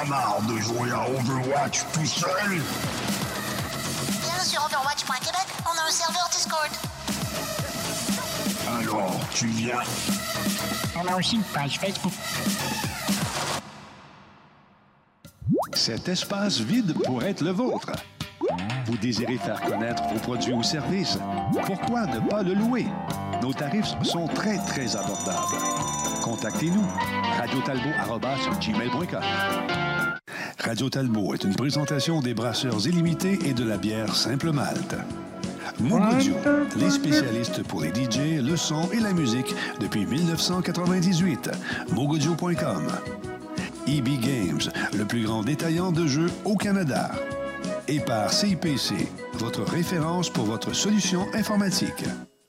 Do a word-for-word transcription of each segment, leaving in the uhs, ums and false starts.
marre de jouer à Overwatch tout seul? Viens sur Overwatch point Québec, on a un serveur Discord. Alors, tu viens? On a aussi une page Facebook. Cet espace vide pourrait être le vôtre. Vous désirez faire connaître vos produits ou services? Pourquoi ne pas le louer? Nos tarifs sont très, très abordables. Contactez-nous. radio talbot arobase gmail point com. Radio Talbot est une présentation des brasseurs illimités et de la bière Simple Malte. Mogodio, les spécialistes pour les D J, le son et la musique depuis mille neuf cent quatre-vingt-dix-huit. mogodio point com. E B Games, le plus grand détaillant de jeux au Canada. Et par C I P C, votre référence pour votre solution informatique.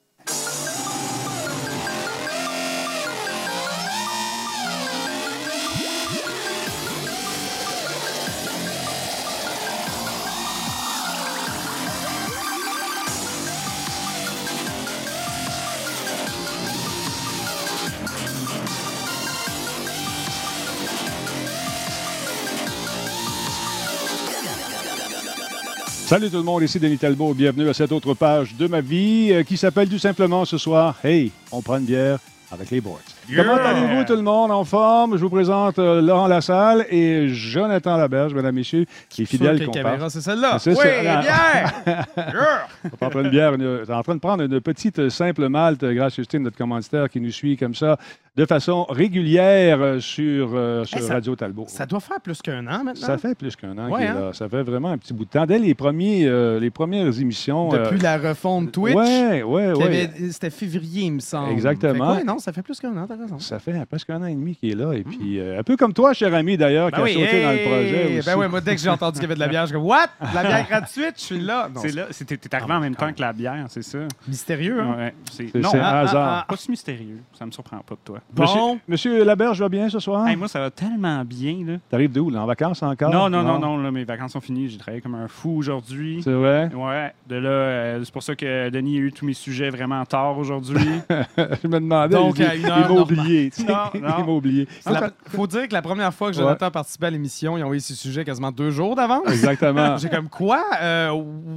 Salut tout le monde, ici Denis Talbot. Bienvenue à cette autre page de ma vie euh, qui s'appelle tout simplement ce soir « Hey, on prend une bière avec les boys ». Yeah! Comment allez-vous tout le monde en forme? Je vous présente euh, Laurent Lassalle et Jonathan Laberge, mesdames, messieurs, les fidèles comparses. C'est celle-là. C'est oui, ça. bière! On est en train de, bière, une, en train de prendre une petite simple malte, grâce à Justine, notre commanditaire, qui nous suit comme ça, de façon régulière sur, euh, sur hey, ça, Radio Talbot. Ça doit faire plus qu'un an maintenant. Ça fait plus qu'un an ouais, qu'il est hein? là. Ça fait vraiment un petit bout de temps. Dès les, premiers, euh, les premières émissions... Depuis euh, la refonte Twitch. Oui, oui, oui. C'était février, il me semble. Exactement. Oui, non, ça fait plus qu'un an, t'as raison. Ça fait presque un an et demi qu'il est là. Et puis, euh, un peu comme toi, cher ami, d'ailleurs, ben qui oui, a sauté hey, dans le projet aussi. Ben oui, moi, dès que j'ai entendu qu'il y avait de la bière, je dis « What? De la bière gratuite? Je suis là. » C'est là. T'es arrivé oh, en même temps que la bière, c'est ça? Mystérieux, hein? Ouais, c'est... Non, c'est un ah, hasard. Ah, ah, pas si mystérieux. Ça me surprend pas de toi. Bon. Monsieur, Monsieur Laberge va bien ce soir? Hey, moi, ça va tellement bien. Là. T'arrives d'où? Là, en vacances encore? Non, non, non, non. Là, mes vacances sont finies. J'ai travaillé comme un fou aujourd'hui. C'est vrai? Ouais. De là, euh, c'est pour ça que Denis a eu tous mes sujets vraiment tard aujourd'hui. Je me demandais. Donc, à une heure il m'a oublié. Non, non. Il m'a oublié. Il faut dire que la première fois que Jonathan ouais. a participé à l'émission, ils ont eu ce sujet quasiment deux jours d'avance. Exactement. J'ai comme quoi? Euh,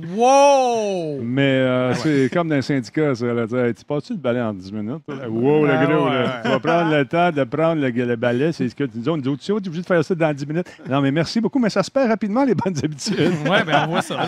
wow! Mais euh, ouais. c'est comme dans un syndicat, ça. Là, tu passes-tu le balai en dix minutes? Là? Wow, le gros. Ouais, là. Ouais. Tu vas prendre le temps de prendre le, le balai. C'est ce que tu dis. On dit, tu es obligé de faire ça dans dix minutes. Non, mais merci beaucoup. Mais ça se perd rapidement, les bonnes habitudes. Oui, bien, on voit ça.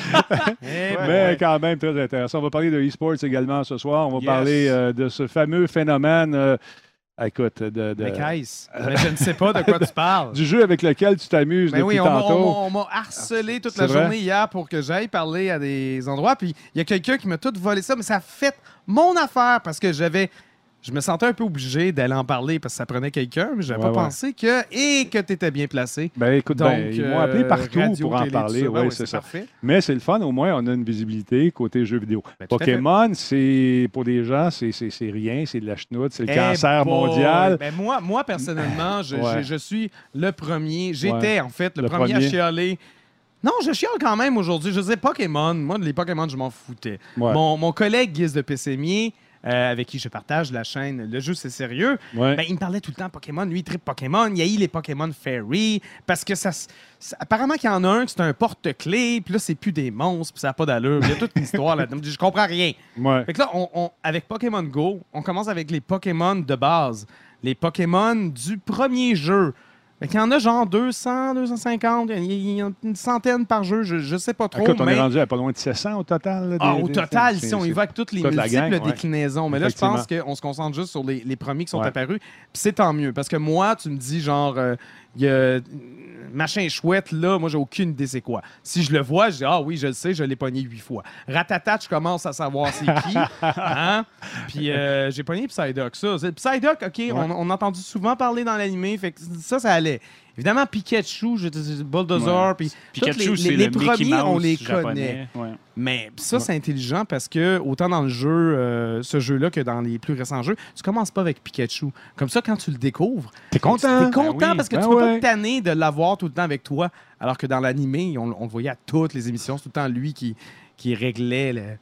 hey, mais ouais. quand même, très intéressant. On va parler de e-sports également ce soir. On va yes. parler euh, de ce fameux phénomène. Euh, Écoute, de, de... Mais qu'est-ce? Mais je ne sais pas de quoi tu parles. Du jeu avec lequel tu t'amuses depuis oui, on tantôt. On m'a harcelé toute la vrai? journée hier pour que j'aille parler à des endroits. Puis il y a quelqu'un qui m'a tout volé ça, mais ça a fait mon affaire parce que j'avais... Je me sentais un peu obligé d'aller en parler parce que ça prenait quelqu'un, mais je n'avais ouais, pas ouais. pensé que... Et que tu étais bien placé. Ben écoute, Donc, ben, ils m'ont appelé partout radio, pour en télé, parler. Ben oui, oui, c'est ça. Parfait. Mais c'est le fun, au moins, on a une visibilité côté jeux vidéo. Ben, Pokémon, c'est pour des gens, c'est rien, c'est de la chenoute, c'est le hey cancer boy. mondial. Ben moi, moi, personnellement, je, ouais. je, je suis le premier. J'étais, ouais. en fait, le, le premier, premier à chialer. Non, je chiale quand même aujourd'hui. Je disais Pokémon. Moi, les Pokémon, je m'en foutais. Ouais. Mon, mon collègue Guise de Pessémier, Euh, avec qui je partage la chaîne Le Jeu, c'est sérieux. Ouais. Ben, il me parlait tout le temps Pokémon. Lui, il tripe Pokémon. Il haït les Pokémon Fairy parce que ça, ça apparemment qu'il y en a un, c'est un porte-clés, puis là, c'est plus des monstres, puis ça n'a pas d'allure. Il y a toute une histoire là-dedans. Je comprends rien. Ouais. Fait que là, on, on, avec Pokémon Go, on commence avec les Pokémon de base. Les Pokémon du premier jeu. Fait qu'il y en a genre deux cents, deux cent cinquante, il y a une centaine par jeu, je, je sais pas trop. Écoute, on mais... est rendu à pas loin de sept cents au total. Là, des, ah, au des, total, des, si on y va avec toutes les multiples gang, ouais. déclinaisons. Mais là, je pense qu'on se concentre juste sur les, les premiers qui sont ouais. apparus. Puis c'est tant mieux. Parce que moi, tu me dis genre, il euh, y a machin chouette, là, moi, j'ai aucune idée c'est quoi. Si je le vois, je dis, ah oui, je le sais, je l'ai pogné huit fois. Ratatat, je commence à savoir c'est qui. Hein? Puis euh, j'ai pogné Psyduck, ça. Psyduck, OK, ouais. on, on a entendu souvent parler dans l'animé, fait que ça, ça allait. Évidemment, Pikachu, Bulldozer, ouais. puis Pikachu, les, les, les premiers, Mouse on les japonais. connaît. Ouais. Mais ça, ouais. c'est intelligent parce que, autant dans le jeu, euh, ce jeu-là que dans les plus récents jeux, tu commences pas avec Pikachu. Comme ça, quand tu le découvres, t'es content. T'es content ben oui. parce que ben tu peux ouais. pas te tanner de l'avoir tout le temps avec toi. Alors que dans l'animé, on, on le voyait à toutes les émissions, c'est tout le temps lui qui, qui réglait le...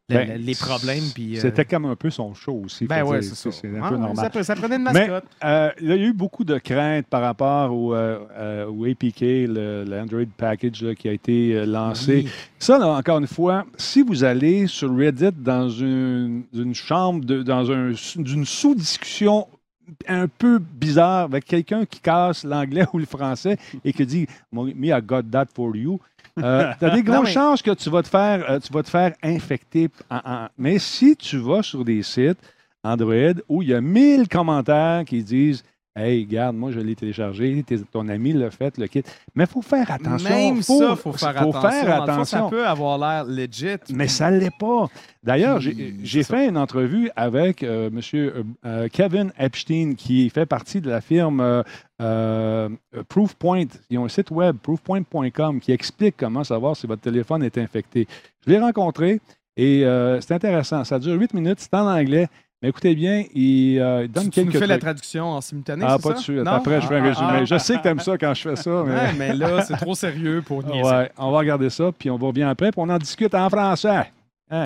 Ben, les problèmes. Puis, euh... C'était comme un peu son show aussi. Ben ouais, c'est ça. C'est un ah, peu normal. Ça, ça prenait une mascotte. Mais euh, il y a eu beaucoup de craintes par rapport au, euh, euh, au A P K, le, le Android Package là, qui a été euh, lancé. Oui. Ça, là, encore une fois, si vous allez sur Reddit dans une, une chambre, de, dans un, d'une sous-discussion un peu bizarre avec quelqu'un qui casse l'anglais ou le français et qui dit « Me, I got that for you », Euh, tu as des grosses mais... chances que tu vas te faire, euh, tu vas te faire infecter. En, en... Mais si tu vas sur des sites Android où il y a mille commentaires qui disent « Hey, regarde, moi, je l'ai téléchargé, ton ami l'a fait, le kit. » Mais il faut faire attention. Même faut, ça, il faut faire faut attention. Faire attention. Fond, ça peut avoir l'air legit. Mais ça ne l'est pas. D'ailleurs, j'ai, j'ai fait une entrevue avec euh, M. Euh, Kevin Epstein, qui fait partie de la firme euh, euh, Proofpoint. Ils ont un site web, proofpoint point com, qui explique comment savoir si votre téléphone est infecté. Je l'ai rencontré et euh, c'est intéressant. Ça dure huit minutes, c'est en anglais. Mais écoutez bien, il euh, donne tu, quelques... Tu me fais trucs. la traduction en simultané, ah, c'est pas ça? de suite. Non? Après, je fais un ah, résumé. Ah, je sais que tu aimes ça quand je fais ça. Mais, ouais, mais là, c'est trop sérieux pour niaiser. Ouais, on va regarder ça, puis on va revenir après, puis on en discute en français. Hein?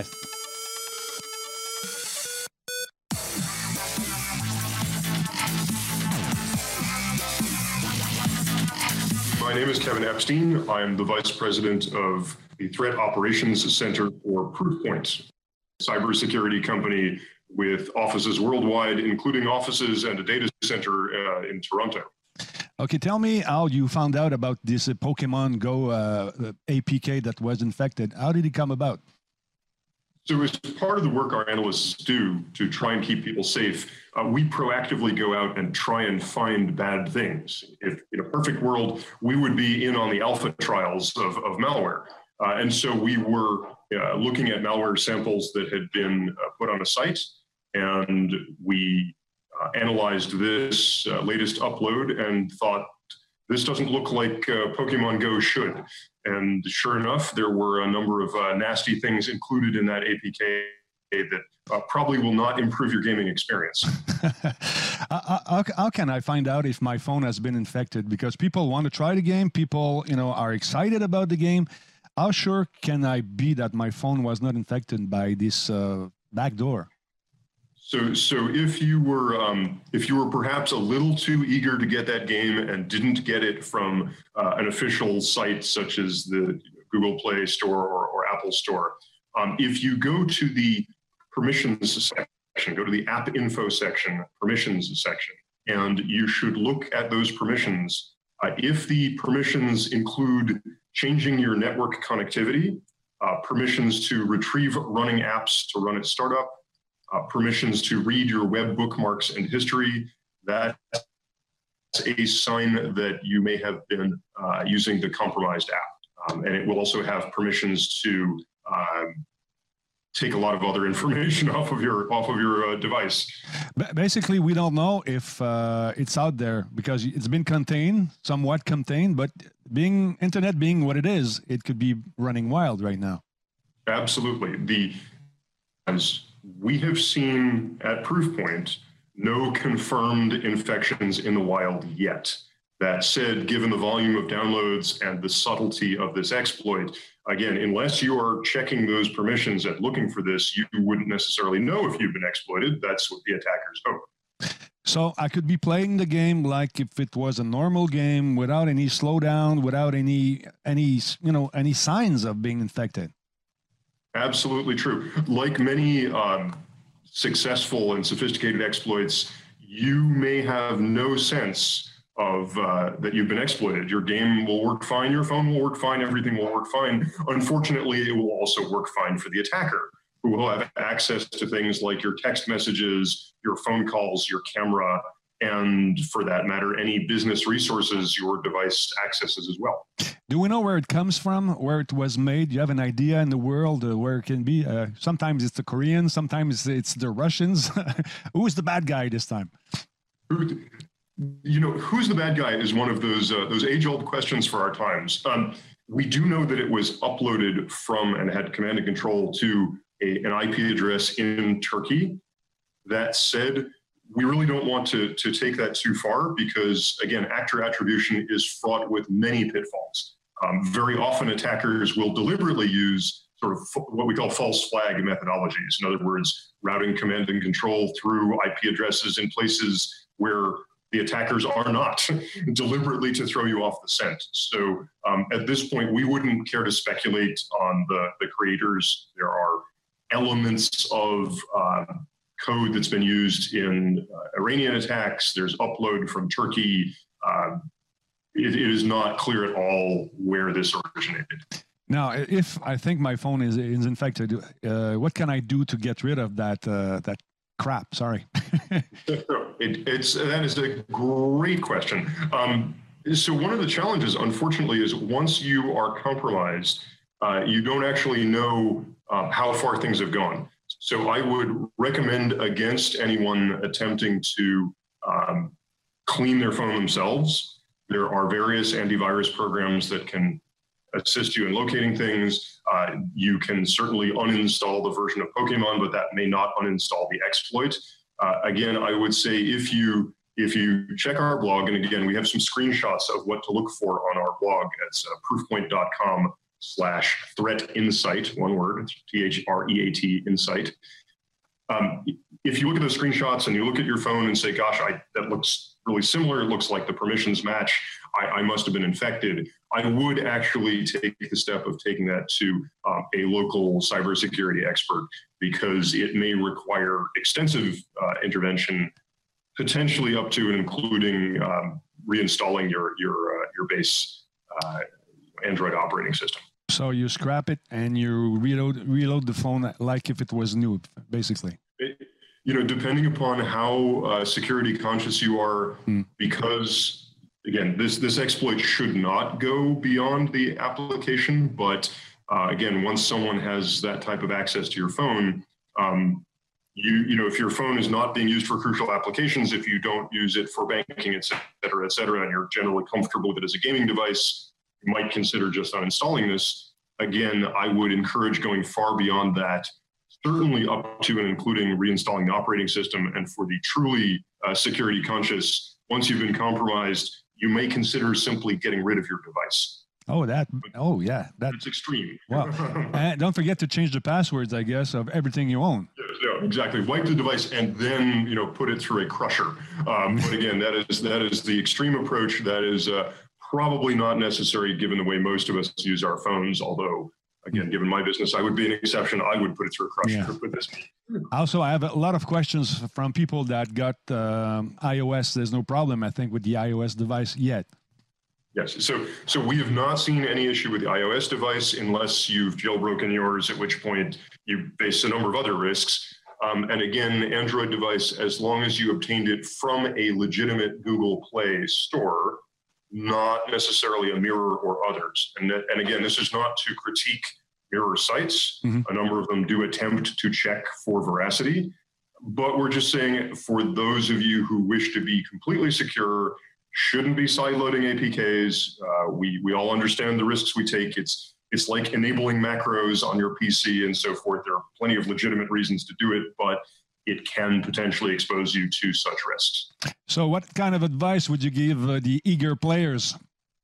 My name is Kevin Epstein. I'm the Vice President of the Threat Operations Center for Proofpoint, a cybersecurity company with offices worldwide, including offices and a data center uh, in Toronto. Okay, tell me how you found out about this uh, Pokemon Go uh, A P K that was infected. How did it come about? So as part of the work our analysts do to try and keep people safe, uh, we proactively go out and try and find bad things. If in a perfect world, we would be in on the alpha trials of, of malware. Uh, and so we were uh, looking at malware samples that had been uh, put on a site, and we uh, analyzed this uh, latest upload and thought, this doesn't look like uh, Pokemon Go should. And sure enough, there were a number of uh, nasty things included in that A P K that uh, probably will not improve your gaming experience. how, how can I find out if my phone has been infected? Because people want to try the game, people, you know, are excited about the game. How sure can I be that my phone was not infected by this uh, backdoor? So, so if you were um, if you were perhaps a little too eager to get that game and didn't get it from uh, an official site such as the Google Play Store or, or Apple Store, um, if you go to the permissions section, go to the app info section, permissions section, and you should look at those permissions. Uh, if the permissions include changing your network connectivity, uh, permissions to retrieve running apps to run at startup, Uh, permissions to read your web bookmarks and history, that's a sign that you may have been uh, using the compromised app. Um, and it will also have permissions to um, take a lot of other information off of your off of your uh, device. Basically, we don't know if uh, it's out there because it's been contained, somewhat contained, but being internet being what it is, it could be running wild right now. Absolutely. The as we have seen at Proofpoint no confirmed infections in the wild yet. That said, given the volume of downloads and the subtlety of this exploit, again, unless you are checking those permissions and looking for this, you wouldn't necessarily know if you've been exploited. That's what the attackers hope. So I could be playing the game like if it was a normal game without any slowdown, without any any you know any signs of being infected. Absolutely true. Like many um, successful and sophisticated exploits, you may have no sense of uh, that you've been exploited. Your game will work fine, your phone will work fine, everything will work fine. Unfortunately, it will also work fine for the attacker, who will have access to things like your text messages, your phone calls, your camera, and for that matter, any business resources your device accesses as well. Do we know where it comes from, where it was made? Do you have an idea in the world uh, where it can be? Uh, sometimes it's the Koreans, sometimes it's the Russians. Who's the bad guy this time? Who, you know, who's the bad guy is one of those uh, those age-old questions for our times. Um, we do know that it was uploaded from and had command and control to a, an I P address in Turkey. That said, we really don't want to, to take that too far because, again, actor attribution is fraught with many pitfalls. Um, very often attackers will deliberately use sort of what we call false flag methodologies. In other words, routing command and control through I P addresses in places where the attackers are not, deliberately to throw you off the scent. So um, at this point, we wouldn't care to speculate on the, the creators. There are elements of uh, code that's been used in uh, Iranian attacks. There's upload from Turkey. Uh, it, it is not clear at all where this originated. Now, if I think my phone is, is infected, uh, what can I do to get rid of that uh, that crap? Sorry. it, it's that is a great question. Um, so one of the challenges, unfortunately, is once you are compromised, uh, you don't actually know uh, how far things have gone. So I would recommend against anyone attempting to um, clean their phone themselves. There are various antivirus programs that can assist you in locating things. Uh, you can certainly uninstall the version of Pokemon, but that may not uninstall the exploit. Uh, again, I would say if you if you check our blog, and again, we have some screenshots of what to look for on our blog. It's uh, proofpoint.com slash threat insight, one word, T H R E A T, insight. Um, if you look at those screenshots and you look at your phone and say, gosh, I, that looks really similar, it looks like the permissions match, I, I must have been infected, I would actually take the step of taking that to um, a local cybersecurity expert, because it may require extensive uh, intervention, potentially up to and including um, reinstalling your, your, uh, your base uh, Android operating system. So you scrap it and you reload reload the phone like if it was new, basically. It, you know, depending upon how uh, security conscious you are, mm. because again, this this exploit should not go beyond the application. But uh, again, once someone has that type of access to your phone, um, you you know, if your phone is not being used for crucial applications, if you don't use it for banking, et cetera, et cetera, and you're generally comfortable with it as a gaming device, you might consider just uninstalling this. Again, I would encourage going far beyond that, certainly up to and including reinstalling the operating system. And for the truly uh, security conscious, once you've been compromised, you may consider simply getting rid of your device. Oh, that, oh yeah. That, That's extreme. Wow. And don't forget to change the passwords, I guess, of everything you own. Yeah, yeah, exactly. Wipe the device and then, you know, put it through a crusher. Um, but again, that is, that is the extreme approach. That is, uh, probably not necessary given the way most of us use our phones, although, again, given my business, I would be an exception. I would put it through a crusher. Yeah. With this. Also, I have a lot of questions from people that got um, iOS. There's no problem, I think, with the iOS device yet. Yes, so so we have not seen any issue with the iOS device unless you've jailbroken yours, at which point you face a number of other risks. Um, and again, Android device, as long as you obtained it from a legitimate Google Play store, not necessarily a mirror or others. And, and again, this is not to critique mirror sites. Mm-hmm. A number of them do attempt to check for veracity, but we're just saying for those of you who wish to be completely secure, shouldn't be sideloading A P Ks. Uh, we, we all understand the risks we take. It's, it's like enabling macros on your P C and so forth. There are plenty of legitimate reasons to do it, but it can potentially expose you to such risks. So what kind of advice would you give uh, the eager players?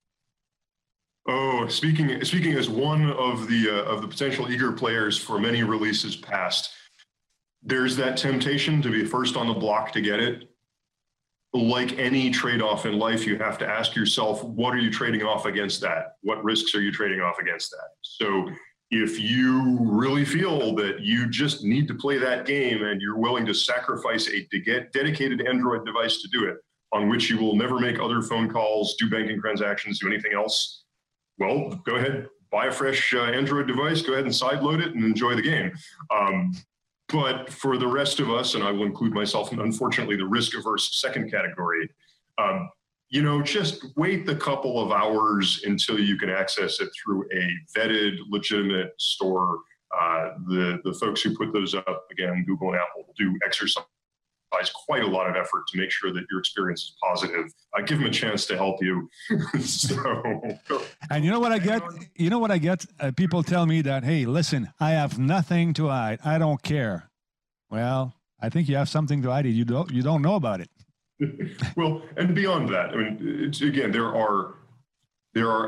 Oh, speaking speaking as one of the uh, of the potential eager players for many releases past, there's that temptation to be first on the block to get it. Like any trade-off in life, you have to ask yourself, what are you trading off against that? What risks are you trading off against that? So if you really feel that you just need to play that game and you're willing to sacrifice a de dedicated Android device to do it, on which you will never make other phone calls, do banking transactions, do anything else, well, go ahead, buy a fresh uh, Android device, go ahead and sideload it and enjoy the game. Um, but for the rest of us, and I will include myself in, unfortunately, the risk-averse second category, um, you know, just wait the couple of hours until you can access it through a vetted, legitimate store. Uh, the, the folks who put those up, again, Google and Apple, do exercise quite a lot of effort to make sure that your experience is positive. I give them a chance to help you. So, and you know what I get? You know what I get? Uh, people tell me that, hey, listen, I have nothing to hide. I don't care. Well, I think you have something to hide. You don't, you don't know about it. Well, and beyond that, I mean, it's, again, there are there are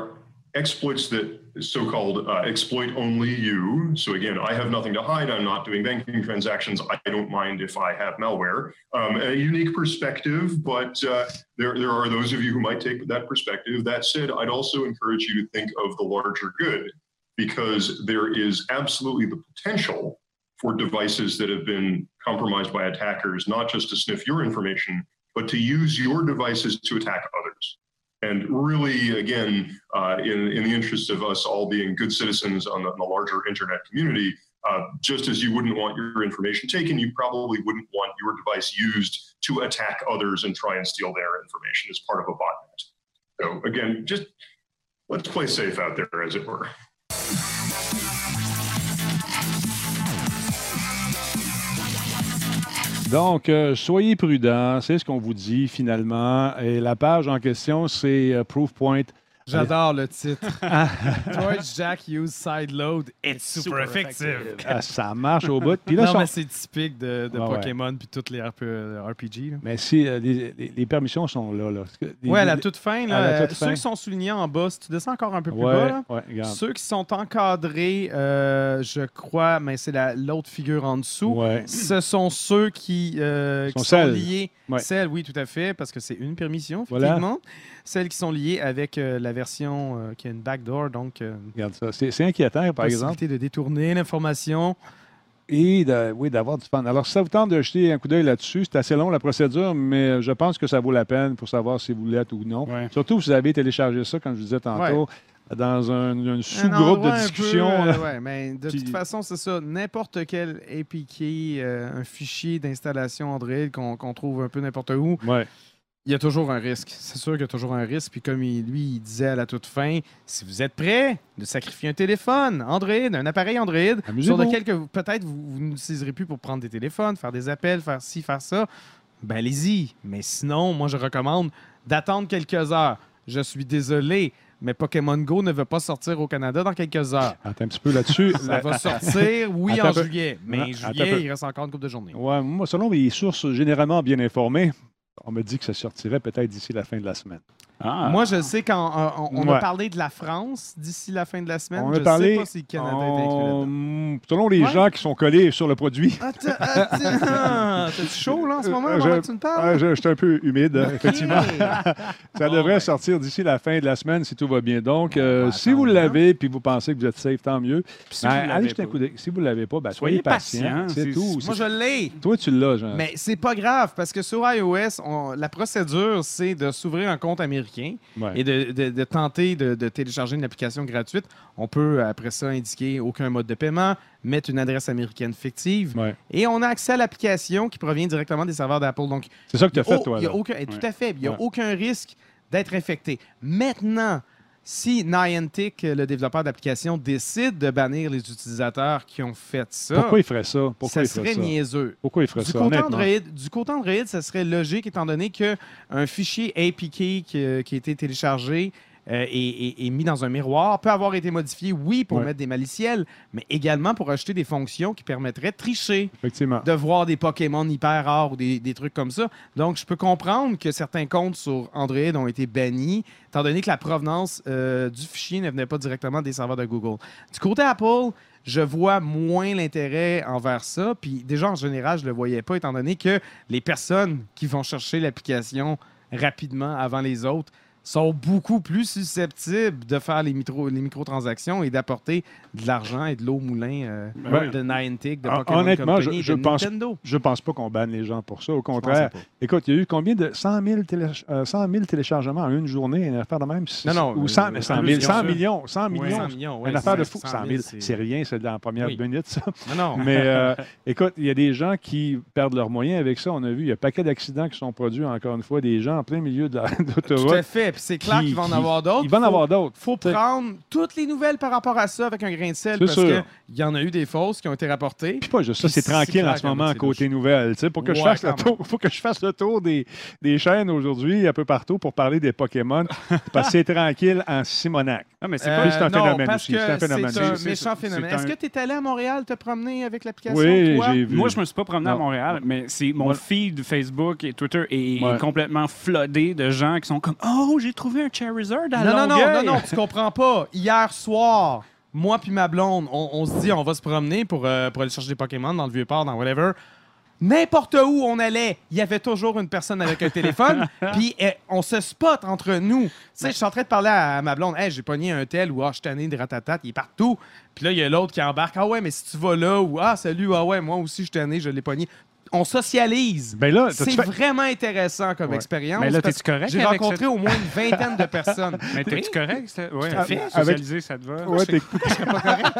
exploits that so-called uh, exploit only you. So again, I have nothing to hide. I'm not doing banking transactions. I don't mind if I have malware. Um, a unique perspective, but uh, there, there are those of you who might take that perspective. That said, I'd also encourage you to think of the larger good, because there is absolutely the potential for devices that have been compromised by attackers, not just to sniff your information, but to use your devices to attack others. And really, again, uh, in, in the interest of us all being good citizens on the, on the larger internet community, uh, just as you wouldn't want your information taken, you probably wouldn't want your device used to attack others and try and steal their information as part of a botnet. So again, just let's play safe out there, as it were. Donc, euh, soyez prudents, c'est ce qu'on vous dit finalement. Et la page en question, c'est euh, Proofpoint. J'adore le titre. Droid Jack use sideload. It's super, super effective. effective. Ah, ça marche au bout. Puis là, non, sont... mais c'est typique de, de ah, Pokémon ouais. puis toutes les R P G. Là. Mais si euh, les, les, les permissions sont là. là. Les, ouais, à la toute fin. Là, la toute ceux fin. qui sont soulignés en bas, si tu descends encore un peu plus ouais, bas, là, ouais, ceux qui sont encadrés, euh, je crois, mais c'est la, l'autre figure en dessous, ouais. ce sont ceux qui, euh, sont, qui sont celles. liés. Ouais. Celles, oui, tout à fait, parce que c'est une permission, effectivement. Voilà. Celles qui sont liées avec euh, la version euh, qui a une backdoor, donc... Euh, Regarde ça. C'est, c'est inquiétant, par exemple. Possibilité de détourner l'information. Et de, oui, d'avoir du fun. Alors, si ça vous tente de jeter un coup d'œil là-dessus, c'est assez long la procédure, mais je pense que ça vaut la peine pour savoir si vous l'êtes ou non. Ouais. Surtout si vous avez téléchargé ça, comme je disais tantôt, ouais. dans un, un sous-groupe de discussion. Peu, euh, ouais, mais de Puis... toute façon, c'est ça. N'importe quel A P K, euh, un fichier d'installation Android qu'on, qu'on trouve un peu n'importe où, ouais. il y a toujours un risque. C'est sûr qu'il y a toujours un risque. Puis comme il, lui, il disait à la toute fin, si vous êtes prêt de sacrifier un téléphone Android, un appareil Android, Amusez-vous. Sur lequel que vous, peut-être vous, vous n'utiliserez plus pour prendre des téléphones, faire des appels, faire ci, faire ça, ben allez-y. Mais sinon, moi, je recommande d'attendre quelques heures. Je suis désolé, mais Pokémon Go ne veut pas sortir au Canada dans quelques heures. Attends un petit peu là-dessus. Ça va sortir, oui, Attends en juillet. Mais non, juillet, il reste encore une couple de journées. Ouais, moi, selon mes sources généralement bien informées, on me dit que ça sortirait peut-être d'ici la fin de la semaine. Ah. Moi, je sais qu'on on, on ouais. a parlé de la France d'ici la fin de la semaine. On je a parlé, sais pas si le Canada on... est inclus là-dedans. Selon les ouais. gens qui sont collés sur le produit. Attends, attends. T'es chaud là en ce moment, euh, je, que tu me parles? Je, je suis un peu humide, okay. effectivement. Ça bon, devrait ben. sortir d'ici la fin de la semaine si tout va bien. Donc, euh, ben, si vous l'avez et vous pensez que vous êtes safe, tant mieux. Si ben, allez jeter un coup d'œil. Si vous ne l'avez pas, ben, soyez, soyez patient. C'est, c'est tout. Moi, je l'ai. Toi, tu l'as, Jean. Mais c'est pas grave parce que sur iOS, on, la procédure, c'est de s'ouvrir un compte américain ouais. et de De, de, de tenter de, de télécharger une application gratuite. On peut, après ça, indiquer aucun mode de paiement, mettre une adresse américaine fictive, ouais. et on a accès à l'application qui provient directement des serveurs d'Apple. Donc, c'est ça que tu as fait, oh, toi. Y a aucun, ouais. Tout à fait. Il n'y a ouais. aucun risque d'être infecté. Maintenant, si Niantic, le développeur d'application, décide de bannir les utilisateurs qui ont fait ça... Pourquoi il ferait ça? Pourquoi ça il serait ferait ça? niaiseux. Pourquoi il ferait du ça, côté Android, Du côté Android, ça serait logique, étant donné qu'un fichier A P K qui, qui a été téléchargé euh, et, et, et mis dans un miroir peut avoir été modifié, oui, pour ouais. mettre des maliciels, mais également pour ajouter des fonctions qui permettraient de tricher. Effectivement. De voir des Pokémon hyper rares ou des, des trucs comme ça. Donc, je peux comprendre que certains comptes sur Android ont été bannis, étant donné que la provenance euh, du fichier ne venait pas directement des serveurs de Google. Du côté Apple, je vois moins l'intérêt envers ça. Puis déjà, en général, je ne le voyais pas, étant donné que les personnes qui vont chercher l'application rapidement avant les autres sont beaucoup plus susceptibles de faire les, micro, les microtransactions et d'apporter de l'argent et de l'eau au moulin euh, ouais. de Niantic, de Pokémon Honnêtement, Company, je, je de pense, Nintendo. Je pense pas qu'on banne les gens pour ça. Au contraire, écoute, il y a eu combien de cent mille, télé, euh, cent mille téléchargements en une journée, une affaire de même? Non, non. Ou cent, cent mille, cent millions. cent millions. Oui, cent millions, oui, une affaire c'est, de fou. cent mille, c'est... c'est rien, c'est dans la première oui. minute, ça. Non, non. Mais euh, écoute, il y a des gens qui perdent leurs moyens avec ça. On a vu, il y a un paquet d'accidents qui sont produits, encore une fois, des gens en plein milieu de l'autoroute. Tout à fait. Puis c'est clair qui, qu'ils vont en avoir d'autres. Il va en avoir d'autres. Il faut prendre toutes les nouvelles par rapport à ça avec un grain de sel, c'est parce sûr. qu'il y en a eu des fausses qui ont été rapportées. Puis pas juste ça, c'est tranquille en ce moment côté nouvelles. Pour que, ouais, je fasse le tour, faut que je fasse le tour des, des chaînes aujourd'hui, un peu partout, pour parler des Pokémon. Parce que c'est tranquille en Simonac. Non, mais c'est, euh, pas, c'est un non, phénomène aussi. C'est un, phénomène. C'est un méchant phénomène. Est-ce un... que tu es allé à Montréal te promener avec l'application? Oui, toi? j'ai vu. Moi, je me suis pas promené non. à Montréal, mais c'est mon ouais. feed Facebook et Twitter est ouais. complètement floodé de gens qui sont comme « Oh, j'ai trouvé un Charizard à Non, non, non, Longueuil. non, non, tu comprends pas. Hier soir, moi puis ma blonde, on, on se dit on va se promener pour, euh, pour aller chercher des Pokémon dans le Vieux-Port, dans whatever. N'importe où on allait, il y avait toujours une personne avec un téléphone, puis eh, on se spot entre nous. Tu sais, je suis en train de parler à, à ma blonde, hey, j'ai pogné un tel, ou ah, je suis tanné de ratatat, il est partout. Puis là, il y a l'autre qui embarque, ah ouais, mais si tu vas là, ou ah, salut, ah ouais, moi aussi, je suis tanné, je l'ai pogné. On socialise. Ben là, c'est fait... vraiment intéressant comme ouais. expérience. Mais là, t'es-tu correct? J'ai rencontré cette... au moins une vingtaine de personnes. Mais t'es-tu correct? Oui, tout à fait. Socialiser, ça te va? Ouais, t'es... Je serais pas correct.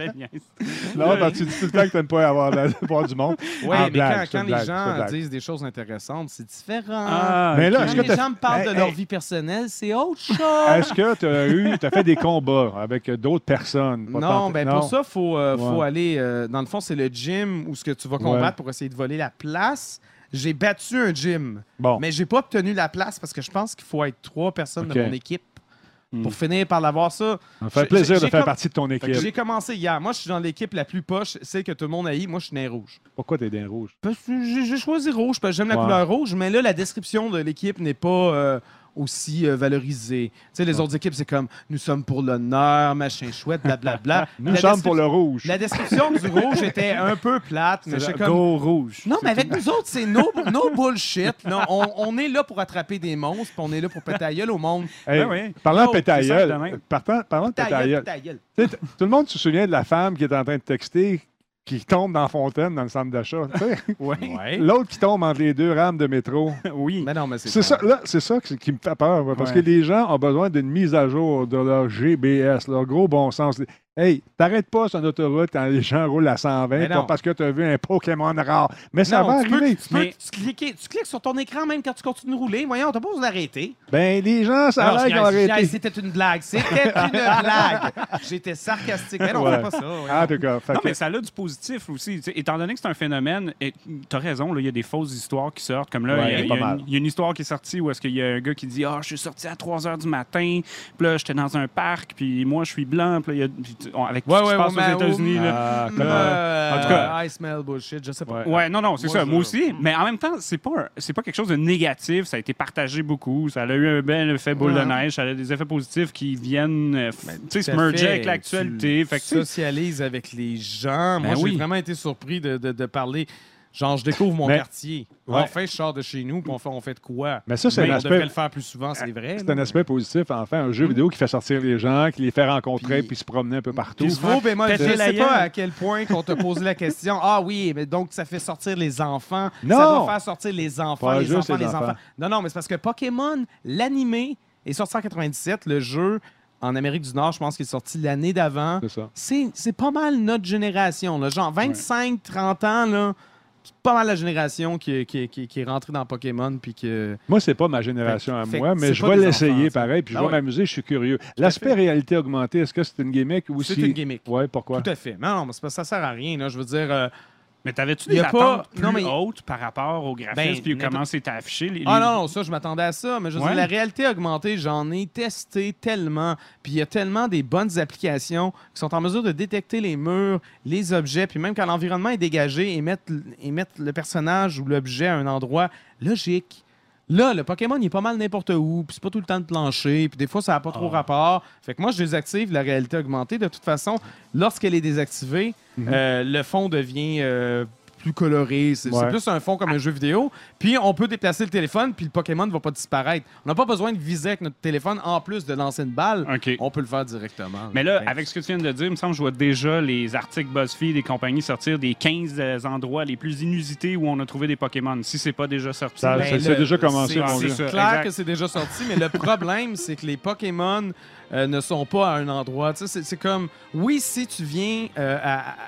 Non, parce que tu dis tout le temps que t'aimes pas avoir, la... avoir du monde. Oui, mais blague, quand, quand les gens disent des choses intéressantes, c'est différent. Ah, mais là, quand est-ce que les gens me parlent hey, de leur hey. vie personnelle, c'est autre chose. Est-ce que tu as eu, tu as fait des combats avec d'autres personnes? Non, ben non. Pour ça, il faut, euh, ouais. faut aller... Euh, dans le fond, c'est le gym où ce que tu vas combattre ouais. pour essayer de voler la place. J'ai battu un gym, bon. mais j'ai pas obtenu la place parce que je pense qu'il faut être trois personnes okay. de mon équipe hmm. pour finir par l'avoir ça. Ça me fait plaisir de faire com... partie de ton équipe. J'ai commencé hier. Moi, je suis dans l'équipe la plus poche, celle que tout le monde haït. Moi, je suis nain rouge. Pourquoi t'es nain rouge? Parce que j'ai choisi rouge parce que j'aime ouais. la couleur rouge, mais là, la description de l'équipe n'est pas... Euh, aussi euh, valorisé. Tu sais, les ouais. autres équipes, c'est comme « Nous sommes pour l'honneur, machin chouette, blablabla. » Nous la sommes pour le rouge. La description du rouge était un peu plate. Mais c'est comme... Go rouge. Non, mais avec nous autres, c'est no, no bullshit. Non, on, on est là pour attraper des monstres, puis on est là pour péter la gueule au monde. Hey, ben oui. Parlant de péter la gueule, parlant de péter la gueule, tout le monde se souvient de la femme qui est en train de texter qui tombe dans la fontaine dans le centre d'achat. Oui. Ouais. L'autre qui tombe entre les deux rames de métro. Oui. Mais non, mais c'est, c'est ça. Là, c'est ça qui me fait peur. Parce ouais. que les gens ont besoin d'une mise à jour de leur G B S, leur gros bon sens. Hey, t'arrêtes pas sur une autoroute quand les gens roulent à cent vingt pas parce que tu as vu un Pokémon rare. Mais ça non, va tu arriver. Peux, tu, mais... peux, tu, cliques, tu cliques sur ton écran même quand tu continues de rouler. Voyons, t'as pas besoin d'arrêter. Ben, les gens, ça a l'air qu'ils ont arrêté. C'était une blague. C'était une blague. J'étais sarcastique. Mais non, ouais. on fait pas ça. Ah, en tout cas. Non, que... mais ça a du positif aussi. T'sais, étant donné que c'est un phénomène, tu as raison, il y a des fausses histoires qui sortent. Comme là, il ouais, y, y, y a une histoire qui est sortie où est-ce qu'il y a un gars qui dit « Ah, oh, je suis sorti à trois heures du matin. Puis là, j'étais dans un parc. Puis moi, je suis blanc. Puis là, y a... avec tout ouais, ce qui ouais, se passe ouais, aux États-Unis. Ah, là. Euh, en tout cas, I smell bullshit, je sais pas. Ouais, ouais non, non, c'est moi, ça, je... moi aussi. Mais en même temps, c'est pas, un, c'est pas quelque chose de négatif. Ça a été partagé beaucoup. Ça a eu un bel effet boule ouais. de neige. Ça a des effets positifs qui viennent euh, se merger avec l'actualité. Tu fait que socialises avec les gens. Ben moi, oui. j'ai vraiment été surpris de, de, de parler... Genre, je découvre mon mais, quartier. Ouais. Enfin, je sors de chez nous, puis on fait, on fait de quoi? Mais ça, c'est mais un on aspect... devrait le faire plus souvent, c'est vrai. C'est là. un aspect positif. Enfin, un jeu mmh. vidéo qui fait sortir les gens, qui les fait rencontrer, puis, puis se promener un peu partout. Puis, gros, ben, moi, je ne sais pas à quel point qu'on t'a posé la question. Ah oui, mais donc ça fait sortir les enfants. Non! Ça doit faire sortir les enfants, pas les enfants, les, les enfants. enfants. Non, non, mais c'est parce que Pokémon, l'animé, est sorti en quatre-vingt-dix-sept. Le jeu... En Amérique du Nord, je pense qu'il est sorti l'année d'avant. C'est ça. C'est, c'est pas mal notre génération. Là. Genre vingt-cinq trente ans, là, c'est pas mal la génération qui, qui, qui, qui est rentrée dans Pokémon. Puis que... Moi, c'est pas ma génération fait, à fait, moi, mais je vais l'essayer enfants, pareil. Puis ah je vais ouais. m'amuser, je suis curieux. L'aspect réalité augmentée, est-ce que c'est une gimmick ou c'est si... une gimmick. Oui, pourquoi? Tout à fait. Non, non, mais c'est pas, ça sert à rien. Là. Je veux dire... Euh, Mais t'avais-tu des attentes pas... plus non, mais... hautes par rapport au graphisme ben, puis comment c'est affiché? Les... Ah non, non, ça, je m'attendais à ça. Mais je veux ouais. dire, la réalité augmentée, j'en ai testé tellement. Puis il y a tellement des bonnes applications qui sont en mesure de détecter les murs, les objets, puis même quand l'environnement est dégagé, et mettre, et mettre le personnage ou l'objet à un endroit logique. Là, le Pokémon, il est pas mal n'importe où, puis c'est pas tout le temps de plancher, puis des fois, ça n'a pas trop oh. rapport. Fait que moi, je désactive la réalité augmentée. De toute façon, lorsqu'elle est désactivée, mm-hmm. euh, le fond devient euh, plus coloré. C'est, ouais. c'est plus un fond comme un jeu vidéo. Puis, on peut déplacer le téléphone, puis le Pokémon ne va pas disparaître. On n'a pas besoin de viser avec notre téléphone, en plus de lancer une balle. Okay. On peut le faire directement. Mais là, avec ce que tu viens de dire, il me semble que je vois déjà les articles BuzzFeed et compagnie sortir des quinze endroits les plus inusités où on a trouvé des Pokémon. Si c'est pas déjà sorti. Ça, ben, c'est, le, déjà commencé. C'est, mon c'est, c'est clair exact. Que c'est déjà sorti, mais le problème, c'est que les Pokémon euh, ne sont pas à un endroit. Tu sais, c'est, c'est comme, oui, si tu viens euh, à... à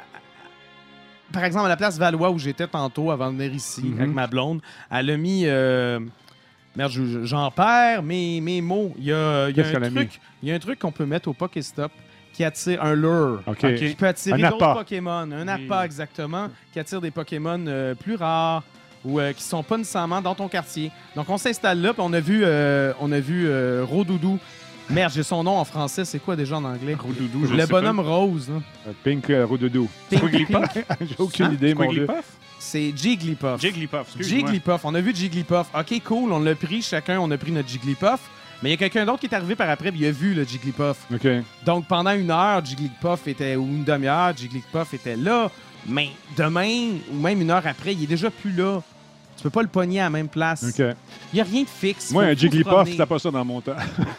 par exemple, à la place Valois où j'étais tantôt avant de venir ici mm-hmm. avec ma blonde, elle a mis... Euh... Merde, j'en perds mes, mes mots. Il y a, il y a un truc, il y a un truc qu'on peut mettre au Pokéstop qui attire un lure. Okay. Qui peut attirer d'autres Pokémon. Un appât, oui. exactement, qui attire des Pokémon euh, plus rares ou euh, qui sont pas nécessairement dans ton quartier. Donc, on s'installe là, puis on a vu, euh, on a vu euh, Rodoudou. Merde, j'ai son nom en français. C'est quoi déjà en anglais? Rodoudou, je Le sais bonhomme pas. rose. Là. Uh, Pink uh, Rodoudou. Jigglypuff? J'ai aucune hein? idée, mon Dieu. C'est Jigglypuff. Jigglypuff, Jigglypuff. On a vu Jigglypuff. OK, cool. On l'a pris. Chacun, on a pris notre Jigglypuff. Mais il y a quelqu'un d'autre qui est arrivé par après et il a vu le Jigglypuff. OK. Donc, pendant une heure, Jigglypuff était, ou une demi-heure, Jigglypuff était là. Mais demain, ou même une heure après, il est déjà plus là. Tu peux pas le pogner à la même place. OK. Il n'y a rien de fixe. Moi, Faut- un faut se Jigglypuff, promener. c'était pas ça dans mon temps.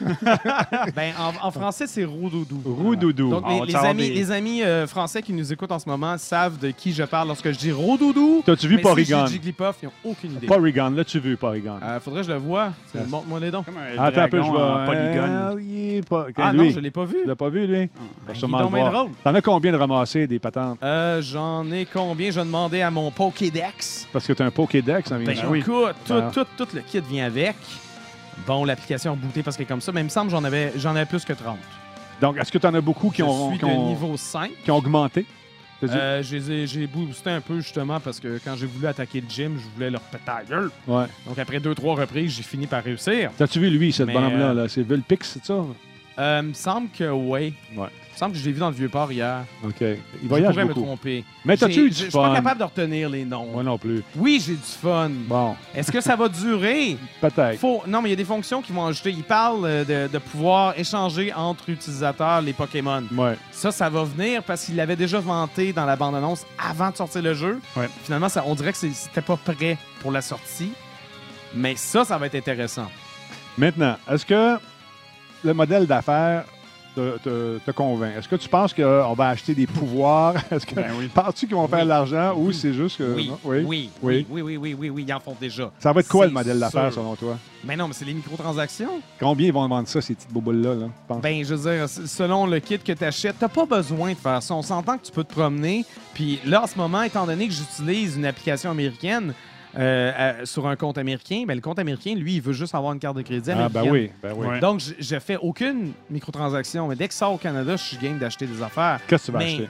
Ben, en, en français, c'est Roudoudou. Roudoudou. Donc, On les, va les savoir amis, des- les amis euh, français qui nous écoutent en ce moment savent de qui je parle lorsque je dis Roudoudou. T'as-tu vu Mais si Porygon? je dis Jigglypuff, ils n'ont aucune idée. Porygon, là, tu veux Porygon. Euh, faudrait que je le voie. Yes. Montre-moi les dons. Comme un Attends un peu, je dragon en vois. polygone. Euh, il est pas... Ah lui, non, je l'ai pas vu. tu l'as pas vu, lui? Ben, Va il est sûrement le donc bien voir. drôle. T'en as combien de ramasser des patentes? Euh, J'en ai combien? Je vais demander à mon Pokédex. Parce que t'as un Pokédex, en Ben, même temps. écoute, tout, Ah. tout, tout le kit vient avec. Bon, l'application rebootée parce qu'elle est comme ça, mais il me semble que j'en avais, j'en avais plus que trente. Donc, est-ce que t'en as beaucoup qui je ont, suis qui de ont, niveau cinq. qui ont augmenté? T'as dit? Euh, je les ai- j'ai boosté un peu justement parce que quand j'ai voulu attaquer le gym, je voulais leur péter la gueule. Ouais. Donc après deux, trois reprises, j'ai fini par réussir. T'as-tu vu, lui, ce Mais, bonhomme-là? euh, Là? C'est Vulpix, c'est ça? Euh, il me semble que oui. Ouais. Il me semble que je l'ai vu dans le Vieux-Port hier. OK. Il Je voyage pourrais me beaucoup. tromper. Mais t'as-tu J'ai- eu Je du je suis pas fun? capable de retenir les noms. Moi non plus. Oui, j'ai du fun. Bon, Est-ce que ça va durer? peut-être. Faut... Non, mais il y a des fonctions qui vont ajouter. Ils parlent euh, de, de pouvoir échanger entre utilisateurs les Pokémon. Ouais. Ça, ça va venir parce qu'il l'avait déjà vanté dans la bande-annonce avant de sortir le jeu. Ouais. Finalement, ça, on dirait que c'est- c'était pas prêt pour la sortie. Mais ça, ça va être intéressant. Maintenant, est-ce que le modèle d'affaires te, te, te convainc? Est-ce que tu penses qu'on va acheter des pouvoirs? Est-ce que Ben oui. penses-tu qu'ils vont faire Oui. de l'argent ou Oui. c'est juste que... Oui, non? oui, Oui. oui, oui, oui, oui, oui, oui, ils en font déjà. Ça va être quoi C'est le modèle d'affaires sûr. selon toi? Mais non, mais c'est les microtransactions. Combien ils vont vendre ça, ces petites boboules-là? Là, tu penses? Ben, je veux dire, s- selon le kit que tu achètes, t'as pas besoin de faire ça. On s'entend que tu peux te promener. Puis là, en ce moment, étant donné que j'utilise une application américaine euh, à- sur un compte américain, ben, le compte américain, lui, il veut juste avoir une carte de crédit ah, américaine. ben oui, ben oui. Ouais. Donc, je, je fais aucune microtransaction. Mais dès que ça au Canada, je suis game d'acheter des affaires. Qu'est-ce que tu vas Mais- acheter?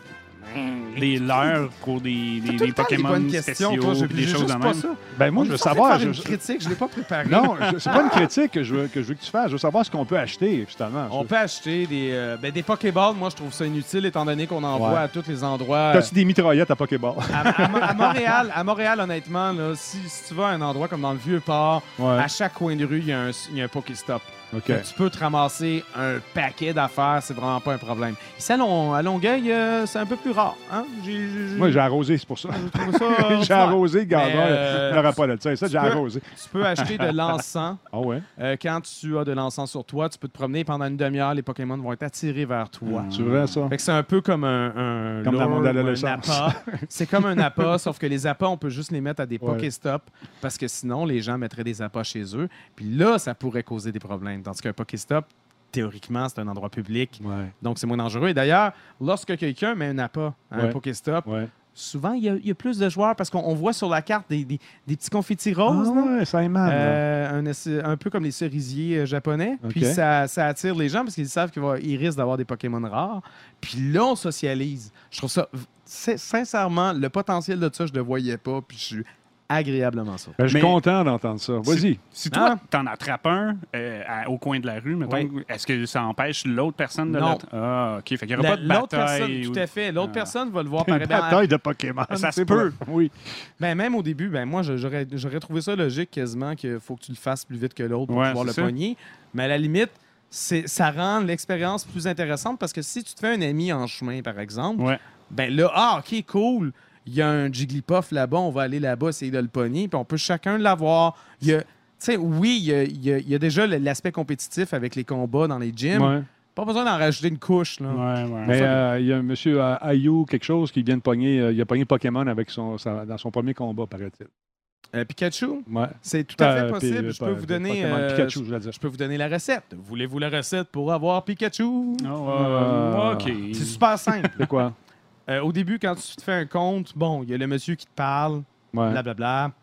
Des leurres pour des, des, Tout des le temps, les Pokémon bonnes questions, spéciaux, toi, j'ai puis des j'ai choses juste de pas même. ça. Ben moi, On je veux est censé savoir... faire une je- critique, je l'ai pas préparé. Non, je- c'est pas une critique que je, veux, que je veux que tu fasses. Je veux savoir ce qu'on peut acheter, finalement. On peut acheter des, euh, ben, des Pokéballs. Moi, je trouve ça inutile étant donné qu'on en voit Ouais. à tous les endroits. T'as-tu des mitraillettes à Pokéball? À, à Mo- à Montréal, à Montréal, honnêtement, là, si, si tu vas à un endroit comme dans le Vieux-Port, Ouais. à chaque coin de rue, il y a un, il y a un Pokéstop. OK. Fait que Tu peux te ramasser un paquet d'affaires, c'est vraiment pas un problème. Ici, à, Lon- à Longueuil, euh, c'est un peu plus rare. Hein? J'ai, j'ai- j'ai- Moi, j'ai arrosé, c'est pour ça. je trouve ça, euh, J'ai fun. arrosé, le gardien. Mais, euh, Il n'aurait pas de ça. Ça, j'ai tu peux- arrosé. Tu peux acheter de l'encens. Ah ouais? Euh, quand tu as de l'encens sur toi, tu peux te promener pendant une demi-heure, les Pokémon vont être attirés vers toi. C'est vrai, ça? Fait que c'est un peu comme un, un Comme dans lure mon ou un adolescence. appât. C'est comme un appât, sauf que les appâts, on peut juste les mettre à des Ouais. Pokéstops parce que sinon, les gens mettraient des appâts chez eux. Puis là, ça pourrait causer des problèmes. Tandis qu'un Pokéstop, théoriquement, c'est un endroit public. Ouais. Donc, c'est moins dangereux. Et d'ailleurs, lorsque quelqu'un met un appât à un Ouais. Pokéstop, Ouais. souvent, il y, a, il y a plus de joueurs parce qu'on on voit sur la carte des, des- des petits confettis Ah roses. là. ouais, ça émane. là. Euh, un, ess- un peu comme les cerisiers euh, japonais. Ok. Puis ça, ça attire les gens parce qu'ils savent qu'ils risquent d'avoir des Pokémon rares. Puis là, on socialise. Je trouve ça... v- c'est- Sincèrement, le potentiel de ça, je ne le voyais pas. Puis je suis agréablement ça. Ben, je suis Mais- content d'entendre ça. Vas-y. Si toi, Ah. t'en attrapes un euh, à- au coin de la rue, mettons, Oui. est-ce que ça empêche l'autre personne de Non. l'attraper? Ah, OK. Fait qu'il n'y aura La- pas de L'autre personne, bataille. tout ou- à fait. L'autre Ah. personne va le voir Une par ben, bataille de Pokémon. Ça se c'est peut. pas- Oui. ben, même au début, ben, moi, je- j'aurais j'aurais trouvé ça logique quasiment qu'il faut que tu le fasses plus vite que l'autre pour Ouais, pouvoir le c'est ça. pogner. Mais à la limite, c'est- ça rend l'expérience plus intéressante parce que si tu te fais un ami en chemin, par exemple, Ouais. ben là, ah, OK, cool. Il y a un Jigglypuff là-bas, on va aller là-bas essayer de le pogner, puis on peut chacun l'avoir. Il y a, tu sais, oui, il y a, il y a- il y a déjà l'aspect compétitif avec les combats dans les gyms. Ouais. Pas besoin d'en rajouter une couche, là. Ouais, ouais. Mais Ça, euh, il y a un monsieur euh, Ayu, quelque chose, qui vient de pogner. euh, il a pogné Pokémon avec son, sa- dans son premier combat, paraît-il. Euh, Pikachu, Ouais. c'est tout à fait Euh, possible. puis, je peux euh, vous donner... Pokémon euh, Pikachu, je voulais dire. je peux vous donner la recette. Voulez-vous la recette pour avoir Pikachu? Ah, Euh, OK. C'est super simple. C'est quoi? Euh, au début, quand tu te fais un compte, bon, il y a le monsieur qui te parle, Ouais. blablabla.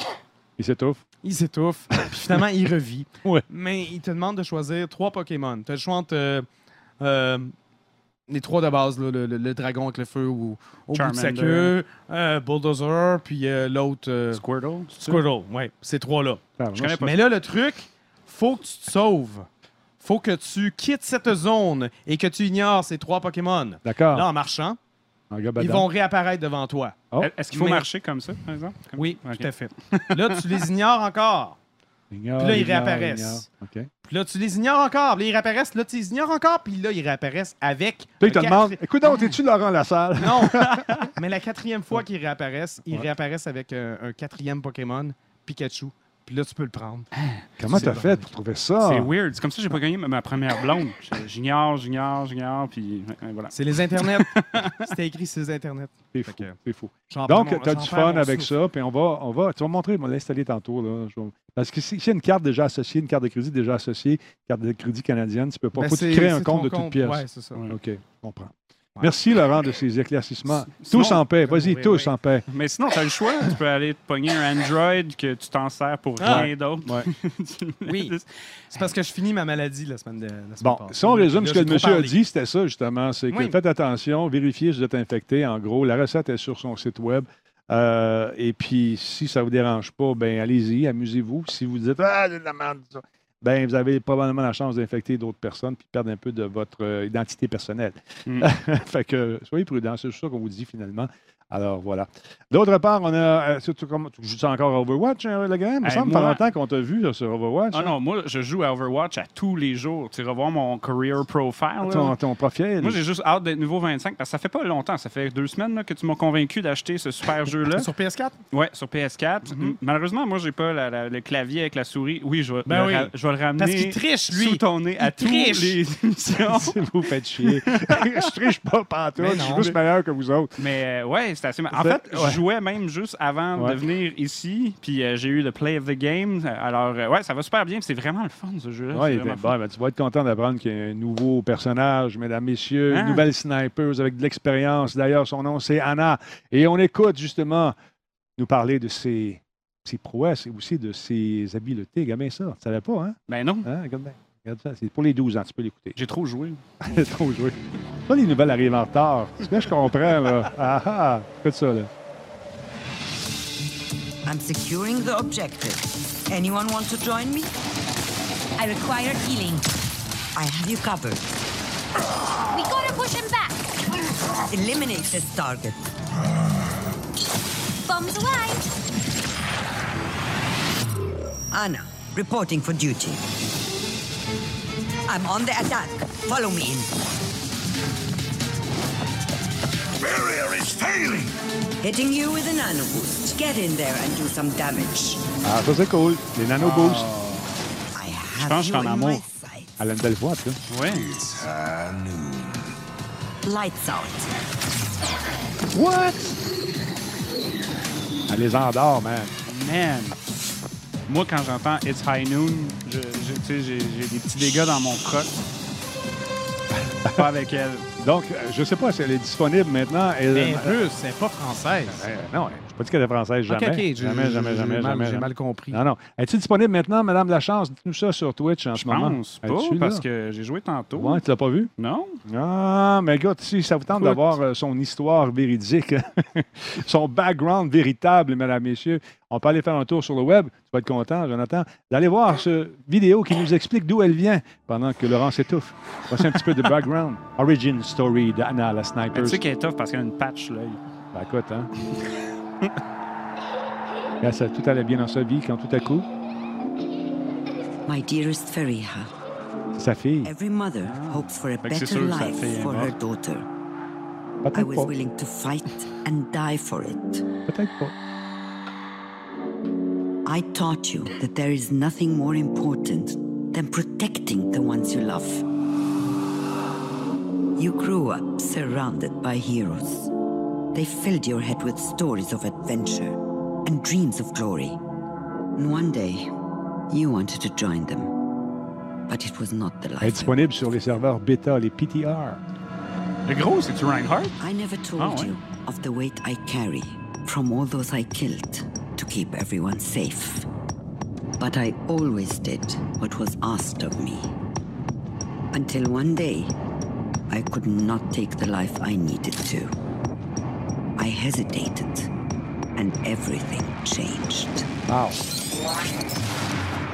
Il s'étouffe. Il s'étouffe, puis finalement, il revit. Ouais. Mais il te demande de choisir trois Pokémon. Tu as le choix entre euh, euh, les trois de base, là, le, le- le dragon avec le feu au, au bout de sa Charmander. queue, euh, Bulldozer, puis euh, l'autre, euh, Squirtle? c'est ça? Squirtle. Oui, ces trois-là. Ah, Je connais pas. Mais là, le truc, faut que tu te sauves. Faut que tu quittes cette zone et que tu ignores ces trois Pokémon. D'accord. Là, en marchant, Un gars ils badant. vont réapparaître devant toi. Oh. Est-ce qu'il faut Mais- marcher comme ça, par exemple? Comme- Oui, OK. tout à fait. Là, tu les ignores encore. Ignore, puis là, ils ignore, réapparaissent. ignore. OK. Puis là, tu les ignores encore. Puis là, ils réapparaissent. Là, tu les ignores encore. Puis là, ils réapparaissent avec... Puis ils te un demandent, quatri- écoute donc, t'es-tu Laurent Lassalle? Non. Mais la quatrième fois qu'ils réapparaissent, ils Ouais. réapparaissent avec un, un quatrième Pokémon, Pikachu. Puis là, tu peux le prendre. Comment C'est t'as bon. fait pour trouver ça? C'est weird. C'est comme ça que j'ai pas gagné ma- ma première blonde. J'ignore, j'ignore, j'ignore, puis ouais, voilà. C'est les internets. C'était écrit sur les internets. C'est Fait fou, que- c'est fou. J'en prends Donc, mon- tu as j'en du perds fun mon avec souffle. ça, puis on va, on va, tu vas me montrer, on va l'installer tantôt. Là. Je vais- Parce que si il y a une carte déjà associée, une carte de crédit déjà associée, carte de crédit canadienne, tu peux pas. Ben, faut que tu c'est- crées un c'est compte ton de toute compte. pièce. Ouais, c'est ça. OK, je comprends. Merci, Laurent, de ces éclaircissements. Sinon- tous en paix. Vas-y, Oui, tous oui. en paix. Mais sinon, tu as le choix. Tu peux aller te pogner un Android que tu t'en sers pour Ah. rien d'autre. Ouais. Tu le Oui. mets- C'est parce que je finis ma maladie la semaine, de, la semaine Bon, passée. si on résume Là, ce que j'ai le trop monsieur a parlé. dit, c'était ça, justement. C'est que Oui. faites attention, vérifiez si vous êtes infecté. En gros, la recette est sur son site web. Euh, et puis, si ça ne vous dérange pas, ben allez-y, amusez-vous. Si vous dites Ah, c'est de la merde, ça, ben vous avez probablement la chance d'infecter d'autres personnes puis perdre un peu de votre euh, identité personnelle. Mm. Fait que soyez prudents, c'est ça qu'on vous dit finalement. Alors voilà. D'autre part, on a. euh, surtout comme, tu joues encore à Overwatch, hein, le gars? Il me Hey, semble moi- pas longtemps qu'on t'a vu là, sur Overwatch. Ah hein? non, moi, je joue à Overwatch à tous les jours. Tu revoir mon career profile. là. Ton, ton profil. Moi, j'ai juste hâte d'être niveau vingt-cinq parce que ça fait pas longtemps. Ça fait deux semaines là, que tu m'as convaincu d'acheter ce super jeu-là. Sur P S quatre? Ouais, sur P S quatre. Mhm. Malheureusement, moi, j'ai pas la- la- le clavier avec la souris. Oui, je vais, Ben le, oui. ra- je vais le ramener Parce qu'il triche, lui. sous ton nez à Il tous triche. les émissions. Si vous faites chier. je triche pas pantoute, Mais je suis non. juste meilleur que vous autres. Mais euh, ouais, c'était assez... ma- En C'est- fait, ouais. je jouais même juste avant Ouais. de venir ici, puis euh, j'ai eu le play of the game. Alors, euh, ouais, ça va super bien. puis C'est vraiment le fun, ce jeu-là. Oui, C'est vraiment fun. ben, ben, tu vas être content d'apprendre qu'il y a un nouveau personnage, mesdames, messieurs, Ah. une nouvelle sniper avec de l'expérience. D'ailleurs, son nom, c'est Anna. Et on écoute justement nous parler de ses, ses prouesses et aussi de ses habiletés. Regarde bien ça. Tu ne savais pas, hein? Ben non, Hein? Regarde bien. Regarde ça. C'est pour les douze ans, tu peux l'écouter. j'ai trop joué. Trop joué. Ça, les nouvelles arrivent en retard. C'est ce que je comprends, là. Ah ah! Écoute ça, là. I'm securing the objective. Anyone want to join me? I require healing. I have you covered. We gotta push him back. Eliminate this target. Bombs away. Anna, reporting for duty. I'm on the attack. Follow me in. Barrier is failing. Hitting you with a nano boost. Get in there and do some damage. Ah, ça, c'est cool. Les nanoboosts. I pense have que je suis you en in amour. my sights. Elle a une belle voix, tu sais. Ouais. Lights out. What? Elle les endort, man. Man. Moi, quand j'entends It's High Noon, je, je- tu sais, j'ai j'ai des petits dégâts dans mon croc. Pas avec elle. Donc, euh, je sais pas si elle est disponible maintenant. Elle, Mais russe, c'est pas française. Euh, non, je n'ai pas dit qu'elle est française, jamais. Ok, ok, j'ai- jamais, j'ai- jamais, j'ai jamais, mal- jamais, J'ai jamais. mal compris. Non, non. Es-tu disponible maintenant, Madame Lachance? Dites-nous ça sur Twitch en Je ce moment. pense pas, Es-tu là? parce que j'ai joué tantôt. Ouais, tu l'as pas vu? Non? Ah, mais gars, si ça vous tente Écoute. d'avoir euh, son histoire véridique, son background véritable, mesdames, messieurs, on peut aller faire un tour sur le web. Tu vas être content, Jonathan, d'aller voir cette vidéo qui nous explique d'où elle vient pendant que Laurent s'étouffe. Voici un petit peu de background. Origin story d'Anna, la Mais sniper. tu sais qu'elle est tough parce qu'elle a une patch, là. Ben, écoute, hein? Quand ça, tout allait bien dans sa vie, quand tout à coup, My dearest Fariha, c'est sa fille. every mother hopes for a Fait que c'est better sûr que sa life fille est for her morte. daughter. I Peut-être was pas. willing to fight and die for it. Peut-être pas. I taught you that there is nothing more important than protecting the ones you love. You grew up surrounded by heroes. They filled your head with stories of adventure and dreams of glory. And one day, you wanted to join them. But it was not the Elle est life I disponible sur les serveurs bêta, les P T R. Le gros, c'est-tu Reinhardt? I never told Ah, ouais. you of the weight I carry from all those I killed to keep everyone safe. But I always did what was asked of me. Until one day, I could not take the life I needed to. I hesitated, and everything changed. Wow.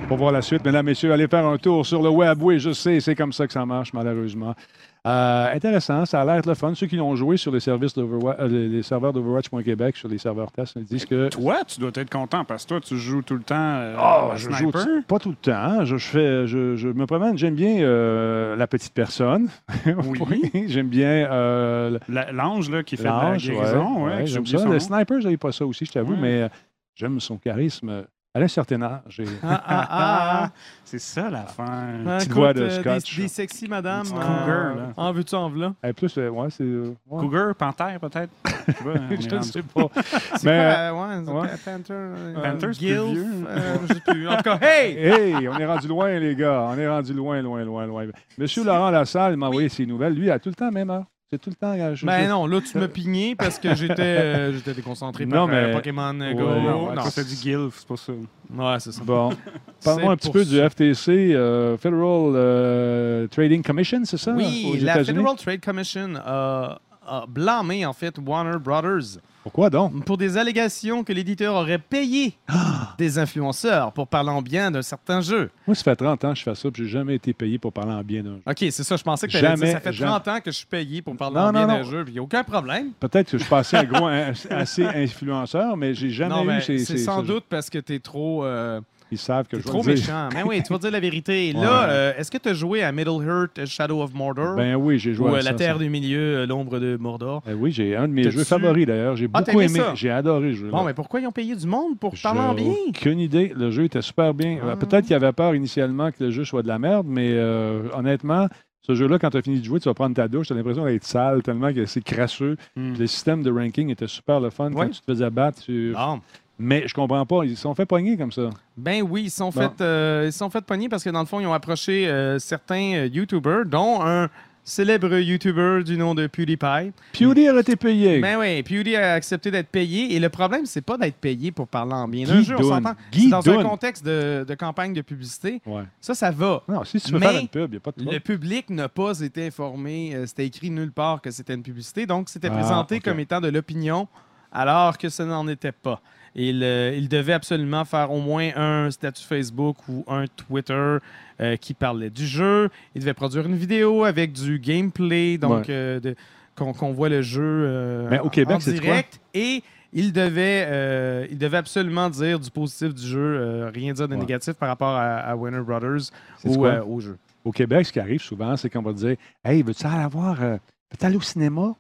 Pour voir la suite, mesdames, messieurs, allez faire un tour sur le web. Oui, je sais, c'est comme ça que ça marche, malheureusement. Euh, intéressant, ça a l'air de le fun. Ceux qui l'ont joué sur les services d'Overwatch, euh, les, les serveurs d'Overwatch.Québec, sur les serveurs test, ils disent que... Toi, tu dois être content parce que toi, tu joues tout le temps euh, oh, à je Sniper. joue pas tout le temps. Je, je, fais, je, je me promène. J'aime bien euh, la petite personne. Oui. J'aime bien... Euh, l'ange là, qui fait de la guérison. Ouais, ouais, ouais, j'aime ça. Le sniper, je n'avais pas ça aussi, je t'avoue, ouais. mais euh, j'aime son charisme. À un certain âge. Et... Ah, ah, ah. C'est ça, la fin. Ah, petite voix de euh, scotch. Des, des sexy madame. Euh, cougar, là. En veux-tu, en v'là? Et plus, euh, ouais, c'est... Euh, ouais. Cougar, panthère, peut-être? Je ne sais pas. C'est mais, quoi, euh, ouais, ouais. Panther? Euh, Panther, c'est Gilf, plus vieux. Euh, je sais plus. En tout cas, hey! Hey, on est rendu loin, les gars. On est rendu loin, loin, loin, loin. Monsieur Laurent Lassalle m'a envoyé oui. ses nouvelles. Lui, il a tout le temps la même heure. C'est tout le temps. Je, ben je... non, là, tu m'as pigné parce que j'étais euh, j'étais déconcentré par non, mais... euh, Pokémon Go. Ouais, non, non. Ça dit Gilf, c'est pas ça. Ouais, c'est ça. Bon. Parle-moi un petit peu ça. du F T C, euh, Federal euh, Trading Commission, c'est ça? Oui, la Federal Trade Commission a, a blâmé, en fait, Warner Brothers. Pourquoi donc? Pour des allégations que l'éditeur aurait payé ah! des influenceurs pour parler en bien d'un certain jeu. Moi, ça fait trente ans que je fais ça, puis j'ai jamais été payé pour parler en bien d'un jeu. OK, c'est ça. Je pensais que tu allais dire ça fait trente ans que je suis payé pour parler non, en bien d'un jeu, puis il n'y a aucun problème. Peut-être que je suis pas assez, gros, assez influenceur, mais j'ai jamais non, eu ces... C'est sans doute parce que tu es trop... Euh... Ils savent que je vais trop méchant. Mais oui, tu vas dire la vérité. Ouais. Là, euh, est-ce que tu as joué à Middle-earth, Shadow of Mordor? Ben oui, j'ai joué ou, à euh, ça. La Terre ça. du Milieu, L'ombre de Mordor. Ben oui, j'ai un de mes jeux favoris d'ailleurs. J'ai ah, beaucoup aimé. J'ai adoré ce jeu. Bon, mais pourquoi ils ont payé du monde pour parler en bien? Aucune idée. Le jeu était super bien. Ah. Peut-être qu'ils avaient peur initialement que le jeu soit de la merde, mais euh, honnêtement, ce jeu-là, quand tu as fini de jouer, tu vas prendre ta douche, tu as l'impression d'être sale tellement que c'est crasseux. Mm. Le système de ranking était super le fun. Ouais. Quand tu te faisais battre, tu... Bon. Mais je comprends pas. Ils se sont fait pogner comme ça. Ben oui, ils se sont, bon. fait, euh, ils sont fait pogner parce que dans le fond, ils ont approché euh, certains euh, YouTubers, dont un célèbre YouTuber du nom de PewDiePie. PewDie a été payé. Ben oui, PewDie a accepté d'être payé. Et le problème, c'est pas d'être payé pour parler en bien d'un jeu. On s'entend. C'est dans un contexte de, de campagne de publicité. Ouais. Ça, ça va. Non, si tu veux Mais faire une pub, il n'y a pas de problème. Le public n'a pas été informé. Euh, c'était écrit nulle part que c'était une publicité. Donc, c'était ah, présenté okay. comme étant de l'opinion alors que ce n'en était pas. Il, euh, il devait absolument faire au moins un statut Facebook ou un Twitter euh, qui parlait du jeu. Il devait produire une vidéo avec du gameplay, donc ouais. euh, de, qu'on, qu'on voit le jeu euh, Mais au Québec, en c'est direct. Quoi? Et il devait, euh, il devait absolument dire du positif du jeu, euh, rien dire de ouais. négatif par rapport à, à Warner Brothers ou euh, au jeu. Au Québec, ce qui arrive souvent, c'est qu'on va dire « Hey, veux-tu aller voir, euh, veux-tu aller au cinéma?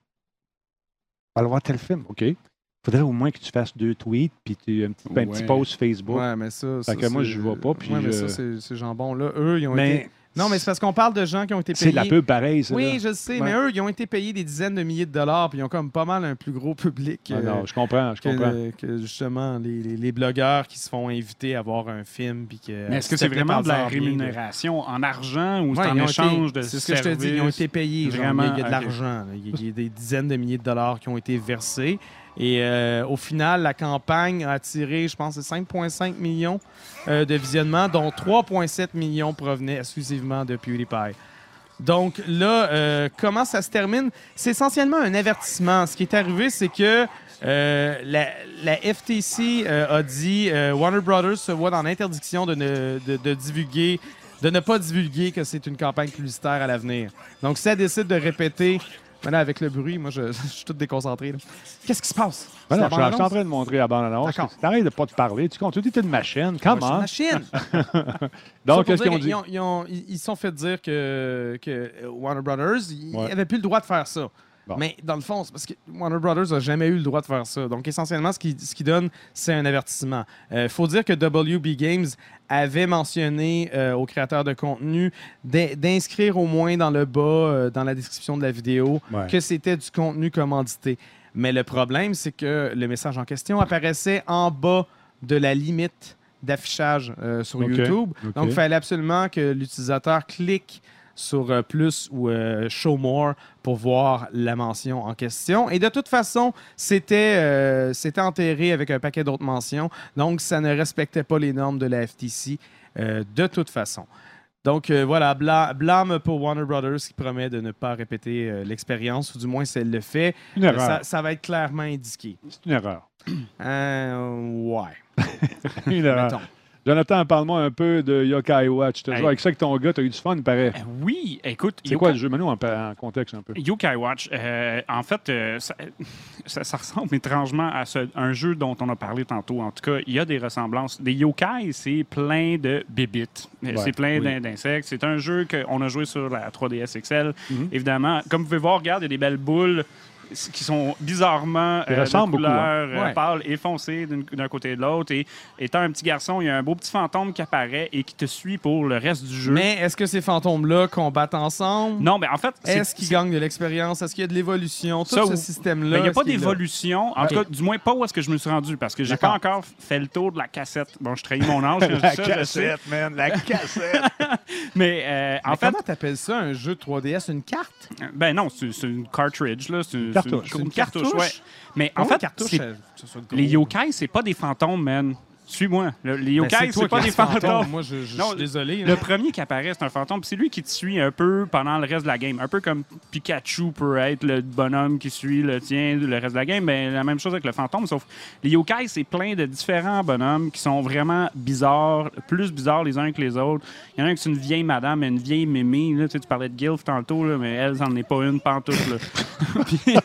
Aller voir tel film? OK. » Il faudrait au moins que tu fasses deux tweets puis tu, un, petit, ouais. un petit post Facebook. Ouais, mais ça, fait ça que moi, je ne vois pas. Puis ouais, mais je... ça, c'est, c'est jambon-là. Eux, ils ont mais... été... Non, mais c'est parce qu'on parle de gens qui ont été payés... C'est la pub pareil, ça. Oui, là. je sais, ouais. mais eux, ils ont été payés des dizaines de milliers de dollars puis ils ont comme pas mal un plus gros public. Ah, non, euh, je comprends, je que, comprends. Que justement, les, les, les blogueurs qui se font inviter à voir un film puis que... Mais est-ce que c'est vraiment de la rémunération en argent ou c'est ouais, en échange été, de C'est ce que je te dis, ils ont été payés. Vraiment, genre, il y a, il y a de okay. l'argent. Il y a des dizaines de milliers de dollars qui ont été versés. Et euh, au final, la campagne a attiré, je pense, cinq virgule cinq millions euh, de visionnements, dont trois virgule sept millions provenaient exclusivement de PewDiePie. Donc là, euh, comment ça se termine? C'est essentiellement un avertissement. Ce qui est arrivé, c'est que euh, la, la F T C euh, a dit euh, Warner Brothers se voit dans l'interdiction de ne, de, de divulguer, de ne pas divulguer que c'est une campagne publicitaire à l'avenir. Donc, si elle décide de répéter... Maintenant, avec le bruit, moi, je, je suis tout déconcentré. Là. Qu'est-ce qui se passe? Ben non, je, je suis en train de montrer la bande-annonce. T'arrêtes de pas te parler. Tu continues, tu es une machine. Comment? Ouais, c'est une machine. Donc, qu'est-ce qu'ils ont dit? Ils, ont, ils, ont, ils sont fait dire que, que Warner Brothers, ils n'avaient ouais. plus le droit de faire ça. Bon. Mais dans le fond, c'est parce que Warner Brothers n'a jamais eu le droit de faire ça. Donc, essentiellement, ce qu'ils ce qui donnent, c'est un avertissement. Il euh, faut dire que W B Games avait mentionné euh, aux créateurs de contenu d'inscrire au moins dans le bas, euh, dans la description de la vidéo, ouais. que c'était du contenu commandité. Mais le problème, c'est que le message en question apparaissait en bas de la limite d'affichage euh, sur okay. YouTube. Okay. Donc, il fallait absolument que l'utilisateur clique sur euh, plus ou euh, Show More pour voir la mention en question. Et de toute façon, c'était euh, c'était enterré avec un paquet d'autres mentions. Donc, ça ne respectait pas les normes de la F T C euh, de toute façon. Donc, euh, voilà, blâme, blâme pour Warner Brothers qui promet de ne pas répéter euh, l'expérience, ou du moins, si elle le fait, une erreur. Ça, ça va être clairement indiqué. C'est une erreur. Euh, ouais. Une erreur. Mettons. Jonathan, parle-moi un peu de Yokai Watch. Tu as hey. joué avec ça avec ton gars, tu as eu du fun, il paraît. Euh, oui, écoute... C'est Yokai... quoi le jeu? Mets-nous en, en contexte un peu. Yokai Watch, euh, en fait, euh, ça, ça, ça ressemble étrangement à ce, un jeu dont on a parlé tantôt. En tout cas, il y a des ressemblances. Des yokai, c'est plein de bébites. Ouais, c'est plein oui. d'insectes. C'est un jeu qu'on a joué sur la trois D S X L. Mm-hmm. Évidemment, comme vous pouvez voir, regarde, il y a des belles boules qui sont bizarrement euh, de couleur hein? ouais. pâle et foncée d'un côté et de l'autre. Et étant un petit garçon, il y a un beau petit fantôme qui apparaît et qui te suit pour le reste du jeu. Mais est-ce que ces fantômes-là combattent ensemble? Non, mais en fait... Est-ce qu'ils gagnent de l'expérience? Est-ce qu'il y a de l'évolution? Tout ça, ce système-là? Il n'y a pas d'évolution. En okay. tout cas, du moins pas où est-ce que je me suis rendu, parce que j'ai pas encore fait le tour de la cassette. Bon, je trahis mon âge. la ça, cassette, man, la cassette! mais euh, en mais fait... comment t'appelles ça, un jeu de trois D S? Une carte? Ben non, c'est une cartridge, là. C'est une cartouche. Une, une cartouche. Ouais. Mais en fait, cartouche, les yokai, c'est pas des fantômes, man. Suis-moi. Le, les yokai, c'est pas des fantômes. fantômes. Moi, je, je non, suis désolé. Le hein. premier qui apparaît, c'est un fantôme. C'est lui qui te suit un peu pendant le reste de la game. Un peu comme Pikachu peut être le bonhomme qui suit le tien le reste de la game. Mais la même chose avec le fantôme, sauf les yokai, c'est plein de différents bonhommes qui sont vraiment bizarres, plus bizarres les uns que les autres. Il y en a un qui c'est une vieille madame, une vieille mémé. Là, tu sais, tu parlais de Gilf tantôt, là, mais elle, c'en est pas une pantoute. Là. Puis...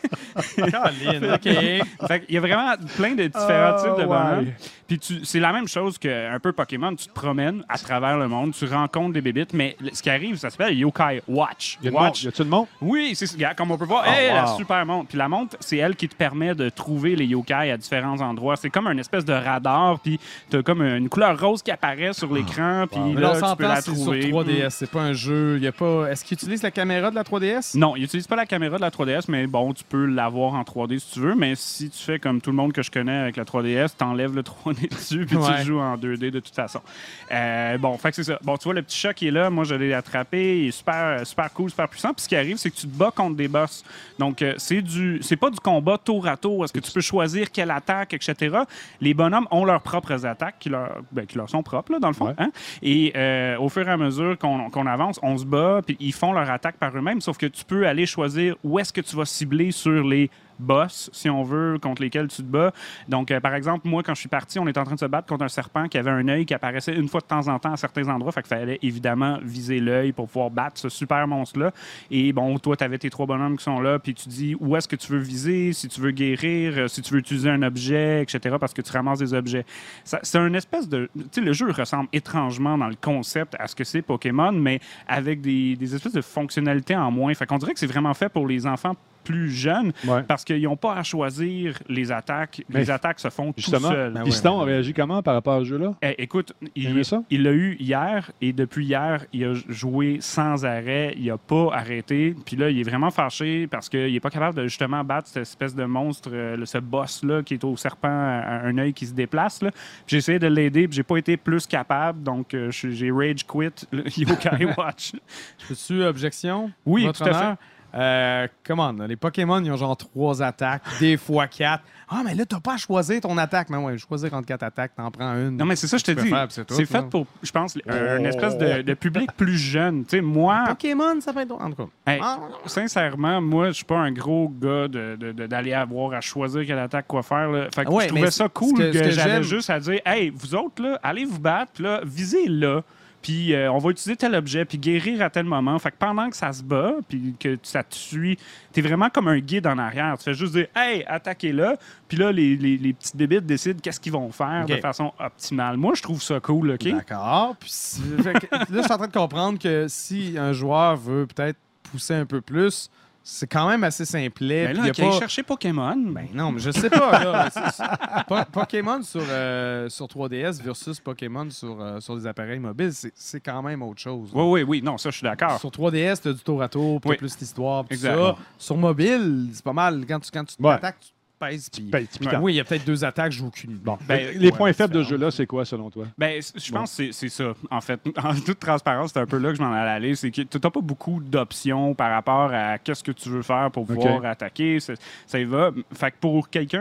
okay. Fait il y a vraiment plein de différents oh, types de bonhommes. Ouais. Puis tu, c'est la même chose qu'un peu Pokémon. Tu te promènes à travers le monde, tu rencontres des bébites, mais ce qui arrive, ça s'appelle Yokai Watch. Y a Watch. Y a-tu une montre? Oui, c'est comme on peut voir. Oh, hey, wow. La super montre. Puis la montre, c'est elle qui te permet de trouver les yokai à différents endroits. C'est comme une espèce de radar, puis t'as comme une couleur rose qui apparaît sur l'écran, puis wow. là, là tu peux la trouver. C'est sur trois D S, c'est pas un jeu. Y a pas... Est-ce qu'il utilise la caméra de la trois D S? Non, il utilise pas la caméra de la trois D S, mais bon, tu peux l'avoir en trois D si tu veux. Mais si tu fais comme tout le monde que je connais avec la trois D S, t'enlèves le trois D dessus, puis ouais. tu joues en deux D de toute façon. Euh, bon, fait que c'est ça. Bon, tu vois, le petit chat qui est là, moi, je l'ai attrapé. Il est super, super cool, super puissant. Puis ce qui arrive, c'est que tu te bats contre des boss. Donc, euh, c'est du, c'est pas du combat tour à tour. Est-ce que tu peux choisir quelle attaque, et cetera. Les bonhommes ont leurs propres attaques qui leur, ben, qui leur sont propres, là, dans le fond. Ouais. Hein? Et euh, au fur et à mesure qu'on, qu'on avance, on se bat, puis ils font leur attaque par eux-mêmes. Sauf que tu peux aller choisir où est-ce que tu vas cibler sur les boss, si on veut, contre lesquels tu te bats. Donc, euh, par exemple, moi, quand je suis parti, on était en train de se battre contre un serpent qui avait un œil qui apparaissait une fois de temps en temps à certains endroits. Fait qu'il fallait évidemment viser l'œil pour pouvoir battre ce super monstre-là. Et bon, toi, tu avais tes trois bonhommes qui sont là, puis tu dis où est-ce que tu veux viser, si tu veux guérir, si tu veux utiliser un objet, et cetera, parce que tu ramasses des objets. Ça, c'est une espèce de... Tu sais, le jeu ressemble étrangement dans le concept à ce que c'est Pokémon, mais avec des, des espèces de fonctionnalités en moins. Fait qu'on dirait que c'est vraiment fait pour les enfants plus jeunes, ouais. parce qu'ils n'ont pas à choisir les attaques. Mais les attaques se font tout seuls. Ben Piston ouais, ouais. a réagi comment par rapport à ce jeu-là? Eh, écoute, il, il l'a eu hier, et depuis hier, il a joué sans arrêt, il n'a pas arrêté, puis là, il est vraiment fâché parce qu'il n'est pas capable de justement battre cette espèce de monstre, euh, ce boss-là, qui est au serpent à un œil qui se déplace. Là. J'ai essayé de l'aider, puis j'ai pas été plus capable, donc euh, j'ai rage quit le Yokai Watch. Peux-tu objection? Oui, tout à fait. Euh, comment, les Pokémon, ils ont genre trois attaques, des fois quatre. Ah, mais là, t'as pas à choisir ton attaque. Mais ouais, choisir entre quatre attaques, t'en prends une. Non, mais c'est ça, je te dis. Faire, c'est, c'est fait pour, je pense, oh. une espèce de, de public plus jeune. Tu sais, moi. Pokémon, ça peut être. En tout cas. Hey, ah. Sincèrement, moi, je suis pas un gros gars de, de, de, d'aller avoir à choisir quelle attaque, quoi faire. Là. Fait que ouais, je trouvais ça cool que, que, que j'avais j'aime... juste à dire, hey, vous autres, là, allez vous battre, puis là, visez là. Puis euh, on va utiliser tel objet, puis guérir à tel moment. Fait que pendant que ça se bat, puis que ça te suit, t'es vraiment comme un guide en arrière. Tu fais juste dire « Hey, attaquez-là », puis là, les, les, les petites bébites décident qu'est-ce qu'ils vont faire okay. de façon optimale. Moi, je trouve ça cool, OK? D'accord. Puis là, je suis en train de comprendre que si un joueur veut peut-être pousser un peu plus... C'est quand même assez simplet. Mais là, il a pas... cherché Pokémon. Ben non, mais je sais pas. Là, c'est, c'est... Po- Pokémon sur, euh, sur trois D S versus Pokémon sur, euh, sur des appareils mobiles, c'est, c'est quand même autre chose. Oui, oui, oui. Non, ça, je suis d'accord. Sur trois D S, tu as du tour à tour, puis oui. plus l'histoire, tout ça. Sur mobile, c'est pas mal. Quand tu, quand tu ouais. t'attaques, tu pèses. Puis... Ben, ouais. Oui, il y a peut-être deux attaques, je n'ai aucune idée. Bon. Ben, les ouais, points faibles de ce jeu-là, c'est quoi, selon toi? Ben, je pense bon. que c'est, c'est ça. En fait, en toute transparence, c'est un peu là que je m'en allais aller. C'est que tu n'as pas beaucoup d'options par rapport à qu'est-ce que tu veux faire pour pouvoir okay. attaquer. Ça, ça y va. Fait que pour quelqu'un qui est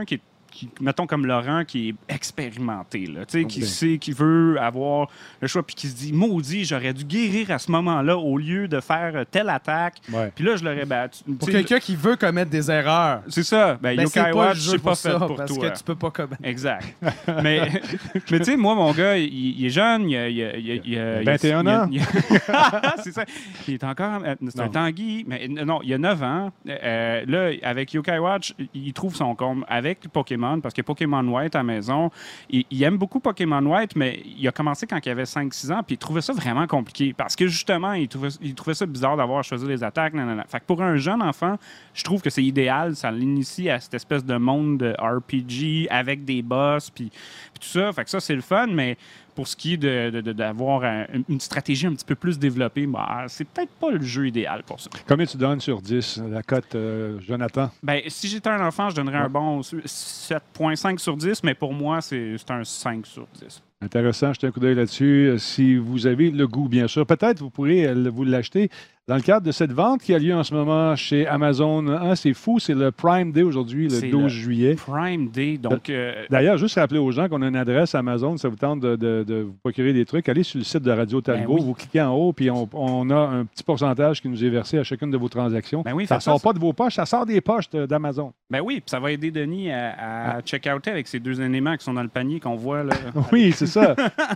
qui, mettons comme Laurent, qui est expérimenté, là, okay. qui sait, qui veut avoir le choix, puis qui se dit, maudit, j'aurais dû guérir à ce moment-là au lieu de faire telle attaque. Ouais. Puis là, je l'aurais battu. Pour quelqu'un qui veut commettre des erreurs. C'est ça. Ben, ben Yokai Watch, c'est pas fait ça, pour parce toi. Parce que tu peux pas commettre. Exact. mais, mais tu sais, moi, mon gars, il, il est jeune, il a... Il a, il a, vingt et un ans. Il a, c'est ça. Il est encore... C'est non. un Tanguy, mais non, il a neuf ans. Euh, là, avec Yokai Watch, il trouve son compte avec Pokémon, parce que Pokémon White à la maison, il, il aime beaucoup Pokémon White, mais il a commencé quand il avait cinq six ans, puis il trouvait ça vraiment compliqué, parce que justement, il trouvait, il trouvait ça bizarre d'avoir à choisir les attaques. Nanana. Fait que pour un jeune enfant, je trouve que c'est idéal, ça l'initie à cette espèce de monde de R P G avec des boss, puis tout ça. Fait que ça, c'est le fun, mais pour ce qui est de, de, de, d'avoir un, une stratégie un petit peu plus développée, bah, c'est peut-être pas le jeu idéal pour ça. Combien tu donnes sur dix, la cote, euh, Jonathan? Ben, si j'étais un enfant, je donnerais ouais. un bon sept virgule cinq sur dix, mais pour moi, c'est, c'est un cinq sur dix. Intéressant, jetez un coup d'œil là-dessus. Si vous avez le goût, bien sûr, peut-être vous pourrez vous l'acheter dans le cadre de cette vente qui a lieu en ce moment chez Amazon. Ah, c'est fou, c'est le Prime Day aujourd'hui, le c'est douze le juillet. Prime Day, donc... Euh... D'ailleurs, juste rappeler aux gens qu'on a une adresse Amazon, ça vous tente de, de, de vous procurer des trucs, allez sur le site de Radio Talbot, ben oui. vous cliquez en haut, puis on, on a un petit pourcentage qui nous est versé à chacune de vos transactions. Ben oui, ça ne sort pas de vos poches, ça sort des poches d'Amazon. Ben oui, puis ça va aider Denis à, à ah. check-outer avec ces deux éléments qui sont dans le panier qu'on voit là. Oui, c'est ça.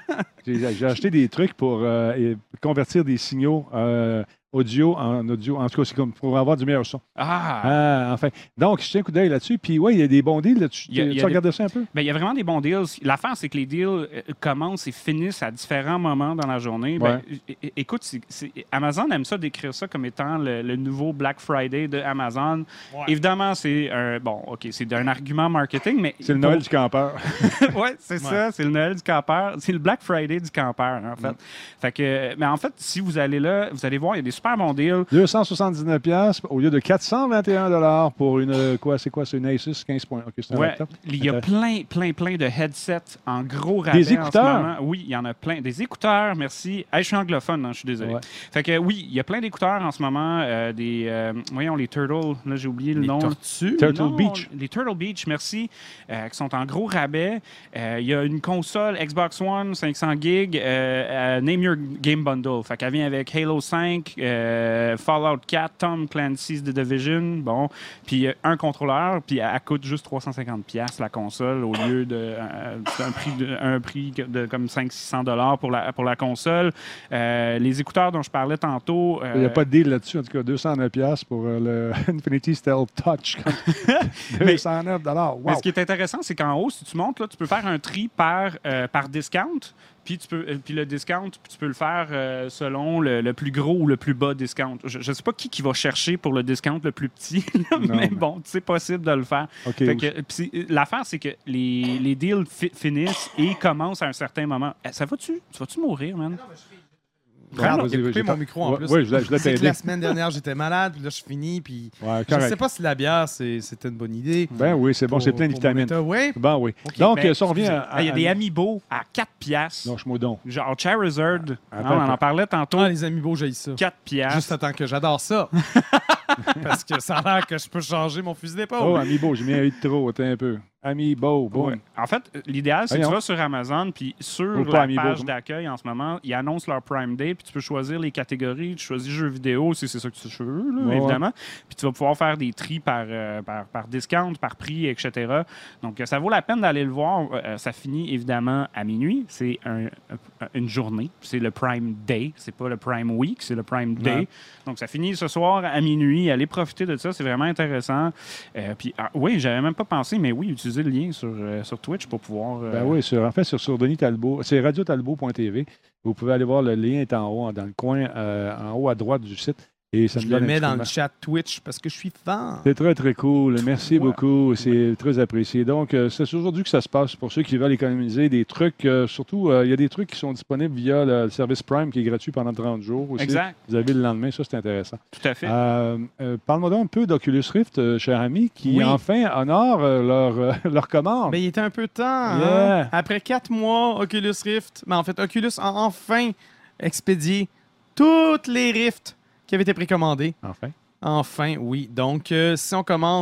J'ai, j'ai acheté des trucs pour euh, convertir des signaux euh, audio en audio. En tout cas, c'est comme pour avoir du meilleur son. Ah! ah enfin. Donc, je tiens un coup d'œil là-dessus. Puis, oui, il y a des bons deals là-dessus. Tu, tu regardes ça un peu? Bien, il y a vraiment des bons deals. L'affaire, c'est que les deals euh, commencent et finissent à différents moments dans la journée. Ouais. Ben, é- écoute, c'est, c'est, Amazon aime ça décrire ça comme étant le, le nouveau Black Friday de Amazon. Ouais. Évidemment, c'est un, bon, OK, c'est un argument marketing, mais... C'est le Noël pour... du campeur. oui, c'est ouais. ça. C'est le Noël du campeur. C'est le Black Friday du campeur, en fait. Mm. Fait que, mais en fait, si vous allez là, vous allez voir, il y a des super bons deals. deux cent soixante-dix-neuf dollars au lieu de quatre cent vingt et un dollars pour une, quoi, c'est quoi, c'est une Asus quinze points. OK, c'est un ouais, laptop. Il y a plein, plein, plein de headsets en gros rabais. Des écouteurs? En ce moment. Oui, il y en a plein. Des écouteurs, merci. Hey, je suis anglophone, hein, je suis désolé. Ouais. Fait que oui, il y a plein d'écouteurs en ce moment. Euh, des, euh, voyons, les Turtle, là, j'ai oublié le les nom. Tortues? Turtle non, Beach. Les Turtle Beach, merci, euh, qui sont en gros rabais. Euh, il y a une console Xbox One, cinq cents gigs, euh, euh, Name Your Game Bundle. Fait qu'elle vient avec Halo cinq, euh, Fallout quatre, Tom Clancy's The Division, bon, puis euh, un contrôleur, puis elle, elle coûte juste trois cent cinquante dollars la console au lieu de euh, un prix de, un prix de comme cinq cents à six cents dollars pour la, pour la console. Euh, les écouteurs dont je parlais tantôt... Euh, il n'y a pas de deal là-dessus, en tout cas, deux cent neuf dollars pour euh, le Infinity Stealth Touch. deux cent neuf dollars, wow! Mais ce qui est intéressant, c'est qu'en haut, si tu montes, là, tu peux faire un tri par, euh, par discount. Puis, tu peux, puis le discount, tu peux le faire euh, selon le, le plus gros ou le plus bas discount. Je ne sais pas qui, qui va chercher pour le discount le plus petit, là, non, mais, mais bon, c'est possible de le faire. Okay, fait que, pis l'affaire, c'est que les, les deals fi- finissent et commencent à un certain moment. Ça va-tu? Tu vas-tu mourir, man? Ah, j'ai coupé mon micro en ouais, plus. Oui, je l'ai c'est que la semaine dernière, j'étais malade, puis là, je finis, puis ouais, je ne sais pas si la bière, c'est, c'était une bonne idée. Ben oui, c'est bon, pour, c'est plein de vitamines. Oui? Ben oui. Okay. Donc, ben, ça, on revient à... Il y a des Amiibo à quatre piastres. Non, je m'en donne. Genre Charizard, ah, non, on en parlait tantôt. Ah, les Amiibo, j'ai ça. quatre piastres. Juste attends que j'adore ça. Parce que ça a l'air que je peux changer mon fusil d'épaule. Oh, Amiibo, j'ai mis un de trop, attends un peu. Amiibo, bon. Ouais. En fait, l'idéal, c'est que tu vas sur Amazon, puis sur Ou la Amiibo, page comme... d'accueil en ce moment, ils annoncent leur Prime Day, puis tu peux choisir les catégories, tu choisis jeux vidéo, si c'est ça que tu veux, là, ouais, évidemment. Ouais. Puis tu vas pouvoir faire des tris par, euh, par, par discount, par prix, et cetera. Donc, ça vaut la peine d'aller le voir. Euh, ça finit évidemment à minuit. C'est un, une journée. C'est le Prime Day. C'est pas le Prime Week, c'est le Prime Day. Ouais. Donc, ça finit ce soir à minuit. Allez profiter de ça, c'est vraiment intéressant. Euh, puis, ah, oui, j'avais même pas pensé, mais oui, utiliser le lien sur, euh, sur Twitch pour pouvoir... Euh... Ben oui, sur, en fait, sur, sur Denis Talbot, c'est radio talbot point t v. Vous pouvez aller voir, le lien est en haut, dans le coin, euh, en haut à droite du site. Et ça je me le mets dans le chat Twitch parce que je suis fan. C'est très, très cool. Merci ouais. beaucoup. C'est ouais. très apprécié. Donc, euh, c'est aujourd'hui que ça se passe pour ceux qui veulent économiser des trucs. Euh, surtout, il euh, y a des trucs qui sont disponibles via le, le service Prime qui est gratuit pendant trente jours aussi. Exact. Vous avez le lendemain. Ça, c'est intéressant. Tout à fait. Euh, euh, parle-moi donc un peu d'Oculus Rift, euh, cher ami, qui oui. enfin honore euh, leur, euh, leur commande. Mais il était un peu temps. Yeah. Hein? Après quatre mois, Oculus Rift, mais en fait, Oculus a enfin expédié toutes les Rifts qui avait été précommandé. Enfin. Enfin, oui. Donc, euh, si on commande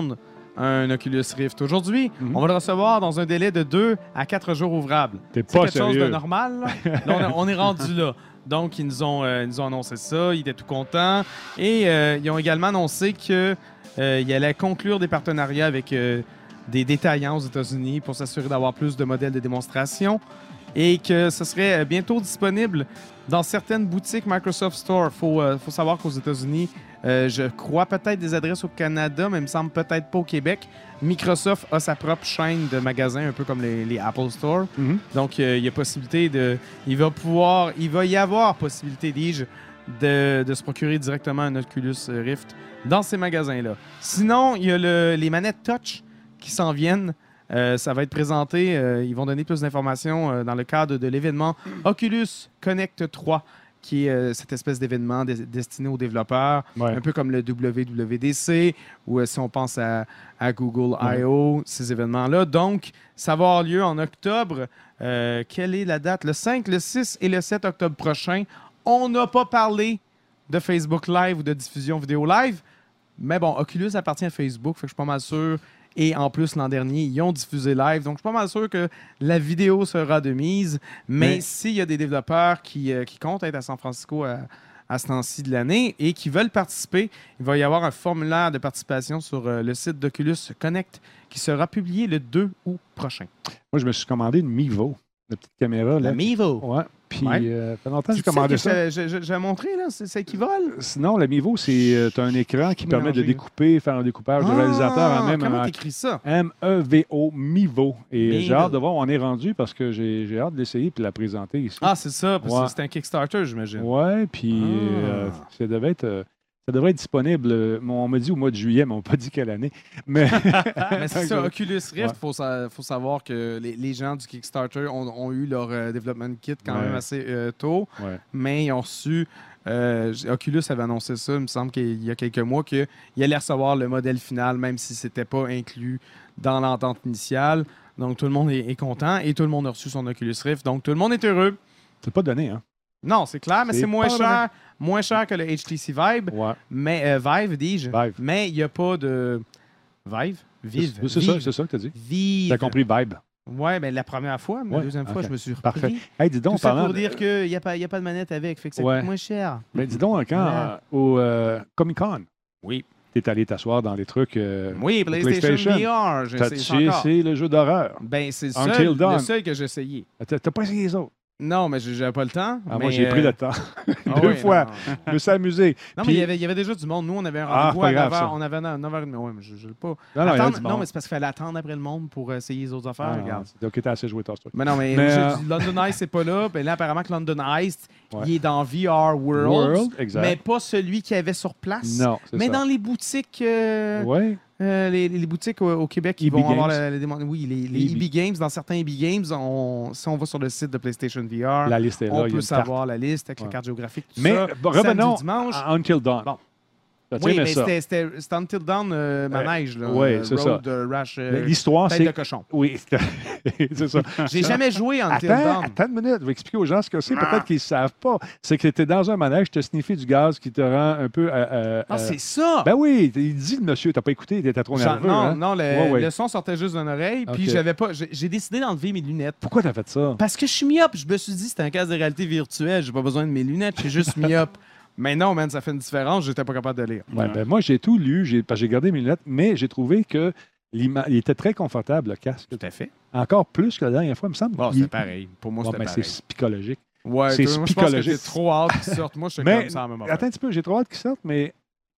un Oculus Rift aujourd'hui. Mm-hmm. On va le recevoir dans un délai de deux à quatre jours ouvrables. T'es C'est pas quelque chose sérieux. de normal. Là, là on, a- on est rendu là. Donc, ils nous ont, euh, ils nous ont annoncé ça. Ils étaient tout contents. Et euh, ils ont également annoncé qu'ils euh, allaient conclure des partenariats avec euh, des détaillants aux États-Unis pour s'assurer d'avoir plus de modèles de démonstration et que ce serait bientôt disponible dans certaines boutiques Microsoft Store. Il faut, euh, faut savoir qu'aux États-Unis, euh, je crois peut-être des adresses au Canada, mais il me semble peut-être pas au Québec. Microsoft a sa propre chaîne de magasins, un peu comme les, les Apple Store. Mm-hmm. Donc, euh, il y a possibilité de... Il va pouvoir... Il va y avoir possibilité, dis-je, de, de se procurer directement un Oculus Rift dans ces magasins-là. Sinon, il y a le- les manettes Touch qui s'en viennent. Euh, ça va être présenté. Euh, ils vont donner plus d'informations euh, dans le cadre de l'événement Oculus Connect trois, qui est euh, cette espèce d'événement dé- destiné aux développeurs, Ouais. un peu comme le W W D C, ou euh, si on pense à, à Google I O, ces événements-là. Donc, ça va avoir lieu en octobre. Euh, quelle est la date? Le cinq, le six et le sept octobre prochain. On n'a pas parlé de Facebook Live ou de diffusion vidéo live, mais bon, Oculus appartient à Facebook, fait que je suis pas mal sûr. Et en plus, l'an dernier, ils ont diffusé live. Donc, je suis pas mal sûr que la vidéo sera de mise. Mais, Mais- s'il y a des développeurs qui, euh, qui comptent être à San Francisco à, à ce temps-ci de l'année et qui veulent participer, il va y avoir un formulaire de participation sur euh, le site d'Oculus Connect qui sera publié le deux août prochain. Moi, je me suis commandé une Mivo, la petite caméra. Là. La Mivo. Ouais. Puis, Ouais. euh, ça fait longtemps que j'ai C'est commandé ça. ça. que j'ai- j'ai j'ai montré, là, c'est c'est qui vole. Sinon, la Mivo, c'est euh, t'as un écran qui permet de Mélangé. découper, faire un découpage de réalisateur en même Ah, Comment en t'écris ça? M E V O, Mivo. Et Mivo. j'ai hâte de voir où on est rendu parce que j'ai j'ai hâte de l'essayer et de la présenter ici. Ah, c'est ça. parce que Ouais. C'est un Kickstarter, j'imagine. Ouais, puis Ah. euh, ça devait être. euh, ça devrait être disponible. euh, On m'a dit au mois de juillet, mais on m'a pas dit quelle année. Mais Mais c'est ça, Oculus Rift, il Ouais. faut, sa- faut savoir que les, les gens du Kickstarter ont, ont eu leur euh, development kit quand Ouais. même assez euh, tôt, ouais. mais ils ont reçu. euh, j- Oculus avait annoncé ça, il me semble qu'il y a quelques mois, qu'il allait recevoir le modèle final, même si ce n'était pas inclus dans l'entente initiale. Donc tout le monde est, est content et tout le monde a reçu son Oculus Rift. Donc tout le monde est heureux. c'est pas donné, hein? Non, c'est clair, mais C'est c'est moins pas cher, moins cher que le H T C Vive. Ouais. Mais euh, Vive, dis-je. Vive. Mais il n'y a pas de. Vive? Vive. C'est c'est ça, Vive. c'est ça que tu as dit. Vive. Tu as compris Vibe. Ouais, mais la première fois, mais la Ouais, deuxième fois, ok. je me suis repris. Parfait. Hey, dis Tout donc, ça parlant pour de- dire qu'il n'y a, pas- y a pas de manette avec, fait que ça Ouais. coûte moins cher. Mais dis donc, quand Ouais. euh, au euh, Comic-Con, Oui. tu es allé t'asseoir dans les trucs. euh, Oui, PlayStation, PlayStation. V R, j'ai T'as essayé ça encore. essayé le jeu d'horreur. Ben, c'est le Until seul, Dawn. le seul que j'ai essayé. T'as t'as pas essayé les autres. Non, mais j'ai- j'avais pas le temps. Ah, mais, moi, j'ai pris euh, le temps. ah Deux oui, fois. non. Je me suis amusé. Non, Puis- mais il y, avait, il y avait déjà du monde. Nous, on avait un Ah, rendez-vous pas à grave, neuf heures. ça. On avait à neuf heures trente. Ouais, mais je ne pas. Non, non, il y a Attendre- du non, monde. mais c'est parce qu'il fallait attendre après le monde pour essayer les autres affaires. Ah, regarde. c'est- OK, t'as assez joué, toi, ce truc. Mais non, mais, Mais, j'ai euh, dit, London Ice, c'est pas là. Ben là, apparemment que London Ice, Ouais. il est dans V R World, World, exact. mais pas celui qu'il y avait sur place. Non, c'est Mais ça. dans les boutiques, euh, Ouais. euh, les, les boutiques au, au Québec qui E B vont avoir Games. la- la démon- oui, les, les E B. E B Games, dans certains E B Games, on, si on va sur le site de PlayStation V R, La liste est là. on il y a peut une carte. savoir la liste avec Ouais. la carte géographique, tout Mais ça. bon, Samedi, revenons dimanche. à Until Dawn. Bon. T'as-tu Oui, aimé mais ça? c'était- c'était c'était Until Dawn euh, manège, là. ouais, euh, c'est Road, ça. euh, Rash, euh, Mais L'histoire, tête c'est... de cochon. Oui, c'est ça. J'ai jamais joué à Until Attends, Dawn. attends une minute. Je vais expliquer aux gens ce que c'est. Ah. Peut-être qu'ils ne savent pas. C'est que tu es dans un manège, tu as sniffé du gaz qui te rend un peu... euh, euh, Ah, euh, c'est ça! Ben oui, il dit le monsieur. Tu n'as pas écouté, il était trop Genre, nerveux. non, hein? non, le, Ouais, ouais. le son sortait juste d'une oreille, puis Ok. j'avais pas. J'ai j'ai décidé d'enlever mes lunettes. Pourquoi tu as fait ça? Parce que je suis myope. Je me suis dit, c'est un casque de réalité virtuelle, j'ai pas besoin de mes lunettes, je suis juste myope. Mais non, man, ça fait une différence, j'étais pas capable de lire. Ouais, ben, moi, j'ai tout lu. J'ai parce que j'ai gardé mes lunettes, mais j'ai trouvé que l'ima- il était très confortable, le casque. Tout à fait. Encore plus que la dernière fois, il me semble. Bon, Il- c'était pareil. Pour moi, Ouais, c'était mais pareil. c'est psychologique. Ouais, c'est toi, moi, je pense que psychologique. t'es trop hâte qu'ils sortent. Moi, je suis Mais comme ça en même affaire. attends un petit peu, j'ai trop hâte qu'ils sortent, mais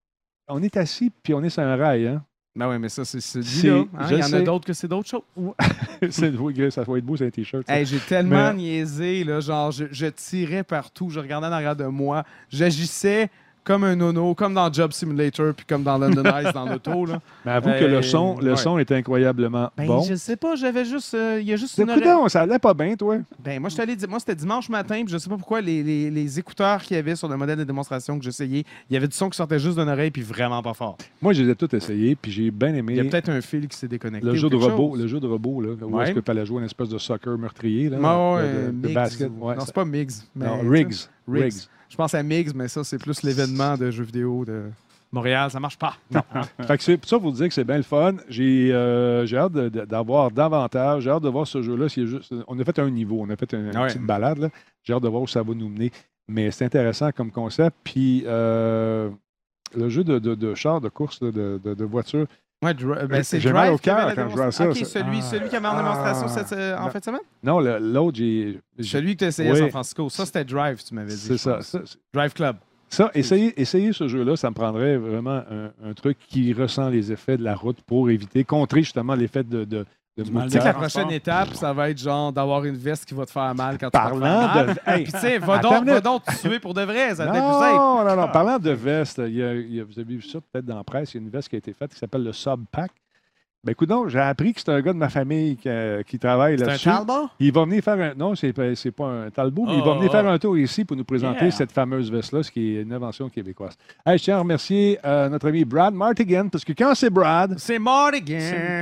on est assis puis on est sur un rail. Hein? Ben oui, mais ça, c'est celui-là. C'est- hein. je Il y en a sais. d'autres que c'est d'autres choses. C'est- oui, ça va être beau, c'est un T-shirt. ça. Hey, j'ai tellement Mais- niaisé, là, genre, je, je tirais partout, je regardais en arrière de moi, j'agissais comme un nono, comme dans Job Simulator, puis comme dans London Ice, dans l'auto. Là. Mais avoue que Euh, le son, le ouais. son est incroyablement Ben, bon. je sais pas, j'avais juste. euh, Il y a juste une Écoute oreille. donc, ça allait pas bien, toi. Ben, moi, je suis allé di- moi, c'était dimanche matin, puis je sais pas pourquoi les, les, les écouteurs qu'il y avait sur le modèle de démonstration que j'essayais, il y avait du son qui sortait juste d'une oreille, puis vraiment pas fort. Moi, je les ai tous essayés, puis j'ai bien aimé Il y a peut-être un fil qui s'est déconnecté. le ou jeu de quelque robot, chose. le jeu de robot, là, où Ouais. est-ce que tu allais jouer une espèce de soccer meurtrier, là, Ouais, de- ouais, de, de Migs basket. ou- Ouais, non, ça- c'est pas Migs. mais, non, tu sais, Riggs. Riggs. Riggs. Je pense à Migs, mais ça, c'est plus l'événement de jeux vidéo de, Montréal, ça marche pas. Non. Fait que c'est pour ça vous dire que c'est bien le fun. J'ai euh, j'ai hâte de, de, d'avoir davantage. J'ai hâte de voir ce jeu-là. Si juste, on a fait un niveau, on a fait une, une ouais. petite balade. Là. J'ai hâte de voir où ça va nous mener. Mais c'est intéressant comme concept. Puis euh, le jeu de, de, de char, de course, de, de, de voiture. Ouais, dr- ben c'est j'ai Drive mal au qui avait cœur la quand je vois ça. OK, ça. celui, Ah. celui qui avait en démonstration Ah. cette, euh, en fin de semaine? Non, le, l'autre, j'ai. Celui que tu as essayé oui. à San Francisco. Ça, c'était Drive, tu m'avais dit. C'est ça. ça c'est... Drive Club. Ça, essayer, essayer ce jeu-là, ça me prendrait vraiment un, un truc qui ressent les effets de la route pour éviter, contrer justement l'effet de, de, de Tu sais que la prochaine étape, ça va être genre d'avoir une veste qui va te faire mal quand Parlant tu vas te faire mal. de... Hey, Puis tu sais, va donc, va donc te tuer pour de vrai, ça devrait plus être. Non, non, non. Parlant de veste, il y a, il y a, vous avez vu ça peut-être dans la presse, il y a une veste qui a été faite qui s'appelle le Sub Pack. Ben écoute donc, j'ai appris que c'est un gars de ma famille qui, euh, qui travaille c'est là-dessus. C'est un Talbot? Il va venir faire un... Non, c'est pas, c'est pas un Talbot, mais oh, il va venir oh. faire un tour ici pour nous présenter Yeah. cette fameuse veste-là, ce qui est une invention québécoise. Hey, je tiens à remercier euh, notre ami Brad Martigan, parce que quand c'est Brad... C'est Mardigan.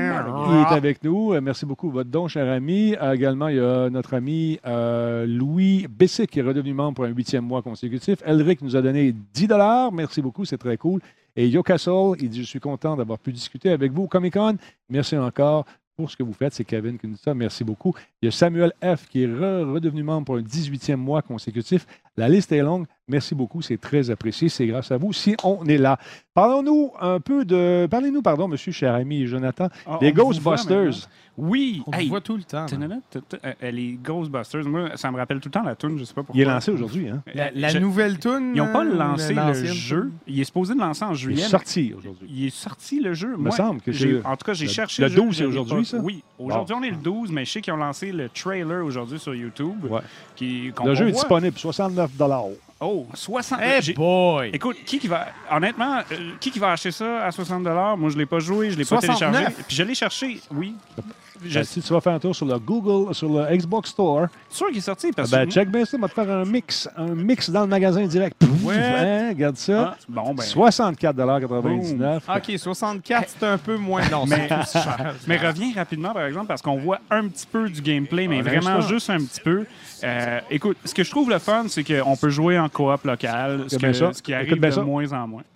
Il est avec nous. Euh, Merci beaucoup, votre don, cher ami. Euh, également, il y a notre ami euh, Louis Bessic qui est redevenu membre pour un huitième mois consécutif. Elric nous a donné dix dollars. Merci beaucoup, c'est très cool. Et Yo Castle, il dit « Je suis content d'avoir pu discuter avec vous au Comic-Con. Merci encore pour ce que vous faites. » C'est Kevin qui nous dit ça. Merci beaucoup. Il y a Samuel F. qui est re- redevenu membre pour un dix-huitième mois consécutif. La liste est longue. Merci beaucoup. C'est très apprécié. C'est grâce à vous si on est là. Parlons-nous un peu de... Parlez-nous, pardon, monsieur, cher ami Jonathan, Ah, des on vous Ghostbusters. voit Oui. On Hey, vous voit tout le temps. tanana, tata, euh, les Ghostbusters, moi, ça me rappelle tout le temps la toune, je sais pas pourquoi. Il est lancé aujourd'hui. Hein? La, la Je- nouvelle toune. Ils n'ont pas euh, lancé le l'ancienne jeu. toune? Il est supposé le lancer en Il juillet. est sorti aujourd'hui. Il est sorti le jeu. Il me semble que j'ai- c'est- En tout cas, j'ai le- cherché le jeu, douze, c'est je l'ai aujourd'hui, pas- ça? Oui. Aujourd'hui, on est le douze, mais je sais qu'ils ont lancé le trailer aujourd'hui sur YouTube. Ouais. Qui, qu'on- Le jeu on est voit. disponible, soixante-neuf dollars. Oh, soixante. Hey j'ai- boy! Écoute, qui qui va. Honnêtement, euh, qui qui va acheter ça à soixante dollars? Moi, je ne l'ai pas joué, je ne l'ai pas soixante-neuf. téléchargé. Puis je l'ai cherché, oui. Je Ben, si tu vas faire un tour sur le Google, sur le Xbox Store, suis sûr qu'il est sorti parce ben, que. check bien ça, on va te faire un mix, un mix dans le magasin direct. Pouf, Ouais. hein, regarde ça. Ah, bon, ben. soixante-quatre quatre-vingt-dix-neuf. OK, soixante-quatre, c'est un peu moins. Non, Mais- c'est aussi cher. Mais reviens rapidement, par exemple, parce qu'on voit un petit peu du gameplay, mais Un vraiment instant. juste un petit peu. Euh, écoute, ce que je trouve le fun, c'est qu'on peut jouer en coop local, ce, Écoute bien que- ça. ce qui Écoute arrive bien de ça. moins en moins.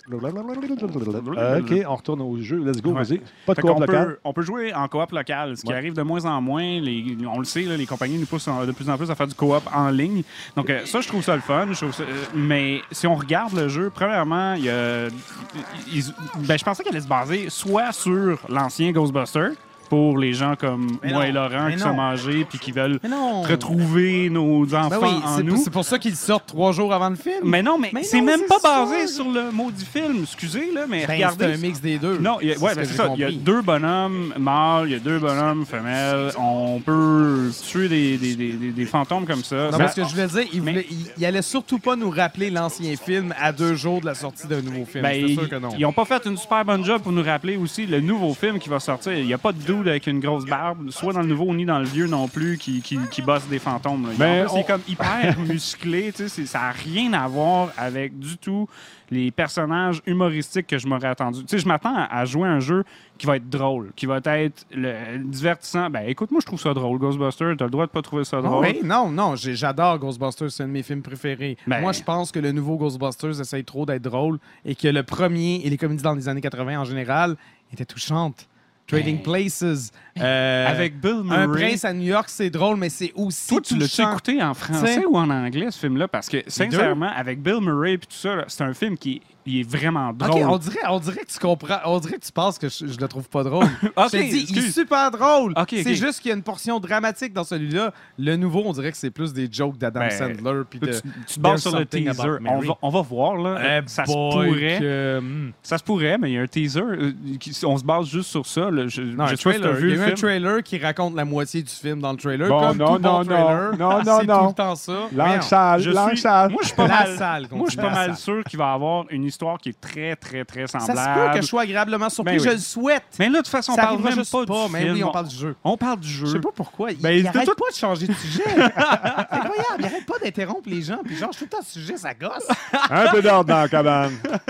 Euh, OK, on retourne au jeu. Let's go, Ouais. vas-y. Pas de Fait coop qu'on local. peut, on peut jouer en coop local, ce qui Ouais. arrive de moins en moins. Les, on le sait, là, les compagnies nous poussent en- de plus en plus à faire du coop en ligne. Donc euh, ça, je trouve ça le fun. Je trouve ça- euh, mais si on regarde le jeu, premièrement, il y a, ils- ben, je pensais qu'elle allait se baser soit sur l'ancien Ghostbuster, pour les gens comme Mais moi non, et Laurent mais qui non. sont âgés puis qui veulent Mais non. retrouver nos enfants Ben oui, en c'est nous. pour, c'est pour ça qu'ils sortent trois jours avant le film. Mais non, mais, Mais c'est non, même c'est pas ça. basé sur le maudit film. Excusez, là, mais Ben, regardez. c'est un mix des deux. Non, il y a- C'est ouais, ce ben, que c'est j'ai ça. Il y a compris. deux bonhommes mâles, il y a deux bonhommes femelles. On peut tuer des, des, des, des- des fantômes comme ça. Non, Ça- parce que je voulais dire, il, Mais- voulait- il, il allait surtout pas nous rappeler l'ancien film à deux jours de la sortie d'un nouveau film. ben, C'est sûr ils- que non. Ils n'ont pas fait une super bonne job pour nous rappeler aussi le nouveau film qui va sortir. Il n'y a pas de dude avec une grosse barbe, soit dans le nouveau ni dans le vieux non plus, qui, qui, qui bosse des fantômes. là. Ben, En plus, il on- est comme hyper musclé. tu sais, c'est- Ça n'a rien à voir avec du tout les personnages humoristiques que je m'aurais attendu. Tu sais, je m'attends à, à jouer un jeu qui va être drôle, qui va être le, divertissant. Ben, écoute, moi, je trouve ça drôle. Ghostbusters, tu as le droit de pas trouver ça Ah drôle. oui, non, non, j'ai- j'adore Ghostbusters, c'est un de mes films préférés. Ben- Moi, je pense que le nouveau Ghostbusters essaye trop d'être drôle et que le premier et les comédies dans les années quatre-vingt en général étaient touchantes. Trading Places. euh, Avec Bill Murray. Un prince à New York, c'est drôle, mais c'est aussi Toi, tu l'as touchant. écouté en français T'sais. ou en anglais, ce film-là? Parce que, sincèrement, avec Bill Murray et tout ça, là, c'est un film qui il est vraiment OK, drôle. on dirait, on dirait que tu comprends. On dirait que tu penses que je, je le trouve pas drôle. Ok, je te dis, il est excuse. super drôle. Ok, c'est ok. juste qu'il y a une portion dramatique dans celui-là. Le nouveau, on dirait que c'est plus des jokes d'Adam Ben, Sandler. Puis Tu, de, tu te bases There's sur le Something teaser. About On Mary. va, on va voir, là. Eh ça se boy, pourrait. que, hmm. Ça se pourrait, mais il y a un teaser. euh, qui- on se base juste sur ça. Là. Je, Non, je un sais pas si t'as trailer. vu Il y le a eu un film. trailer qui raconte la moitié du film dans le trailer. Bon, comme non, tout bon non, trailer. non, non, non, c'est non. tout le temps ça. Langue Voyons. sale, Je langue suis- sale. Moi, je suis pas La mal. salle, Moi, je suis pas la mal salle. sûr qu'il va avoir une histoire qui est très, très, très Ça semblable. se peut que je sois agréablement surpris. Ben oui. Je le souhaite. Mais là, de toute façon, on ça parle arrivera même juste pas, pas. du Mais film. oui, on parle du jeu. On parle du jeu. Je sais pas pourquoi. Il, Ben, il de arrête toute- pas de changer de sujet. C'est incroyable. Il arrête pas d'interrompre les gens. Puis genre, je suis tout le temps sur le sujet, ça gosse. Un peu d'ordre dans la cabane.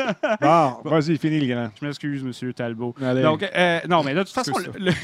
Bon, vas-y, finis le grand. Je m'excuse, Monsieur Talbot. Allez. Donc, euh, non, mais de toute façon, C'est le, le-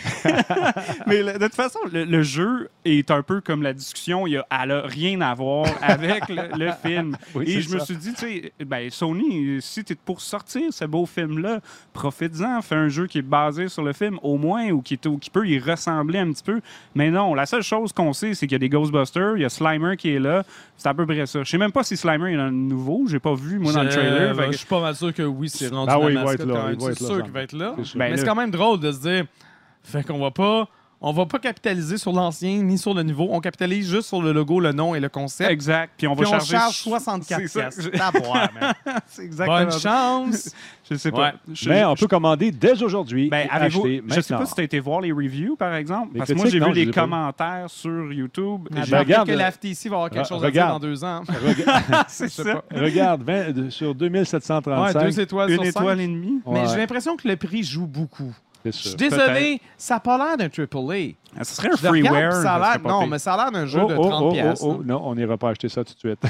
mais le- de toute façon, le, le jeu est un peu comme la discussion. Il a, elle a rien à voir avec le, le film. Oui, Et c'est je me ça. suis dit, tu sais, ben, Sony, si tu es pour sortir ce beau film-là, profites-en, fais un jeu qui est basé sur le film, au moins, ou qui, est, qui peut y ressembler un petit peu. Mais non, la seule chose qu'on sait, c'est qu'il y a des Ghostbusters, il y a Slimer qui est là. C'est à peu près ça. Je sais même pas si Slimer il y en a un nouveau. J'ai pas vu, moi, dans le trailer. Je suis pas mal sûr que oui, c'est rendu ah la oui, mascotte. Il va être là, quand même. il va être C'est là, sûr ça. qu'il va être là. C'est sûr. Mais Ben, c'est là- quand même drôle de se dire, fait qu'on va pas... On va pas capitaliser sur l'ancien ni sur le nouveau. On capitalise juste sur le logo, le nom et le concept. Exact. Puis on Puis va on charger... charge soixante-quatre C'est ça. piastres. Taboire, man. C'est exactement Bonne ça. chance. Je sais pas. Ouais. Je- Mais je- on peut commander dès aujourd'hui Ben, et avez-vous- acheter je sais pas maintenant. si tu as été voir les reviews, par exemple. Les parce que moi, critiques, j'ai non, vu je les les ai pas commentaires sur YouTube. et Attends, j'ai- Ben, regarde, peut-être que euh, la F T C va avoir quelque re- chose à regarde. dire dans deux ans. Rega- C'est Je sais ça. pas. Regarde, vingt de- sur deux mille sept cent Ouais, trente-cinq. deux étoiles Une sur étoile cinq. et demie. Mais Ouais, j'ai l'impression que le prix joue beaucoup. c'est Je suis sûr. désolé, ça n'a pas l'air d'un triple A. Ah, ce serait un Je le regarde, freeware. puis ça ça a serait l'air, pas non, pire. mais ça a l'air d'un jeu Oh, de oh, trente oh, piastres. oh, oh, non, on n'ira pas acheter ça tout de suite.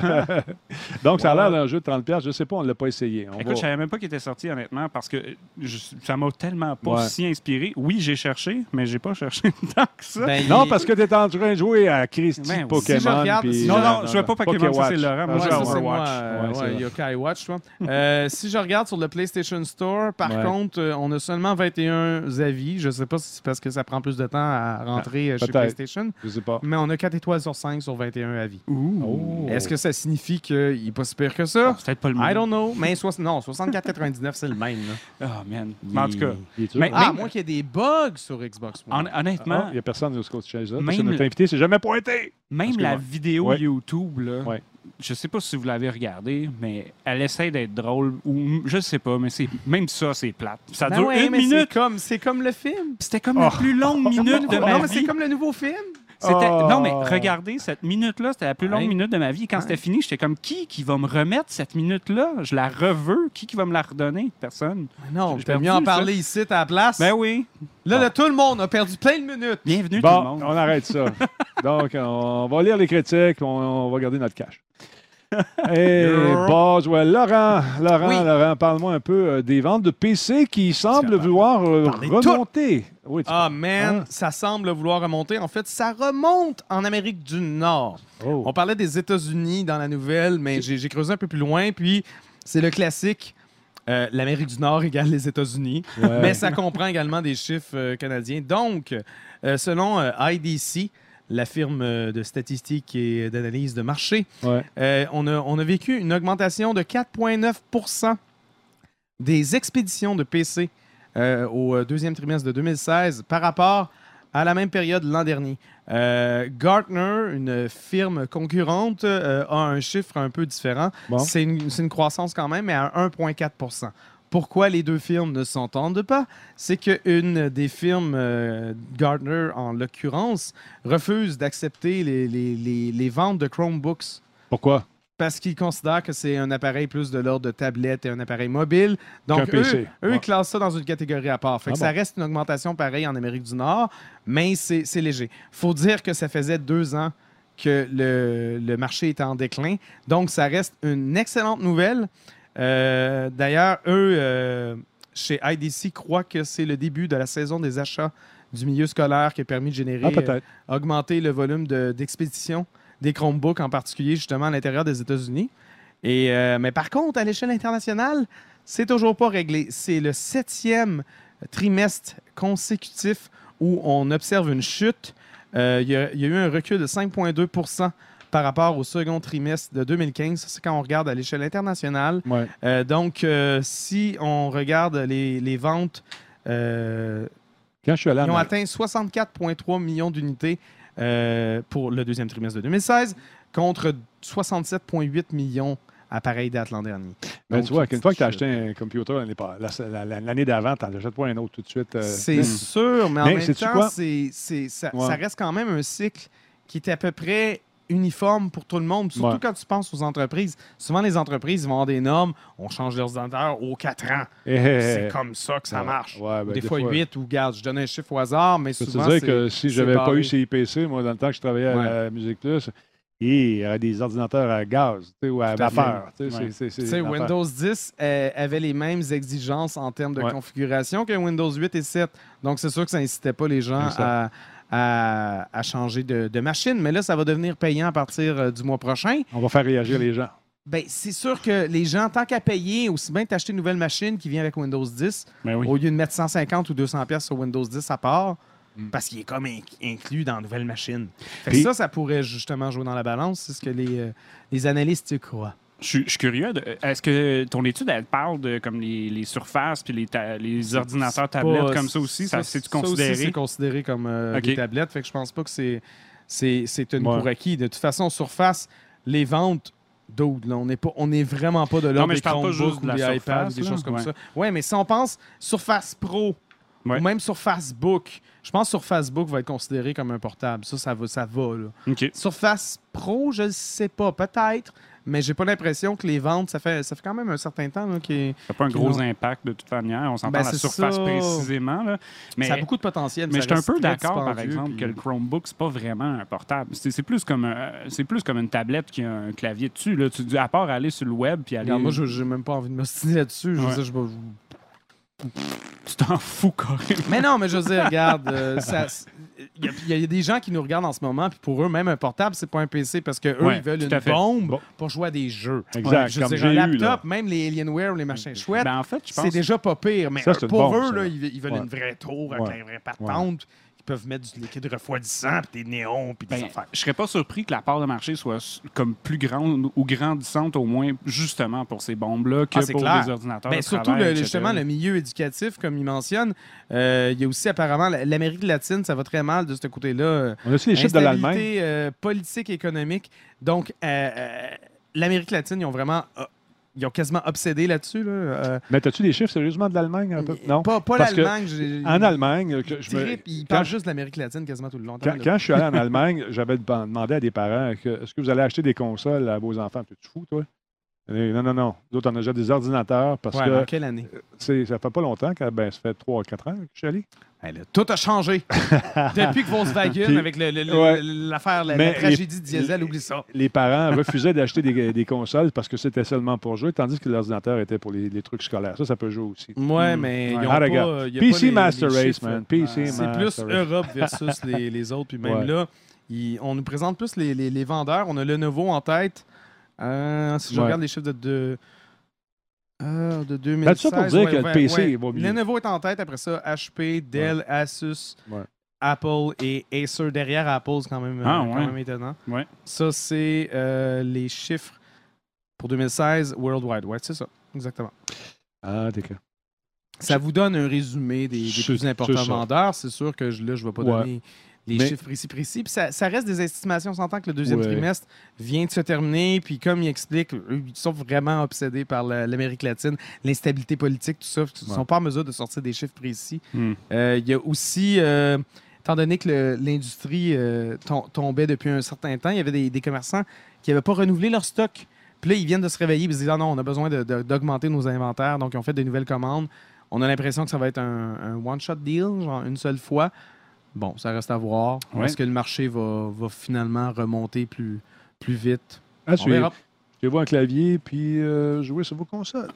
Donc, ça a l'air d'un jeu de trente piastres. Je ne sais pas, on ne l'a pas essayé. On Écoute, va- je savais même pas qu'il était sorti, honnêtement, parce que je- ça m'a tellement pas Ouais. si inspiré. Oui, j'ai cherché, mais j'ai pas cherché tant que ça. Ben, Non, il- parce que tu es en train de jouer à Christy Ben, Pokémon. si je regarde- puis- si non, je- non, je veux pas Pokémon, ça c'est Laurent. Moi, Ouais, je ça, veux c'est moi. Overwatch. euh, Ouais, c'est ouais, vrai. Yokai Watch, toi. Euh, si je regarde sur le PlayStation Store, par Ouais. contre, euh, on a seulement vingt et un avis. Je sais pas si c'est parce que ça prend plus de temps à rentrer euh, chez peut-être. PlayStation, Je sais pas. mais on a quatre étoiles sur cinq sur vingt et un avis. Oh. Est-ce que ça signifie qu'il n'est pas si pire que ça? C'est peut-être pas le I même. don't know. Mais soix- non, soixante-quatre quatre-vingt-dix-neuf, c'est le même. Là. Oh, man. Mais en tout cas, Il est dur. Mais- Ah, à Même- moins qu'il y ait des bugs sur Xbox One. hon- honnêtement, Il n'y a personne de ce côté de là. Même Parce que notre le- invité s'est jamais pointé. même Excuse-moi. la vidéo Ouais. YouTube, là, Ouais. je sais pas si vous l'avez regardée, mais elle essaie d'être drôle. Ou je sais pas, mais c'est même ça, c'est plate. Ça Ben dure ouais, une mais c'est minute. comme, c'est comme le film. C'était comme la plus longue minute de non, ma mais c'est vie. comme le nouveau film. C'était- Oh. Non, mais regardez, cette minute-là, c'était la plus longue Ouais. minute de ma vie. Et quand Ouais. c'était fini, j'étais comme, qui qui va me remettre cette minute-là? Je la reveux. Qui qui va me la redonner? Personne. Non, J'ai je peux perdu mieux en ça. parler ici à la place. Ben oui. Là, là, tout le monde a perdu plein de minutes. Bienvenue tout le Bon, monde. on arrête ça. Donc, on va lire les critiques, on, on va garder notre cash. Et Boswell, Laurent, Laurent, Oui. Laurent, parle-moi un peu euh, des ventes de P C qui semblent vouloir euh, parler de remonter. Oui, tu- Ah, man, Hein? ça semble vouloir remonter. En fait, ça remonte en Amérique du Nord. Oh. On parlait des États-Unis dans la nouvelle, mais j'ai j'ai creusé un peu plus loin, puis c'est le classique. euh, L'Amérique du Nord égale les États-Unis, Ouais. mais ça comprend également des chiffres euh, canadiens. Donc, euh, selon euh, I D C, la firme euh, de statistiques et d'analyse de marché, Ouais. euh, on, a, on a vécu une augmentation de quatre virgule neuf pour cent des expéditions de P C euh, au euh, deuxième trimestre de deux mille seize par rapport à la même période l'an dernier. Euh, Gartner, une firme concurrente, euh, a un chiffre un peu différent. Bon. C'est une, c'est une croissance quand même, mais à un virgule quatre pour cent. Pourquoi les deux firmes ne s'entendent pas? C'est qu'une des firmes, euh, Gartner en l'occurrence, refuse d'accepter les, les- les- les ventes de Chromebooks Pourquoi? parce qu'ils considèrent que c'est un appareil plus de l'ordre de tablette et un appareil mobile. Donc, Qu'un eux, P C. eux Ouais. ils classent ça dans une catégorie à part. Fait que Ah ça bon. reste une augmentation pareille en Amérique du Nord, mais c'est c'est léger. faut dire que ça faisait deux ans que le, le marché était en déclin. Donc, ça reste une excellente nouvelle. Euh, D'ailleurs, eux, euh, chez I D C, croient que c'est le début de la saison des achats du milieu scolaire qui a permis de générer, Ah, peut-être. euh, augmenter le volume de- d'expédition des Chromebooks, en particulier justement à l'intérieur des États-Unis. Et, euh, mais par contre, à l'échelle internationale, c'est toujours pas réglé. C'est le septième trimestre consécutif où on observe une chute. Euh, Il y, a- il y a eu un recul de cinq virgule deux pour cent par rapport au second trimestre de deux mille quinze. Ça, c'est quand on regarde à l'échelle internationale. Ouais. Euh, donc, euh, si on regarde les, les ventes, euh, Quand je suis allé ils en ont atteint soixante-quatre virgule trois millions d'unités euh, pour le deuxième trimestre de deux mille seize contre soixante-sept virgule huit millions à pareille date l'an dernier. Ben, Donc, tu vois, une qu'une fois que tu as petite acheté un computer l'année pas- la- la- l'année d'avant, tu n'en achètes pas un autre tout de suite. euh, C'est hmm. sûr, mais en Mais même sais-tu temps, quoi? c'est, c'est- ça, Ouais. ça reste quand même un cycle qui est à peu près uniforme pour tout le monde. Surtout Ouais. quand tu penses aux entreprises. Souvent, les entreprises ils vont avoir des normes. On change leurs ordinateurs aux quatre ans. Eh, eh, eh. C'est comme ça que ça Ouais. marche. Ouais, ben, des, des fois, fois- huit ou, regarde, je donne un chiffre au hasard, mais Je peux souvent, te dire c'est- que si c'est j'avais pas barré. eu ces I P C, moi, dans le temps que je travaillais Ouais. à Musique Plus, et il y avait des ordinateurs à gaz tu sais, ou à Tout à fait. vapeur. tu sais, Ouais. c'est- c'est- c'est Tu sais, l'affaire. Windows dix euh, avait les mêmes exigences en termes de Ouais. configuration que Windows huit et sept. Donc, c'est sûr que ça n'incitait pas les gens Exact. à, à- à changer de, de machine. Mais là, ça va devenir payant à partir euh, du mois prochain. On va faire réagir les gens. Ben, c'est sûr que les gens, tant qu'à payer, aussi bien t'acheter une nouvelle machine qui vient avec Windows dix, ben oui. au lieu de mettre cent cinquante ou deux cents pièces sur Windows dix à part, mm. parce qu'il est comme in- inclus dans la nouvelle machine. Fait que Puis, ça, ça pourrait justement jouer dans la balance, c'est ce que les, euh, les analystes croient. Je, je suis curieux. De, est-ce que ton étude, elle parle de comme les, les surfaces puis les, ta, les ordinateurs tablettes pas, comme ça aussi? Ça, ça c'est-tu considéré? Ça aussi, c'est considéré comme euh, okay. des tablettes. Fait que je pense pas que c'est, c'est, c'est une ouais. pour acquis. De toute façon, Surface, les ventes... D'autres, là, on n'est pas, on n'est vraiment pas de l'ordre des Chromebooks ou des surface, iPads, des choses comme ouais. ça. Oui, mais si on pense Surface Pro ouais. ou même Surface Book, je pense que Surface Book va être considéré comme un portable. Ça, ça va, ça va. Là. Okay. Surface Pro, je ne sais pas, peut-être, mais j'ai pas l'impression que les ventes, ça fait, ça fait quand même un certain temps. Là, qui, ça n'a pas un gros ont... impact de toute manière. On s'en ben, parle à la Surface ça. précisément. Là. Mais, ça a beaucoup de potentiel. Mais je suis un peu d'accord, par exemple, puis... que le Chromebook, c'est pas vraiment un portable. C'est, c'est, plus comme un, c'est plus comme une tablette qui a un clavier dessus. Là. Tu dis, à part aller sur le web puis aller... Non, moi, je n'ai même pas envie de m'ostiner là-dessus. Je ouais. veux dire, je... Tu t'en fous, carrément. Mais non, mais je veux dire, regarde, euh, il y, y a des gens qui nous regardent en ce moment, puis pour eux, même un portable, c'est pas un P C parce qu'eux, ouais, ils veulent une bombe bon. pour jouer à des jeux. Exact. Ouais, je veux dire, un laptop, eu, même les Alienware, les machins chouettes, ben, en fait, je pense... c'est déjà pas pire. Mais ça, pour bon, eux, ça. là, ils, ils veulent ouais. une vraie tour avec ouais. une vraie patente. Ouais. Peuvent mettre du liquide refroidissant, puis des néons, puis des ben, affaires. Je serais pas surpris que la part de marché soit comme plus grande ou grandissante, au moins, justement pour ces bombes-là, que ah, pour clair. des ordinateurs ben, de surtout, travail, le, justement, le milieu éducatif, comme il mentionne. Euh, il y a aussi, apparemment, l'Amérique latine, ça va très mal de ce côté-là. On a aussi les chiffres de l'Allemagne. Euh, politique, économique. Donc, euh, euh, l'Amérique latine, ils ont vraiment... Euh, Ils ont quasiment obsédé là-dessus. Là. Euh, Mais as-tu des chiffres sérieusement de l'Allemagne? Un peu? Non. Pas, pas l'Allemagne. J'ai, en Allemagne, que je me... ils parlent juste de l'Amérique latine quasiment tout le long. Quand, quand je suis allé en Allemagne, j'avais demandé à des parents que, est-ce que vous allez acheter des consoles à vos enfants? Tu es fou, toi? Et non, non, non. Nous autres, on a déjà des ordinateurs parce ouais, que. En quelle année? C'est, ça fait pas longtemps, quand, ben, ça fait trois quatre ans que je suis allé. Hey, là, tout a changé. Depuis que Volkswagen, Puis, avec le, le, ouais. l'affaire, la, la tragédie les, diesel, oublie ça. Les parents refusaient d'acheter des, des consoles parce que c'était seulement pour jouer, tandis que l'ordinateur était pour les, les trucs scolaires. Ça, ça peut jouer aussi. Ouais, mmh. mais ouais. ils ont ah, pas... P C pas les, Master les Race, man. P C ouais. Master C'est plus Race. Europe versus les, les autres. Puis même ouais. là, ils, on nous présente plus les, les, les vendeurs. On a Lenovo en tête. Euh, si je ouais. regarde les chiffres de... de Euh, de deux mille seize. C'est ça pour dire ouais, que ouais, le P C ouais. va mieux. Lenovo est en tête. Après ça, H P, Dell, ouais. Asus, ouais. Apple et Acer. Derrière Apple, c'est quand même, ah, euh, ouais. quand même étonnant. Ouais. Ça, c'est euh, les chiffres pour deux mille seize worldwide. Ouais, c'est ça. Exactement. Ah, d'accord. Ça vous donne un résumé des, des plus importants vendeurs. C'est sûr que je, là, je ne vais pas ouais. donner... les mais... chiffres précis, précis. Puis ça, ça reste des estimations. On s'entend que le deuxième ouais. trimestre vient de se terminer. Puis comme il explique, eux, ils sont vraiment obsédés par la, l'Amérique latine, l'instabilité politique, tout ça. Ils ne sont pas en mesure de sortir des chiffres précis. Mm. Euh, il y a aussi, euh, étant donné que le, l'industrie euh, tom- tombait depuis un certain temps, il y avait des, des commerçants qui n'avaient pas renouvelé leur stock. Puis là, ils viennent de se réveiller et se disent « Ah non, on a besoin de, de, d'augmenter nos inventaires. » Donc, ils ont fait de nouvelles commandes. On a l'impression que ça va être un, un one-shot deal, genre une seule fois. Bon, ça reste à voir. Ouais. Est-ce que le marché va, va finalement remonter plus, plus vite? Ah, on verra. Je vais voir un clavier puis euh, jouer sur vos consoles.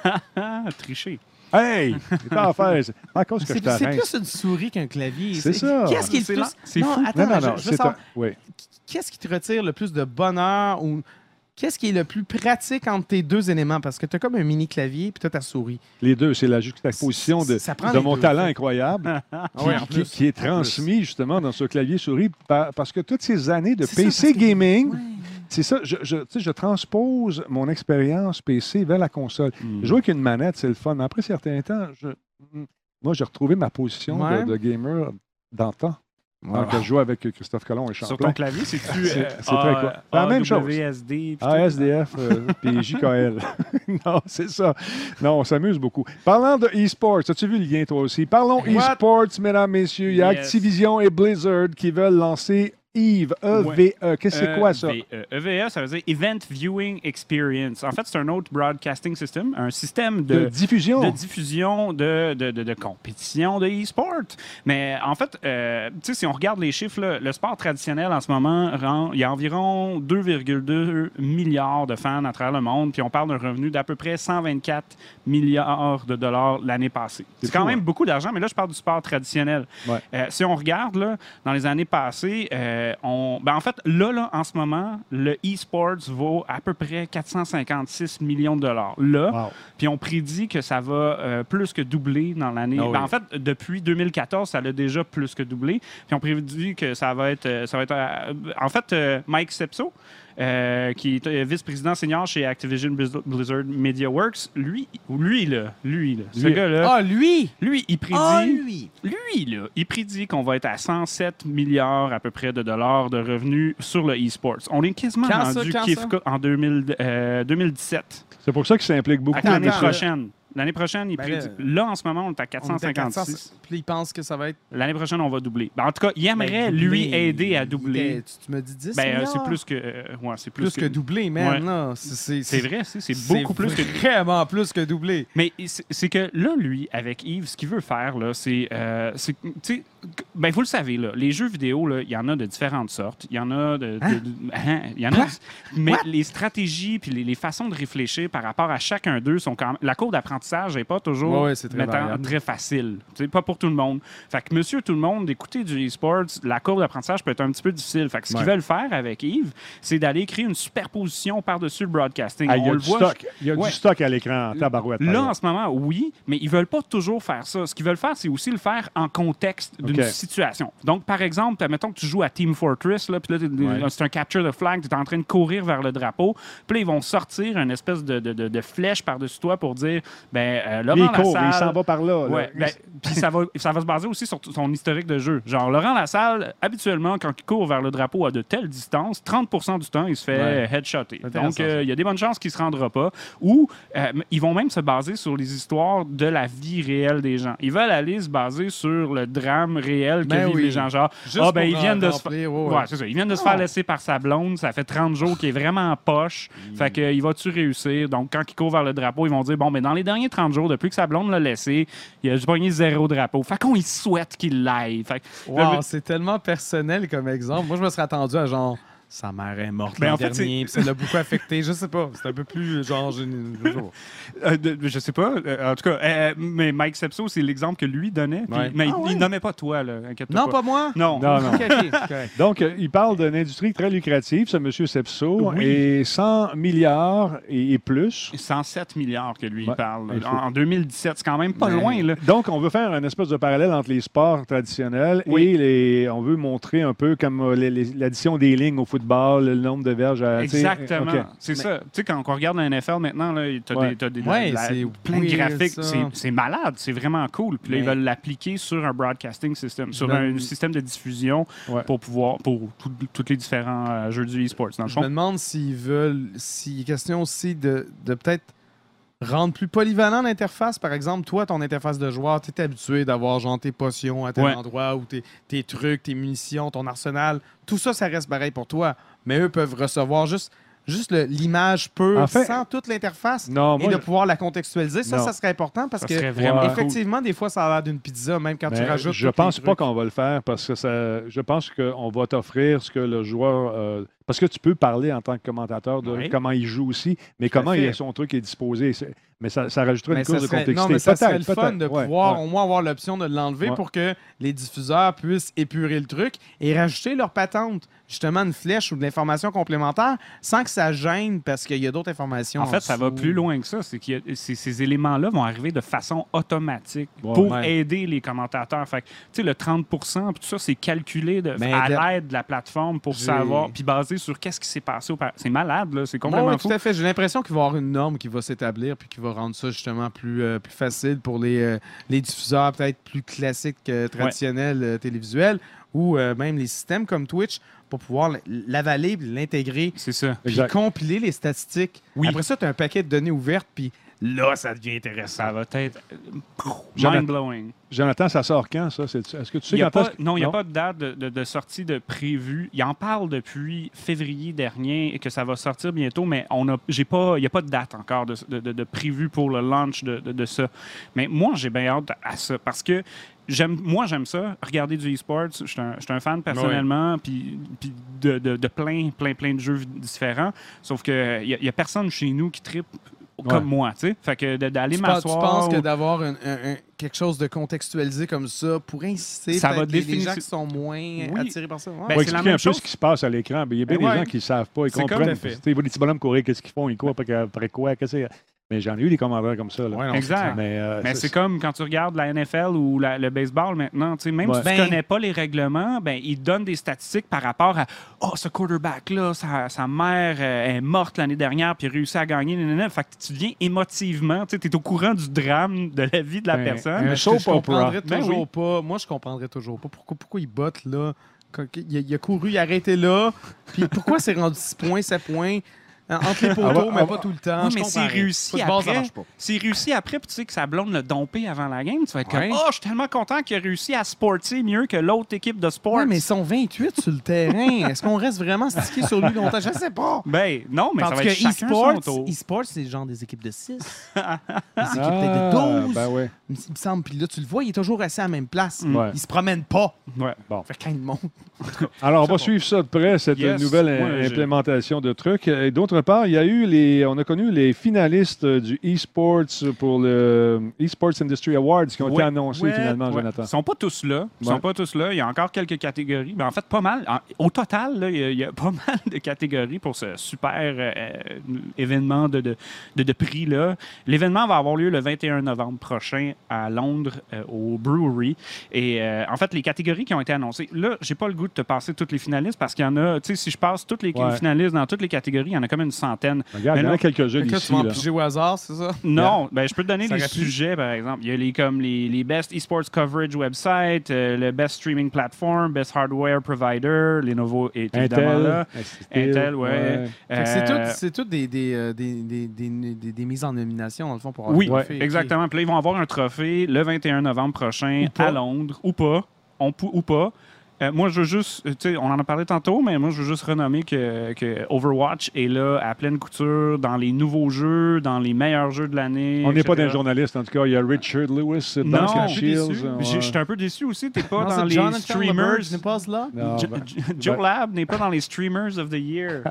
Tricher. Hey! C'est pas à faire. À cause que c'est, je t'arrête. C'est plus une souris qu'un clavier. C'est, c'est ça. Qu'est-ce qui est le c'est plus... Là. C'est non, fou. Attends, non, non, non. Je, je veux savoir... un... oui. Qu'est-ce qui te retire le plus de bonheur ou... Qu'est-ce qui est le plus pratique entre tes deux éléments? Parce que tu as comme un mini clavier puis tu as ta souris. Les deux, c'est la juxtaposition de, de mon deux, talent fait. incroyable qui, oui, qui, qui est transmis justement dans ce clavier-souris par, parce que toutes ces années de c'est P C ça, gaming, que... ouais. c'est ça, je, je, je transpose mon expérience P C vers la console. Mm. Jouer avec une manette, c'est le fun. Après un certain temps, je, moi, j'ai retrouvé ma position ouais. de, de gamer d'antan. Wow. Donc, je joue avec Christophe Colomb et Champlain. Sur ton clavier, c'est-tu... c'est, c'est très quoi. C'est la même chose. A S D. A S D F euh, puis J K L. Non, c'est ça. Non, on s'amuse beaucoup. Parlant de e-sports, as-tu vu le lien toi aussi? Parlons What? e-sports, mesdames, messieurs. Il y a yes. Activision et Blizzard qui veulent lancer EVE, E V E. Qu'est-ce que c'est quoi ça? E V E, ça veut dire Event Viewing Experience. En fait, c'est un autre broadcasting system, un système de, de diffusion de, diffusion de, de, de, de compétition de e-sport. Mais en fait, euh, tu sais, si on regarde les chiffres, là, le sport traditionnel en ce moment, rend, il y a environ deux virgule deux milliards de fans à travers le monde, puis on parle d'un revenu d'à peu près cent vingt-quatre milliards de dollars l'année passée. C'est, c'est quand fou, même hein? beaucoup d'argent, mais là, je parle du sport traditionnel. Ouais. Euh, si on regarde, là, dans les années passées, euh, euh, on, ben en fait, là, là, en ce moment, le e-sports vaut à peu près quatre cent cinquante-six millions de dollars. Là, wow. Puis on prédit que ça va euh, plus que doubler dans l'année. Oh, ben, oui. En fait, depuis deux mille quatorze, ça l'a déjà plus que doublé. Puis on prédit que ça va être... Ça va être euh, en fait, euh, Mike Sepso, Euh, qui est vice-président senior chez Activision Blizzard Media Works. Lui, lui là, lui, là, ce lui. gars-là... Ah, lui! Lui, il prédit... Ah, lui! Lui, là, il prédit qu'on va être à cent sept milliards à peu près de dollars de revenus sur le e-sports. On est quasiment quand rendu ça, Kifka en deux mille, euh, deux mille dix-sept. C'est pour ça qu'il s'implique beaucoup. L'année prochaine. L'année prochaine, il ben prédit... là, là, en ce moment, on est à quatre cent cinquante-six. Puis il pense que ça va être... L'année prochaine, on va doubler. Ben, en tout cas, il aimerait, ben, lui, aider à doubler. Ben, tu, tu me dis dix ben, milliards? C'est plus que... Euh, ouais, c'est plus, plus que, que doubler, man. Ouais. Là. C'est, c'est, c'est vrai, c'est, c'est beaucoup plus que... vraiment plus que doubler. Mais c'est, c'est que là, lui, avec Yves, ce qu'il veut faire, là, c'est... Euh, c'est tu sais, ben, vous le savez, là, les jeux vidéo, il y en a de différentes sortes. Il y en a de... Hein? de, de hein? Y en a, mais What? Les stratégies puis les, les façons de réfléchir par rapport à chacun d'eux sont quand même... La courbe d'apprentissage n'est pas toujours... Ouais, ouais, c'est très, mettant, très facile. C'est pas pour tout le monde. Fait que monsieur tout le monde, d'écouter du e-sports, la courbe d'apprentissage peut être un petit peu difficile. Fait que ce ouais. qu'ils veulent faire avec Yves, c'est d'aller créer une superposition par-dessus le broadcasting. Ah, il y a, On du, le voit, stock. Il y a ouais. du stock à l'écran, tabarouette. Là, en ce moment, oui, mais ils veulent pas toujours faire ça. Ce qu'ils veulent faire, c'est aussi le faire en contexte d'une okay. situation. Donc, par exemple, mettons que tu joues à Team Fortress, là, puis là, ouais. c'est un capture the flag, tu es en train de courir vers le drapeau, puis là, ils vont sortir une espèce de, de, de, de flèche par-dessus toi pour dire, ben, euh, Laurent il court, Lassalle... il s'en va par là. Ouais, ben, puis ça va, ça va se baser aussi sur son historique de jeu. Genre, Laurent Lassalle, habituellement, quand il court vers le drapeau à de telles distances, trente pour cent du temps, il se fait ouais. headshotter. Donc, il euh, y a des bonnes chances qu'il ne se rendra pas. Ou euh, ils vont même se baser sur les histoires de la vie réelle des gens. Ils veulent aller se baser sur le drame réel que ben vivent oui. les gens. Genre, ah, ben, ils viennent de se faire... ouais. ouais, c'est ça. Ils viennent de se faire laisser par sa blonde. Ça fait trente jours qu'il est vraiment en poche. Mm. Fait que, il va-tu réussir? Donc, quand il court vers le drapeau, ils vont dire, bon, mais dans les derniers trente jours, depuis que sa blonde l'a laissé, il a pogné zéro drapeau. Fait qu'on y souhaite qu'il l'aille. Fait que, wow, le... c'est tellement personnel comme exemple. Moi, je me serais attendu à genre... Sa mère est morte ben l'an en fait, dernier, puis ça l'a beaucoup affecté. Je sais pas, c'est un peu plus genre... euh, de, je sais pas. Euh, en tout cas, euh, mais Mike Sepso, c'est l'exemple que lui donnait. Puis, ouais. Mais ah, il, ouais. il nommait pas toi, là. Inquiète-toi non, pas. pas moi? Non. Non, non. okay, okay, okay. Donc, euh, il parle d'une industrie très lucrative, ce monsieur Sepso, oui. et cent milliards et, et plus. cent sept milliards que lui, ouais. il parle. En, en deux mille dix-sept, c'est quand même pas mais... loin, là. Donc, on veut faire un espèce de parallèle entre les sports traditionnels oui. et les... on veut montrer un peu comme les, les, l'addition des lignes au football, le nombre de verges à... Exactement. Okay. C'est mais... ça. Tu sais, quand on regarde la N F L maintenant, tu as ouais. des, t'as des ouais, la, c'est plein de graphiques. C'est, c'est malade. C'est vraiment cool. Puis là, mais... ils veulent l'appliquer sur un broadcasting system, sur me... un système de diffusion ouais. pour pouvoir, pour tous les différents euh, jeux du e-sports. Dans le Je fond. me demande s'ils veulent, s'il est question aussi de, de peut-être rendre plus polyvalent l'interface. Par exemple, toi, ton interface de joueur, tu es habitué d'avoir genre tes potions à tel ouais. endroit ou tes, tes trucs, tes munitions, ton arsenal. Tout ça, ça reste pareil pour toi. Mais eux peuvent recevoir juste, juste le, l'image pure en fait, sans toute l'interface non, et moi, de je... pouvoir la contextualiser. Ça, non. ça serait important parce ça que effectivement, cool. Des fois, ça a l'air d'une pizza, même quand mais tu rajoutes. Je pense pas qu'on va le faire parce que ça, je pense qu'on va t'offrir ce que le joueur... Euh, parce que tu peux parler en tant que commentateur de oui. comment il joue aussi, mais Tout comment il a son truc est disposé. C'est... Mais ça, ça rajouterait mais une course de complexité. Non, mais ça serait le fun de ouais, pouvoir ouais. au moins avoir l'option de l'enlever ouais. pour que les diffuseurs puissent épurer le truc et rajouter leur patente. Justement, une flèche ou de l'information complémentaire sans que ça gêne parce qu'il y a d'autres informations. En fait, en ça va plus loin que ça. C'est que ces éléments-là vont arriver de façon automatique ouais, pour ouais. aider les commentateurs. Fait que, tu sais, le trente pour cent, tout ça, c'est calculé de, à de... l'aide de la plateforme pour J'ai... savoir, puis basé sur qu'est-ce qui s'est passé. Au... C'est malade, là. C'est complètement ouais, fou. Tout à fait. J'ai l'impression qu'il va y avoir une norme qui va s'établir puis qui va rendre ça justement plus, euh, plus facile pour les, euh, les diffuseurs peut-être plus classiques, euh, traditionnels, ouais. euh, télévisuels ou euh, même les systèmes comme Twitch pour pouvoir l'avaler, l'intégrer, c'est ça. Puis exact. Compiler les statistiques. Oui. Après ça, tu as un paquet de données ouvertes, puis là, ça devient intéressant. Ça va être mind-blowing. Jonathan, ça sort quand, ça? C'est... Est-ce que tu sais quand pas, Non, il n'y a pas de date de, de, de sortie de prévue. Il en parle depuis février dernier et que ça va sortir bientôt, mais on a, j'ai pas, il n'y a pas de date encore de, de, de, de prévue pour le launch de, de, de ça. Mais moi, j'ai bien hâte à ça parce que J'aime, moi, j'aime ça, regarder du e-sports. Je suis un, un fan personnellement, puis ouais. de, de, de plein, plein, plein de jeux différents. Sauf qu'il n'y a, a personne chez nous qui trippe comme ouais. moi, tu sais. Fait que d'aller tu m'asseoir... Tu penses que d'avoir un, un, un quelque chose de contextualisé comme ça pourrait inciter ça va les, définir... les gens qui sont moins oui. attirés par ça. Ouais. Ben, on va c'est la expliquer même un peu chose. ce qui se passe à l'écran. Il y a bien Ben des ouais. gens qui ne savent pas, ils C'est comprennent. comme Ils voient des petits bonhommes courir, qu'est-ce qu'ils font, ils courent après, après quoi, qu'est-ce que c'est. Mais j'en ai eu des commentaires comme ça. Là. Ouais, non, exact. Mais, euh, mais c'est comme quand tu regardes la N F L ou la, le baseball maintenant. Même ouais. si tu ben, ne connais pas les règlements, ben, ils te donnent des statistiques par rapport à « Oh, ce quarterback-là, sa, sa mère euh, est morte l'année dernière puis il a réussi à gagner. » Fait que tu deviens émotivement. Tu es au courant du drame de la vie de la Ben, personne. un Mais soap je comprendrais opera. toujours Ben oui. pas. Moi, je comprendrais toujours pas pourquoi, pourquoi il botte là. Il a, il a couru, il a arrêté là. Puis pourquoi c'est rendu six points, sept points entre les poteaux, Ah, mais ah, pas tout le temps. Oui, je mais comprends s'il rien. réussit Football, ça après, marche pas. s'il réussit après, puis tu sais que sa blonde l'a dompé avant la game, tu vas être Ouais. comme « Oh, je suis tellement content qu'il a réussi à sporter mieux que l'autre équipe de sport. Ouais, mais ils sont vingt-huit sur le terrain. Est-ce qu'on reste vraiment stické sur lui longtemps? Je ne sais pas. Ben, non, mais Parce ça va être que chacun son e-sports, tour. e-sports, c'est genre des équipes de six. des équipes Ah, peut-être de douze. Ben ouais. Il me semble. Puis là, tu le vois, il est toujours assis à la même place. Ouais. Il se promène pas. Ouais. Bon. Fait quand il monte. Alors, on va bon. suivre ça de près, cette Yes. nouvelle Moi, euh, j'ai- implémentation de trucs. Et d'autre part, il y a eu les, on a connu les finalistes euh, du e-sports pour le eSports Industry Awards qui ont été Ouais. annoncés Ouais. finalement, Ouais. Jonathan. Ils sont pas tous là. Ils Ouais. sont pas tous là. Il y a encore quelques catégories. Mais en fait, pas mal. En- au total, là, il, y a, il y a pas mal de catégories pour ce super euh, événement de, de, de, de prix-là. L'événement va avoir lieu le vingt et un novembre prochain à Londres, euh, au Brewery. Et euh, en fait, les catégories qui ont été annoncées, là, j'ai pas le goût de te passer toutes les finalistes parce qu'il y en a, tu sais, si je passe toutes les Ouais. finalistes dans toutes les catégories, il y en a comme une centaine. Regarde, il y en Mais a non. quelques-uns Fait que là, ici. tu vas en là. piger au hasard, c'est ça? Non, ben, je peux te donner Ça les aurait pu. sujets, par exemple. Il y a les, comme les, les Best Esports Coverage Website, euh, le Best Streaming Platform, Best Hardware Provider, Lenovo est évidemment Intel, là. Intel, Intel, ouais. Fait que c'est Euh, tout, c'est tout des, des, euh, des, des, des, des- des mises en nomination, dans le fond, pour avoir Oui, le trophée. exactement. Puis là, ils vont avoir un trophée le vingt et un novembre prochain Ou pas. à Londres, ou pas. On pou- ou pas. Euh, moi, je veux juste, tu sais, on en a parlé tantôt, mais moi, je veux juste renommer que, que Overwatch est là à pleine couture dans les nouveaux jeux, dans les meilleurs jeux de l'année. On n'est pas et cetera. des journalistes, en tout cas. Il y a Richard Lewis, Non, Duncan je suis Shields. déçu. ouais. J'ai- Je suis un peu déçu aussi. T'es pas Non, dans c'est les Jonathan streamers. LeBurge n'est pas là? Non, Jo- ben, Jo- Joe ben- Lab n'est pas dans les Streamers of the Year.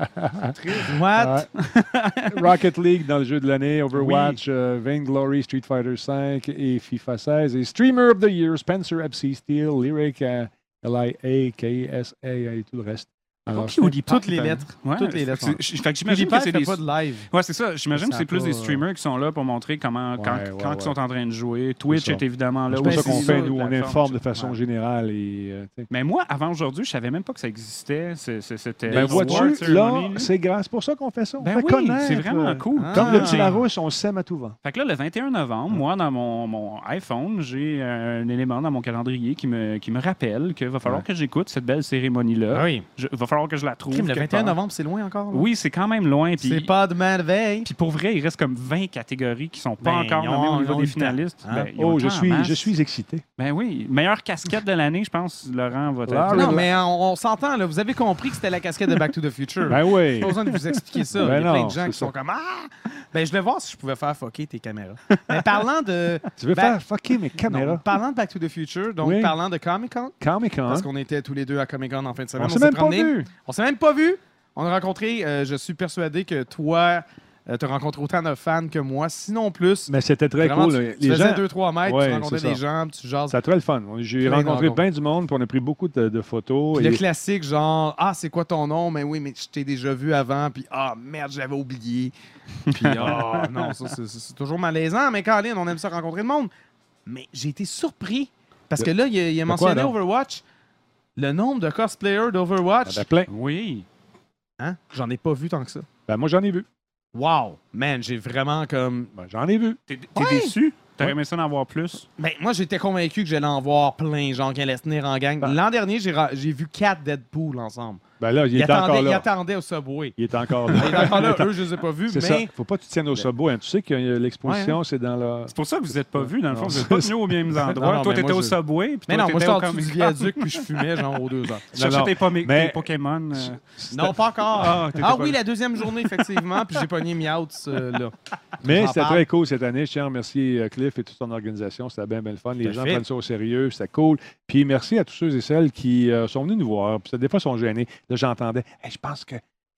What? ouais. Rocket League dans le jeu de l'année, Overwatch, euh, Vainglory, Street Fighter cinq et FIFA seize. Et Streamer of the Year, Spencer Epsi, Steel, Lyric, euh, L I A, K S A et tout le reste. Alors, PewDiePie, Toutes les fait- lettres. Ouais, Toutes les lettres. c'est- c'est- Fait que j'imagine que PewDiePie c'est fait des... pas de live. Ouais, c'est ça. J'imagine que Ça c'est plus a des pas, streamers qui sont là pour montrer comment, quand, Ouais, ouais, quand ouais. ils sont en train de jouer. Twitch ça. est évidemment là. c'est pour Ben, ça aussi, qu'on c'est fait, ça, nous, on plateforme, informe de et cetera. façon Ouais. générale. Et, euh, tu sais. Mais moi, avant aujourd'hui, je savais même pas que ça existait. C'est- c'est- C'était ben, une vois-tu, award là, ceremony, là. c'est grâce pour ça qu'on fait ça. On Ben fait oui, connaître. c'est vraiment euh, cool. Ah. Comme le petit Ben, Larousse, on sème à tout vent. Fait que là, le vingt et un novembre, moi, dans mon, mon iPhone, j'ai un élément dans mon calendrier qui me, qui me rappelle qu'il va falloir Ouais. que j'écoute cette belle cérémonie-là. Ah oui. Il va falloir que je la trouve. Crime, le quelque vingt et un part. novembre, c'est loin encore? là? Oui, c'est quand même loin. Puis, C'est pas de merveille. puis pour vrai, il reste comme vingt catégories qui sont pas Ben, encore ils nommées ont- au niveau ils ont des eu le temps, finalistes. hein? Ben, ils ont Oh, le je temps en suis, masse. je suis excité. Ben oui, meilleure casquette de l'année, je pense, Laurent va être. Ah, Non, oui. mais on, on s'entend, là. Vous avez compris que c'était la casquette de Back to the Future. Ben oui. Pas besoin de vous expliquer ça. Ben Il y a plein non, de gens c'est qui ça. sont comme Ah! Ben, je voulais voir si je pouvais faire fucker tes caméras. Mais parlant de. Tu veux Ben, faire fucker mes non, caméras? parlant de Back to the Future, donc Oui. parlant de Comic-Con, Comic-Con. parce qu'on était tous les deux à Comic-Con en fin de semaine. On s'est même pas promenés. vu. On s'est même pas vu. On a rencontré, euh, je suis persuadé que toi, tu as rencontré autant de fans que moi, sinon plus. Mais c'était très Vraiment, cool. tu, Les tu faisais gens, deux trois mètres, Ouais, tu rencontrais c'est des ça. gens, puis tu jases. c'était très le fun. J'ai Plein de rencontré rencontres. plein du monde, puis on a pris beaucoup de, de photos. Puis et- le classique, genre, ah, c'est quoi ton nom? Mais oui, mais je t'ai déjà vu avant, puis ah, merde, j'avais oublié. Puis ah, non, ça, c'est- c'est c'est toujours malaisant, mais Colin, on aime ça rencontrer le monde. Mais j'ai été surpris, parce De- que là, il a, il a de mentionné quoi, donc? Overwatch. Le nombre de cosplayers Il d'Overwatch, y en avait plein. Oui. hein? J'en ai pas vu tant que ça. Ben, moi, j'en ai vu. Wow! Man, j'ai vraiment comme... Ben, j'en ai vu. T'es t'es Ouais. déçu? T'aurais Ouais. aimé ça d'en voir plus? Ben, moi, j'étais convaincu que j'allais en voir plein, genre, qui allaient se tenir en gang. Ben- L'an dernier, j'ai ra- j'ai vu quatre Deadpool ensemble. Ben là, il, Ils est encore attendaient, ils là. attendaient au Subway. Il est encore Il est là. encore là, eux, je les ai pas vus, C'est ça. mais... Faut pas que tu tiennes au subway. Hein. Tu sais que euh, l'exposition, c'est dans la... C'est pour ça que vous n'êtes pas vus, dans le fond. Non, Vous n'êtes c'est pas ça. venus aux mêmes endroits. Non, non, toi, mais t'étais moi, au je- Subway. Puis Mais toi, non, moi, t'étais j'étais au en dessous du Comic-Con. viaduc, puis je fumais, genre, aux deux heures. Tu cherchais non. tes, pomi- Mais- tes Pokémon. euh, Non, pas encore. Ah, Ah, t'étais pas- oui, la deuxième journée, effectivement, puis j'ai pogné Meowth, euh, là. Mais J'en c'était parle. très cool cette année. Je tiens à remercier euh, Cliff et toute son organisation. C'était bien, bien le fun. Les Tout à gens fait. prennent ça au sérieux. C'était cool. Puis merci à tous ceux et celles qui euh, sont venus nous voir. Puis des fois, ils sont gênés. Là, j'entendais, Hey, je pense que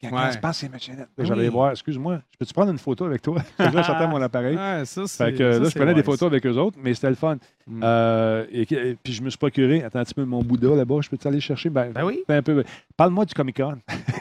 Quand Ouais. on se passe ces machinettes. Oui. J'allais voir, excuse-moi, je peux-tu prendre une photo avec toi? Là, je sortais mon appareil. Ouais, ça, c'est. Fait que ça, là, je c'est prenais des wise. photos avec eux autres, mais c'était le fun. Mm. Euh, et, et puis je me suis procuré, attends un petit peu, mon Bouddha là-bas, je peux-tu aller chercher? Ben, Ben oui. un peu. Parle-moi du Comic-Con.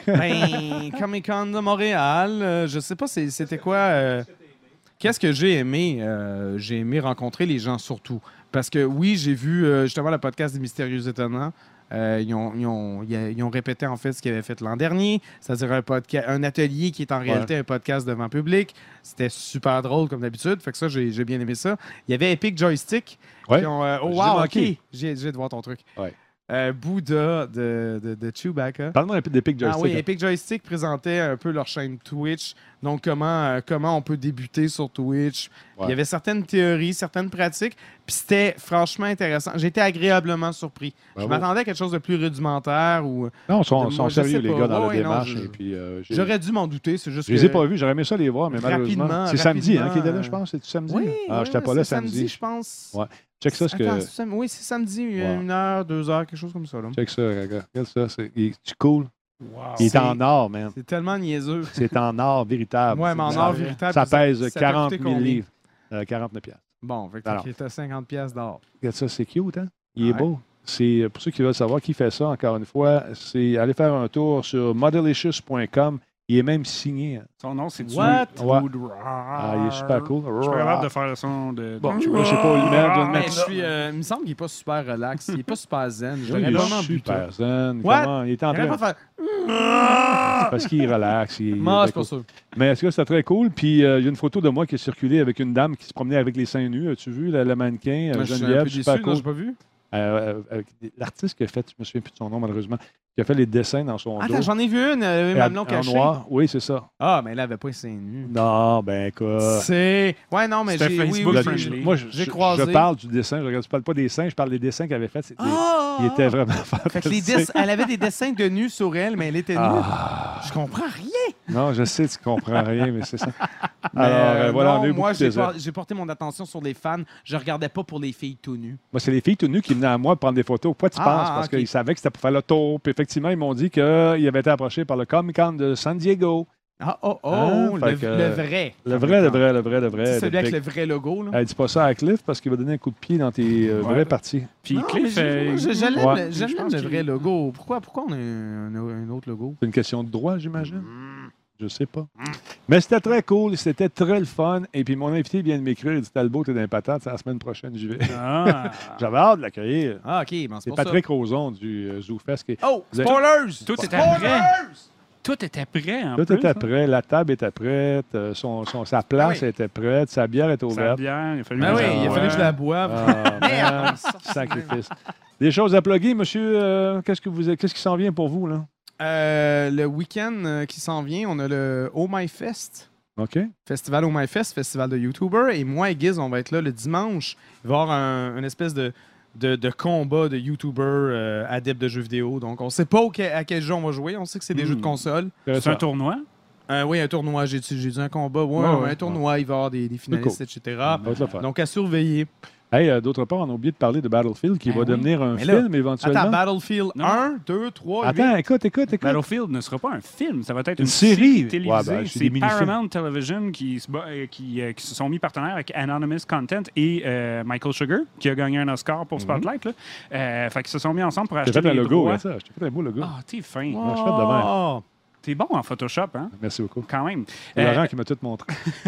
Ben, Comic-Con de Montréal, euh, je sais pas c'est- c'était quoi. euh, Qu'est-ce que j'ai aimé? Euh, j'ai aimé rencontrer les gens surtout. Parce que oui, j'ai vu euh, justement le podcast des Mystérieux Étonnants. Euh, ils, ont, ils, ont, ils ont répété en fait ce qu'ils avaient fait l'an dernier, c'est-à-dire un, podca- un atelier qui est en réalité un podcast devant public. C'était super drôle comme d'habitude. Fait que ça, j'ai j'ai bien aimé ça. Il y avait Epic Joystick. Ouais. Qui ont, euh, oh J'ai wow, manqué. ok. J'ai j'ai de voir ton truc. Ouais. Euh, Bouddha de, de, de Chewbacca. Parle-moi un peu d'Epic Joystick. Ah oui, hein. Epic Joystick présentait un peu leur chaîne Twitch. Donc, comment, euh, comment on peut débuter sur Twitch. Ouais. Il y avait certaines théories, certaines pratiques. Puis c'était franchement intéressant. J'ai été agréablement surpris. Bravo. Je m'attendais à quelque chose de plus rudimentaire. Ou... Non, ils sont, de- sont moi, je sérieux, sais les pas. gars, dans Ouais, la ouais, non, démarche. je- et puis, euh, j'ai- J'aurais dû m'en douter. C'est juste Je les que... ai pas vus, j'aurais aimé ça les voir, mais malheureusement. Rapidement, C'est samedi, hein, rapidement, qui était là, euh, je pense. C'est samedi? Oui, ah, oui, j'étais pas c'est là samedi, samedi. je pense. Ouais. Check ça, ce Attends, que. c'est sam- oui, c'est samedi, Ouais. une heure, deux heures, quelque chose comme ça. Là. Check ça, regarde. Regarde ça. C'est il est cool. Wow. Il est C'est- en or, man. C'est tellement niaiseux. C'est en or véritable. Ouais, mais en C'est- or ça- véritable. Ça puis ça- pèse ça t'a quarante coûté mille combien? livres. Euh, quarante-neuf piastres. Bon, fait que Alors. t'as cinquante piastres d'or. Regarde ça, c'est cute, hein? Il est Ouais. beau. C'est, pour ceux qui veulent savoir qui fait ça, encore une fois, c'est aller faire un tour sur modelicious point com. Il est même signé. hein. Son nom, c'est du What? Ouais. Wood- Ah, il est super cool. Je suis pas capable de faire le son de. Bon, de- je sais pas où le mettre. Je vais le Mais mettre je là. suis, euh, il me semble qu'il n'est pas super relax. Il n'est pas super zen. Je Oui, l'aurais il vraiment est buté. super zen. What? Comment? Il est en Il aurait train... pas fait... C'est parce qu'il relaxe. Il... Moi, c'est pas sûr. Mais est-ce que c'était très cool? Puis euh, il y a une photo de moi qui a circulé avec une dame qui se promenait avec les seins nus. As-tu vu le, le mannequin? euh, Moi, je suis un Geneviève, peu super déçu, non, cool. j'ai pas vu. Euh, euh, avec l'artiste qui a fait, je me souviens plus de son nom malheureusement, qui a fait les dessins dans son Attends, dos. j'en ai vu une, elle avait Et le en- mamelon en caché. noir. Oui, c'est ça. Ah, mais elle avait pas les seins nus. Non, ben écoute. C'est... Ouais, non, mais C'était j'ai... Oui, Facebook oui, Le- friendly. j'ai- moi, je, j'ai je- croisé. je parle du dessin. Je ne parle pas des seins, je parle des dessins qu'elle avait faits. C'était- Ah! Il était vraiment Fait que les fantastique. dess- elle avait des dessins de nus sur elle, mais elle était nue. Ah. Je comprends rien. Non, je sais, tu comprends rien, mais c'est ça. Mais, Alors, euh, euh, voilà, non, on a eu moi, beaucoup de j'ai, plaisir. por- j'ai porté mon attention sur les fans. Je regardais pas pour les filles tout nues. Moi, c'est les filles tout nues qui venaient à moi prendre des photos. Pourquoi tu Ah, penses? ah, Parce ok. qu'ils savaient que c'était pour faire le tour. Puis effectivement, ils m'ont dit qu'ils avaient été approchés par le Comic-Con de San Diego. Ah, oh, oh, Hein? le, Fait que, le vrai. Le vrai, le vrai, le vrai, le vrai. C'est le celui avec big- le vrai logo. Là. Elle dit pas ça à Cliff parce qu'il va donner un coup de pied dans tes euh, Ouais. vraies parties. Puis Non, mais Cliff, j'ai- euh, moi, je- je l'aime, Ouais. le- j'aime Je pense le qu'il- vrai logo. Pourquoi, pourquoi on a un, un- un autre logo? C'est une question de droit, j'imagine? Mm. Je sais pas. Mais c'était très cool, c'était très le fun. Et puis mon invité vient de m'écrire, il dit Talbot, t'es dans les patates, c'est la semaine prochaine, j'y vais. Ah. J'avais hâte de l'accueillir. Ah, OK, ben, c'est C'est pour Patrick Roson du euh, ZooFest. Qui... ça. Oh, Vous avez- spoilers! Tout était Spoilers! prêt. Tout était prêt, en Tout plus. était hein. prêt, la table était prête, euh, son, son- sa place Ah oui. était prête, sa bière était Sa ouverte. bière, il a fallu Ben que oui, je la il a fallu boive. que je la boive. Ah, Merde! man, sacrifice. Des choses à plugger, monsieur. euh, qu'est-ce, que vous, qu'est-ce qui s'en vient pour vous, là? Euh, le week-end euh, qui s'en vient, on a le Oh My Fest. OK? Festival Oh My Fest, festival de YouTubers. Et moi et Giz, on va être là le dimanche. Il va y avoir un, une espèce de, de, de combat de YouTubers euh, adeptes de jeux vidéo. Donc, on ne sait pas auquel- à quel jeu on va jouer. On sait que c'est des Hmm. jeux de console. C'est un tournoi. Euh, oui, un tournoi. J'ai dit j'ai dit un combat. Ouais, Ouais, ouais, ouais. un tournoi. Il va y avoir des, des finalistes, cool. et cetera. Ça va être le fun. Donc, à surveiller. Hey, euh, d'autre part, on a oublié de parler de Battlefield qui Ben va oui. devenir un Mais là, film éventuellement. Attends, Battlefield Non. un, deux, trois, Attends, écoute, écoute, écoute. Battlefield ne sera pas un film, ça va être une, Une série. télévisée. Ouais, ben, c'est c'est des mini-films. Paramount Television qui, se bat- euh, qui, euh, qui se sont mis partenaires avec Anonymous Content et euh, Michael Sugar, qui a gagné un Oscar pour Spotlight. Là. Euh, fait qu'ils se sont mis ensemble pour J'ai acheter fait un les logo, droits. là, ça. Je t'ai fait un beau logo. Ah, t'es fin. Ouais, je fais de même. Oh! T'es bon en Photoshop, hein? Merci beaucoup. Quand même. C'est Euh, Laurent qui m'a tout montré.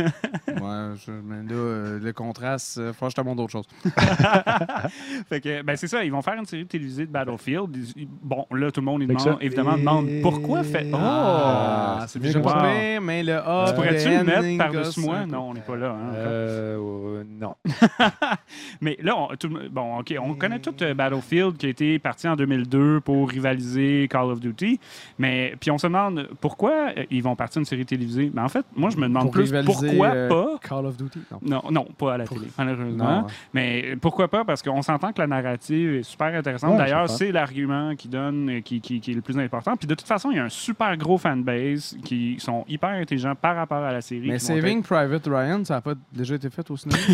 Ouais, je, mais là, euh, le contraste, euh, faut que je te montre d'autres choses. fait que, ben c'est ça, ils vont faire une série télévisée de Battlefield. Ils- Bon, là, tout le monde, il Fait que demande, ça- évidemment, demande pourquoi fait. Oh! Ah, c'est bien déjà comme pas ça. pire, mais le A. Tu pourrais-tu le mettre ending par-dessus gosse moi? un peu. Non, on n'est pas là. Hein, encore. Euh, euh, non. Mais là, on, tout le- bon, OK, on connaît tout euh, Battlefield qui a été parti en deux mille deux pour rivaliser Call of Duty. Mais puis on se demande pourquoi euh, ils vont partir une série télévisée. Mais en fait, moi, je me demande Pour plus rivaliser, pourquoi euh, pas. Call of Duty? Non. Non, non, pas à la Pour- télé, malheureusement. Non, hein. Mais pourquoi pas? Parce qu'on s'entend que la narrative est super intéressante. Ouais, D'ailleurs, je comprends. c'est l'argument qui donne, euh, qui, qui- qui est le plus important. Puis de toute façon, il y a un super gros fanbase qui sont hyper intelligents par rapport à la série. Mais qui vont Saving Private Ryan, ça n'a pas déjà été fait au cinéma?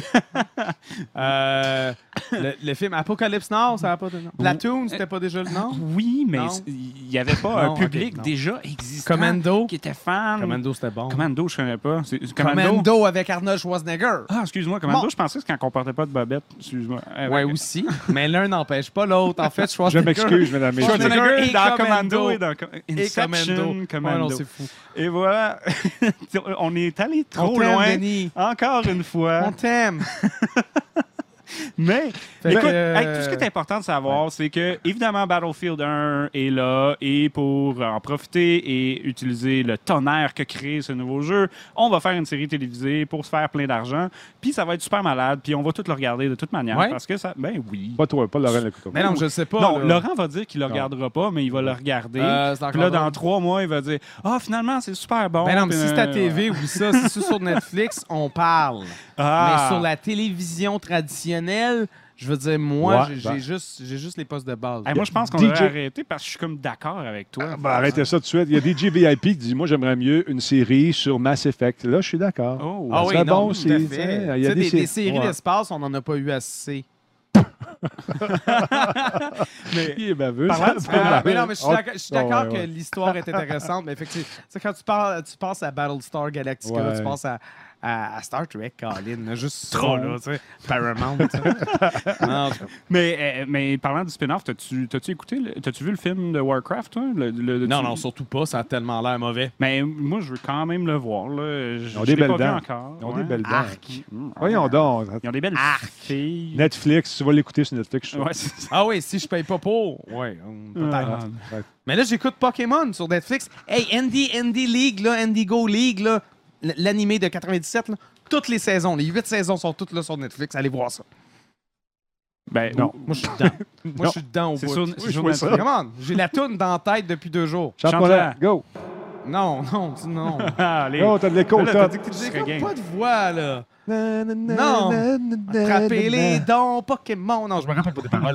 Euh, le, le film Apocalypse Now, ça n'a pas de nom. Platoon, c'était pas déjà le nom? Oui, mais Non. c- il n'y avait pas Non, un ok, public non. déjà existant Tristan, Commando. qui était fan. Commando, c'était bon. Commando, je connais pas. C'est, Commando. Commando avec Arnold Schwarzenegger. Ah, excuse-moi, Commando, Bon. je pensais que c'est quand on portait pas de bobette. Excuse-moi. Euh, Ouais, aussi. Mais l'un n'empêche pas l'autre. En fait, Je Schwarzenegger... m'excuse, mesdames, messieurs. Schwarzenegger et dans Commando. Commando et dans Co- Et Inception, Commando. Commando. Ouais, non, c'est fou. Et voilà, on est allé On trop t'aime, loin. Denis. Encore une fois. On t'aime. Mais, Fait écoute, que, euh, hey, tout ce qui est important de savoir, c'est que, évidemment, Battlefield un est là, et pour en profiter et utiliser le tonnerre que crée ce nouveau jeu, on va faire une série télévisée pour se faire plein d'argent, puis ça va être super malade, puis on va tout le regarder de toute manière, Ouais. parce que ça... Ben oui. Pas toi, pas Laurent le couteau. Mais non, je sais pas. Non, là. Laurent va dire qu'il le regardera pas, mais il va le regarder. Euh, c'est encore Puis là, dans drôle. trois mois, il va dire « Ah, finalement, c'est super bon. » Ben non, mais Puis, si c'est à euh, T V, oublie ça. Si c'est sur Netflix, on parle. Ah. Mais sur la télévision traditionnelle, je veux dire, moi, Ouais, j'ai ben. j'ai juste, j'ai juste les postes de base. Hey, moi, je pense qu'on D J devrait arrêter parce que je suis comme d'accord avec toi. Ah, ben, arrêtez ça tout de suite. Il y a D J V I P qui dit moi, j'aimerais mieux une série sur Mass Effect. Là, je suis d'accord. Oh. Ah Ça oui, serait non, bon tout aussi, à tu sais. fait. Il y a Tu sais, des des, sé- des séries ouais. d'espace, on n'en a pas eu assez. Mais, Qui est baveux, Parlant ça? de- Ah, mais non, mais je suis Oh, d'accord, je suis oh, d'accord ouais, que ouais. l'histoire est intéressante, mais effectivement, tu sais, quand tu, parles, tu passes à Battlestar Galactica, Ouais. tu passes à, à, à Star Trek, Colin, là, juste Trop. ça, là, tu sais, Paramount. tu sais. Non, en tout cas. mais, euh, mais parlant du spin-off, t'as-tu, t'as-tu écouté, le- t'as-tu vu le film de Warcraft, toi? Le- le- non, tu- non, surtout pas, ça a tellement l'air mauvais. Mais moi, je veux quand même le voir. Là. Je, Ils ont je des l'ai belles pas vu dents. encore. Ils ont ouais. des belles dents. Arc. Mmh. Voyons donc. Ils ont des belles filles. Netflix, tu vas l'écouter sur Netflix. je suis sûr. Ouais, c'est ça. Ah oui, si je paye pas pour. Oui, peut-être. Ah. Ouais. Mais là, j'écoute Pokémon sur Netflix. Hey, Andy, Andy League, là, Indigo League, là, l- l'animé de quatre-vingt-dix-sept, là, toutes les saisons, les huit saisons sont toutes là sur Netflix. Allez voir ça. Ben, Non. Moi, je suis dedans. Moi, je suis dedans au C'est bout. sur, Oui, c'est je sur vois Netflix. ça. Come on, j'ai la toune dans la tête depuis deux jours. Chante-moi là. Go. Non, non, non. Allez. Go, t'as de l'écho, Là, là, t'as. t'as dit que tu J'ai serais comme game. pas de voix, là. Non. Attraper les dons Pokémon. Non, je me rappelle pas des paroles.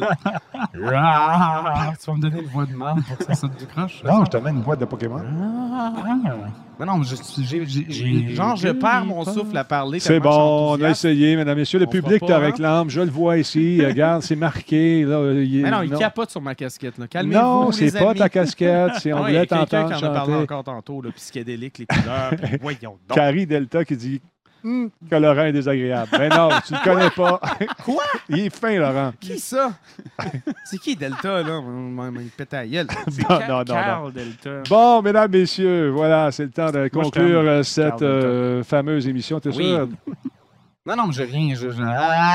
Ah, tu vas me donner une voix de merde pour que ça sonne du croche? Non, je te mets une boîte de Pokémon. Mais non, je, j'ai, j'ai, j'ai- genre, je perds mon souffle à parler. C'est tellement que je suis bon, on a enthousiaste. essayé, mesdames et messieurs. Le On public fera te pas, hein? réclame. Je le vois ici. Regarde, c'est marqué. Là, il, Mais non, il non. capote sur ma casquette. Là. Calmez-vous, Non, les c'est pas amis. ta casquette. C'est on Ah oui, il y a voulait quelqu'un t'entendre qui en a parlé chanter. encore tantôt, le psychédélique, les couleurs. puis voyons donc. Carrie Delta qui dit Hum, que Laurent est désagréable. Ben non, tu le connais pas. Quoi? Il est fin, Laurent. Qui ça? C'est qui Delta, là? Il me pète à la gueule. Non, non, non, non. Carl Delta. Bon, mesdames, messieurs, voilà, c'est le temps de Moi, je conclure t'aime, euh, cette Carl Delta. euh, fameuse émission. T'es Oui. sûr? Non, non, mais j'ai rien. Je, je...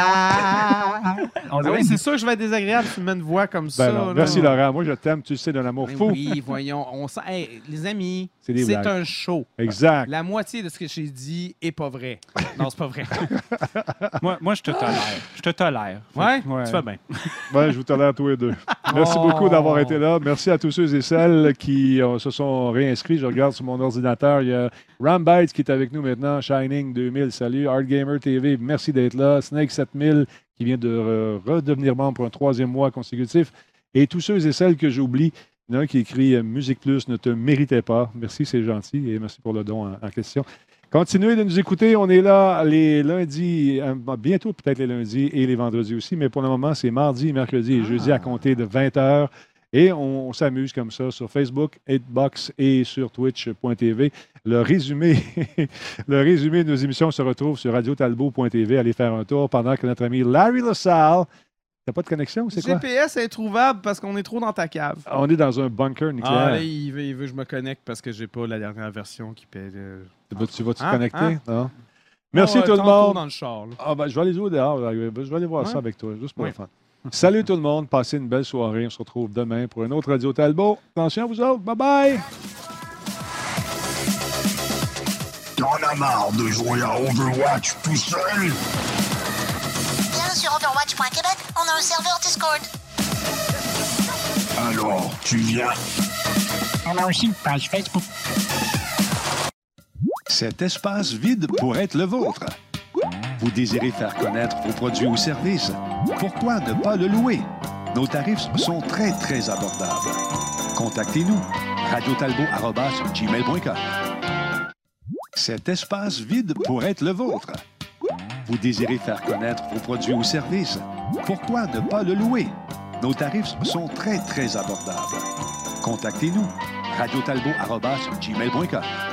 Ah, oui, c'est sûr que je vais être désagréable si tu mets une voix comme ça. Ben non. là. Merci, Laurent. Moi, je t'aime. Tu le sais, d'un amour Ben fou. oui, voyons. On sent... Hey, les amis, C'est des c'est blagues. un show. Exact. La moitié de ce que j'ai dit est pas vrai. Non, c'est pas vrai. Moi, moi, je te tolère. Je te tolère. Ouais? Ouais. Tu fais bien. Ouais, je vous tolère tous les deux. Merci Oh. beaucoup d'avoir été là. Merci à tous ceux et celles qui euh, se sont réinscrits. Je regarde sur mon ordinateur. Il y a Rambytes qui est avec nous maintenant. Shining deux mille, salut. Art Gamer T V, merci d'être là. Snake sept mille qui vient de euh, redevenir membre pour un troisième mois consécutif. Et tous ceux et celles que j'oublie. Il y en a un qui écrit euh, Musique Plus ne te méritait pas. Merci, c'est gentil. Et merci pour le don en, en question. Continuez de nous écouter. On est là les lundis, euh, bientôt peut-être les lundis et les vendredis aussi, mais pour le moment, c'est mardi, mercredi et jeudi à compter de vingt heures. Et on, on s'amuse comme ça sur Facebook, Hitbox et sur Twitch point T V. Le résumé, le résumé de nos émissions se retrouve sur radio talbot point T V. Allez faire un tour pendant que notre ami Larry LaSalle. T'as pas de connexion, c'est quoi? G P S est introuvable parce qu'on est trop dans ta cave. On est dans un bunker Ah, nucléaire. là, il veut, il veut que je me connecte parce que j'ai pas la dernière version qui paie. euh, Tu vas- tu vas-te Hein? connecter? Hein? Non? Merci Ah ouais, tout le tantôt monde. dans le char. là. Ah ben, je vais aller jouer dehors. là. Je vais aller voir Ouais. ça avec toi, juste pour Ouais. le fun. Salut tout le monde. Passez une belle soirée. On se retrouve demain pour un autre Radio Talbot. Attention à vous autres. Bye-bye. T'en as marre de jouer à Overwatch tout seul? Viens sur overwatch point québec, on a un serveur Discord. Alors, tu viens? On a aussi une page Facebook. Cet espace vide pourrait être le vôtre. Vous désirez faire connaître vos produits ou services? Pourquoi ne pas le louer? Nos tarifs sont très, très abordables. Contactez-nous. radio talbot arobase gmail point com. Cet espace vide pourrait être le vôtre. Vous désirez faire connaître vos produits ou services? Pourquoi ne pas le louer? Nos tarifs sont très, très abordables. Contactez-nous. radio talbot arobase gmail point com.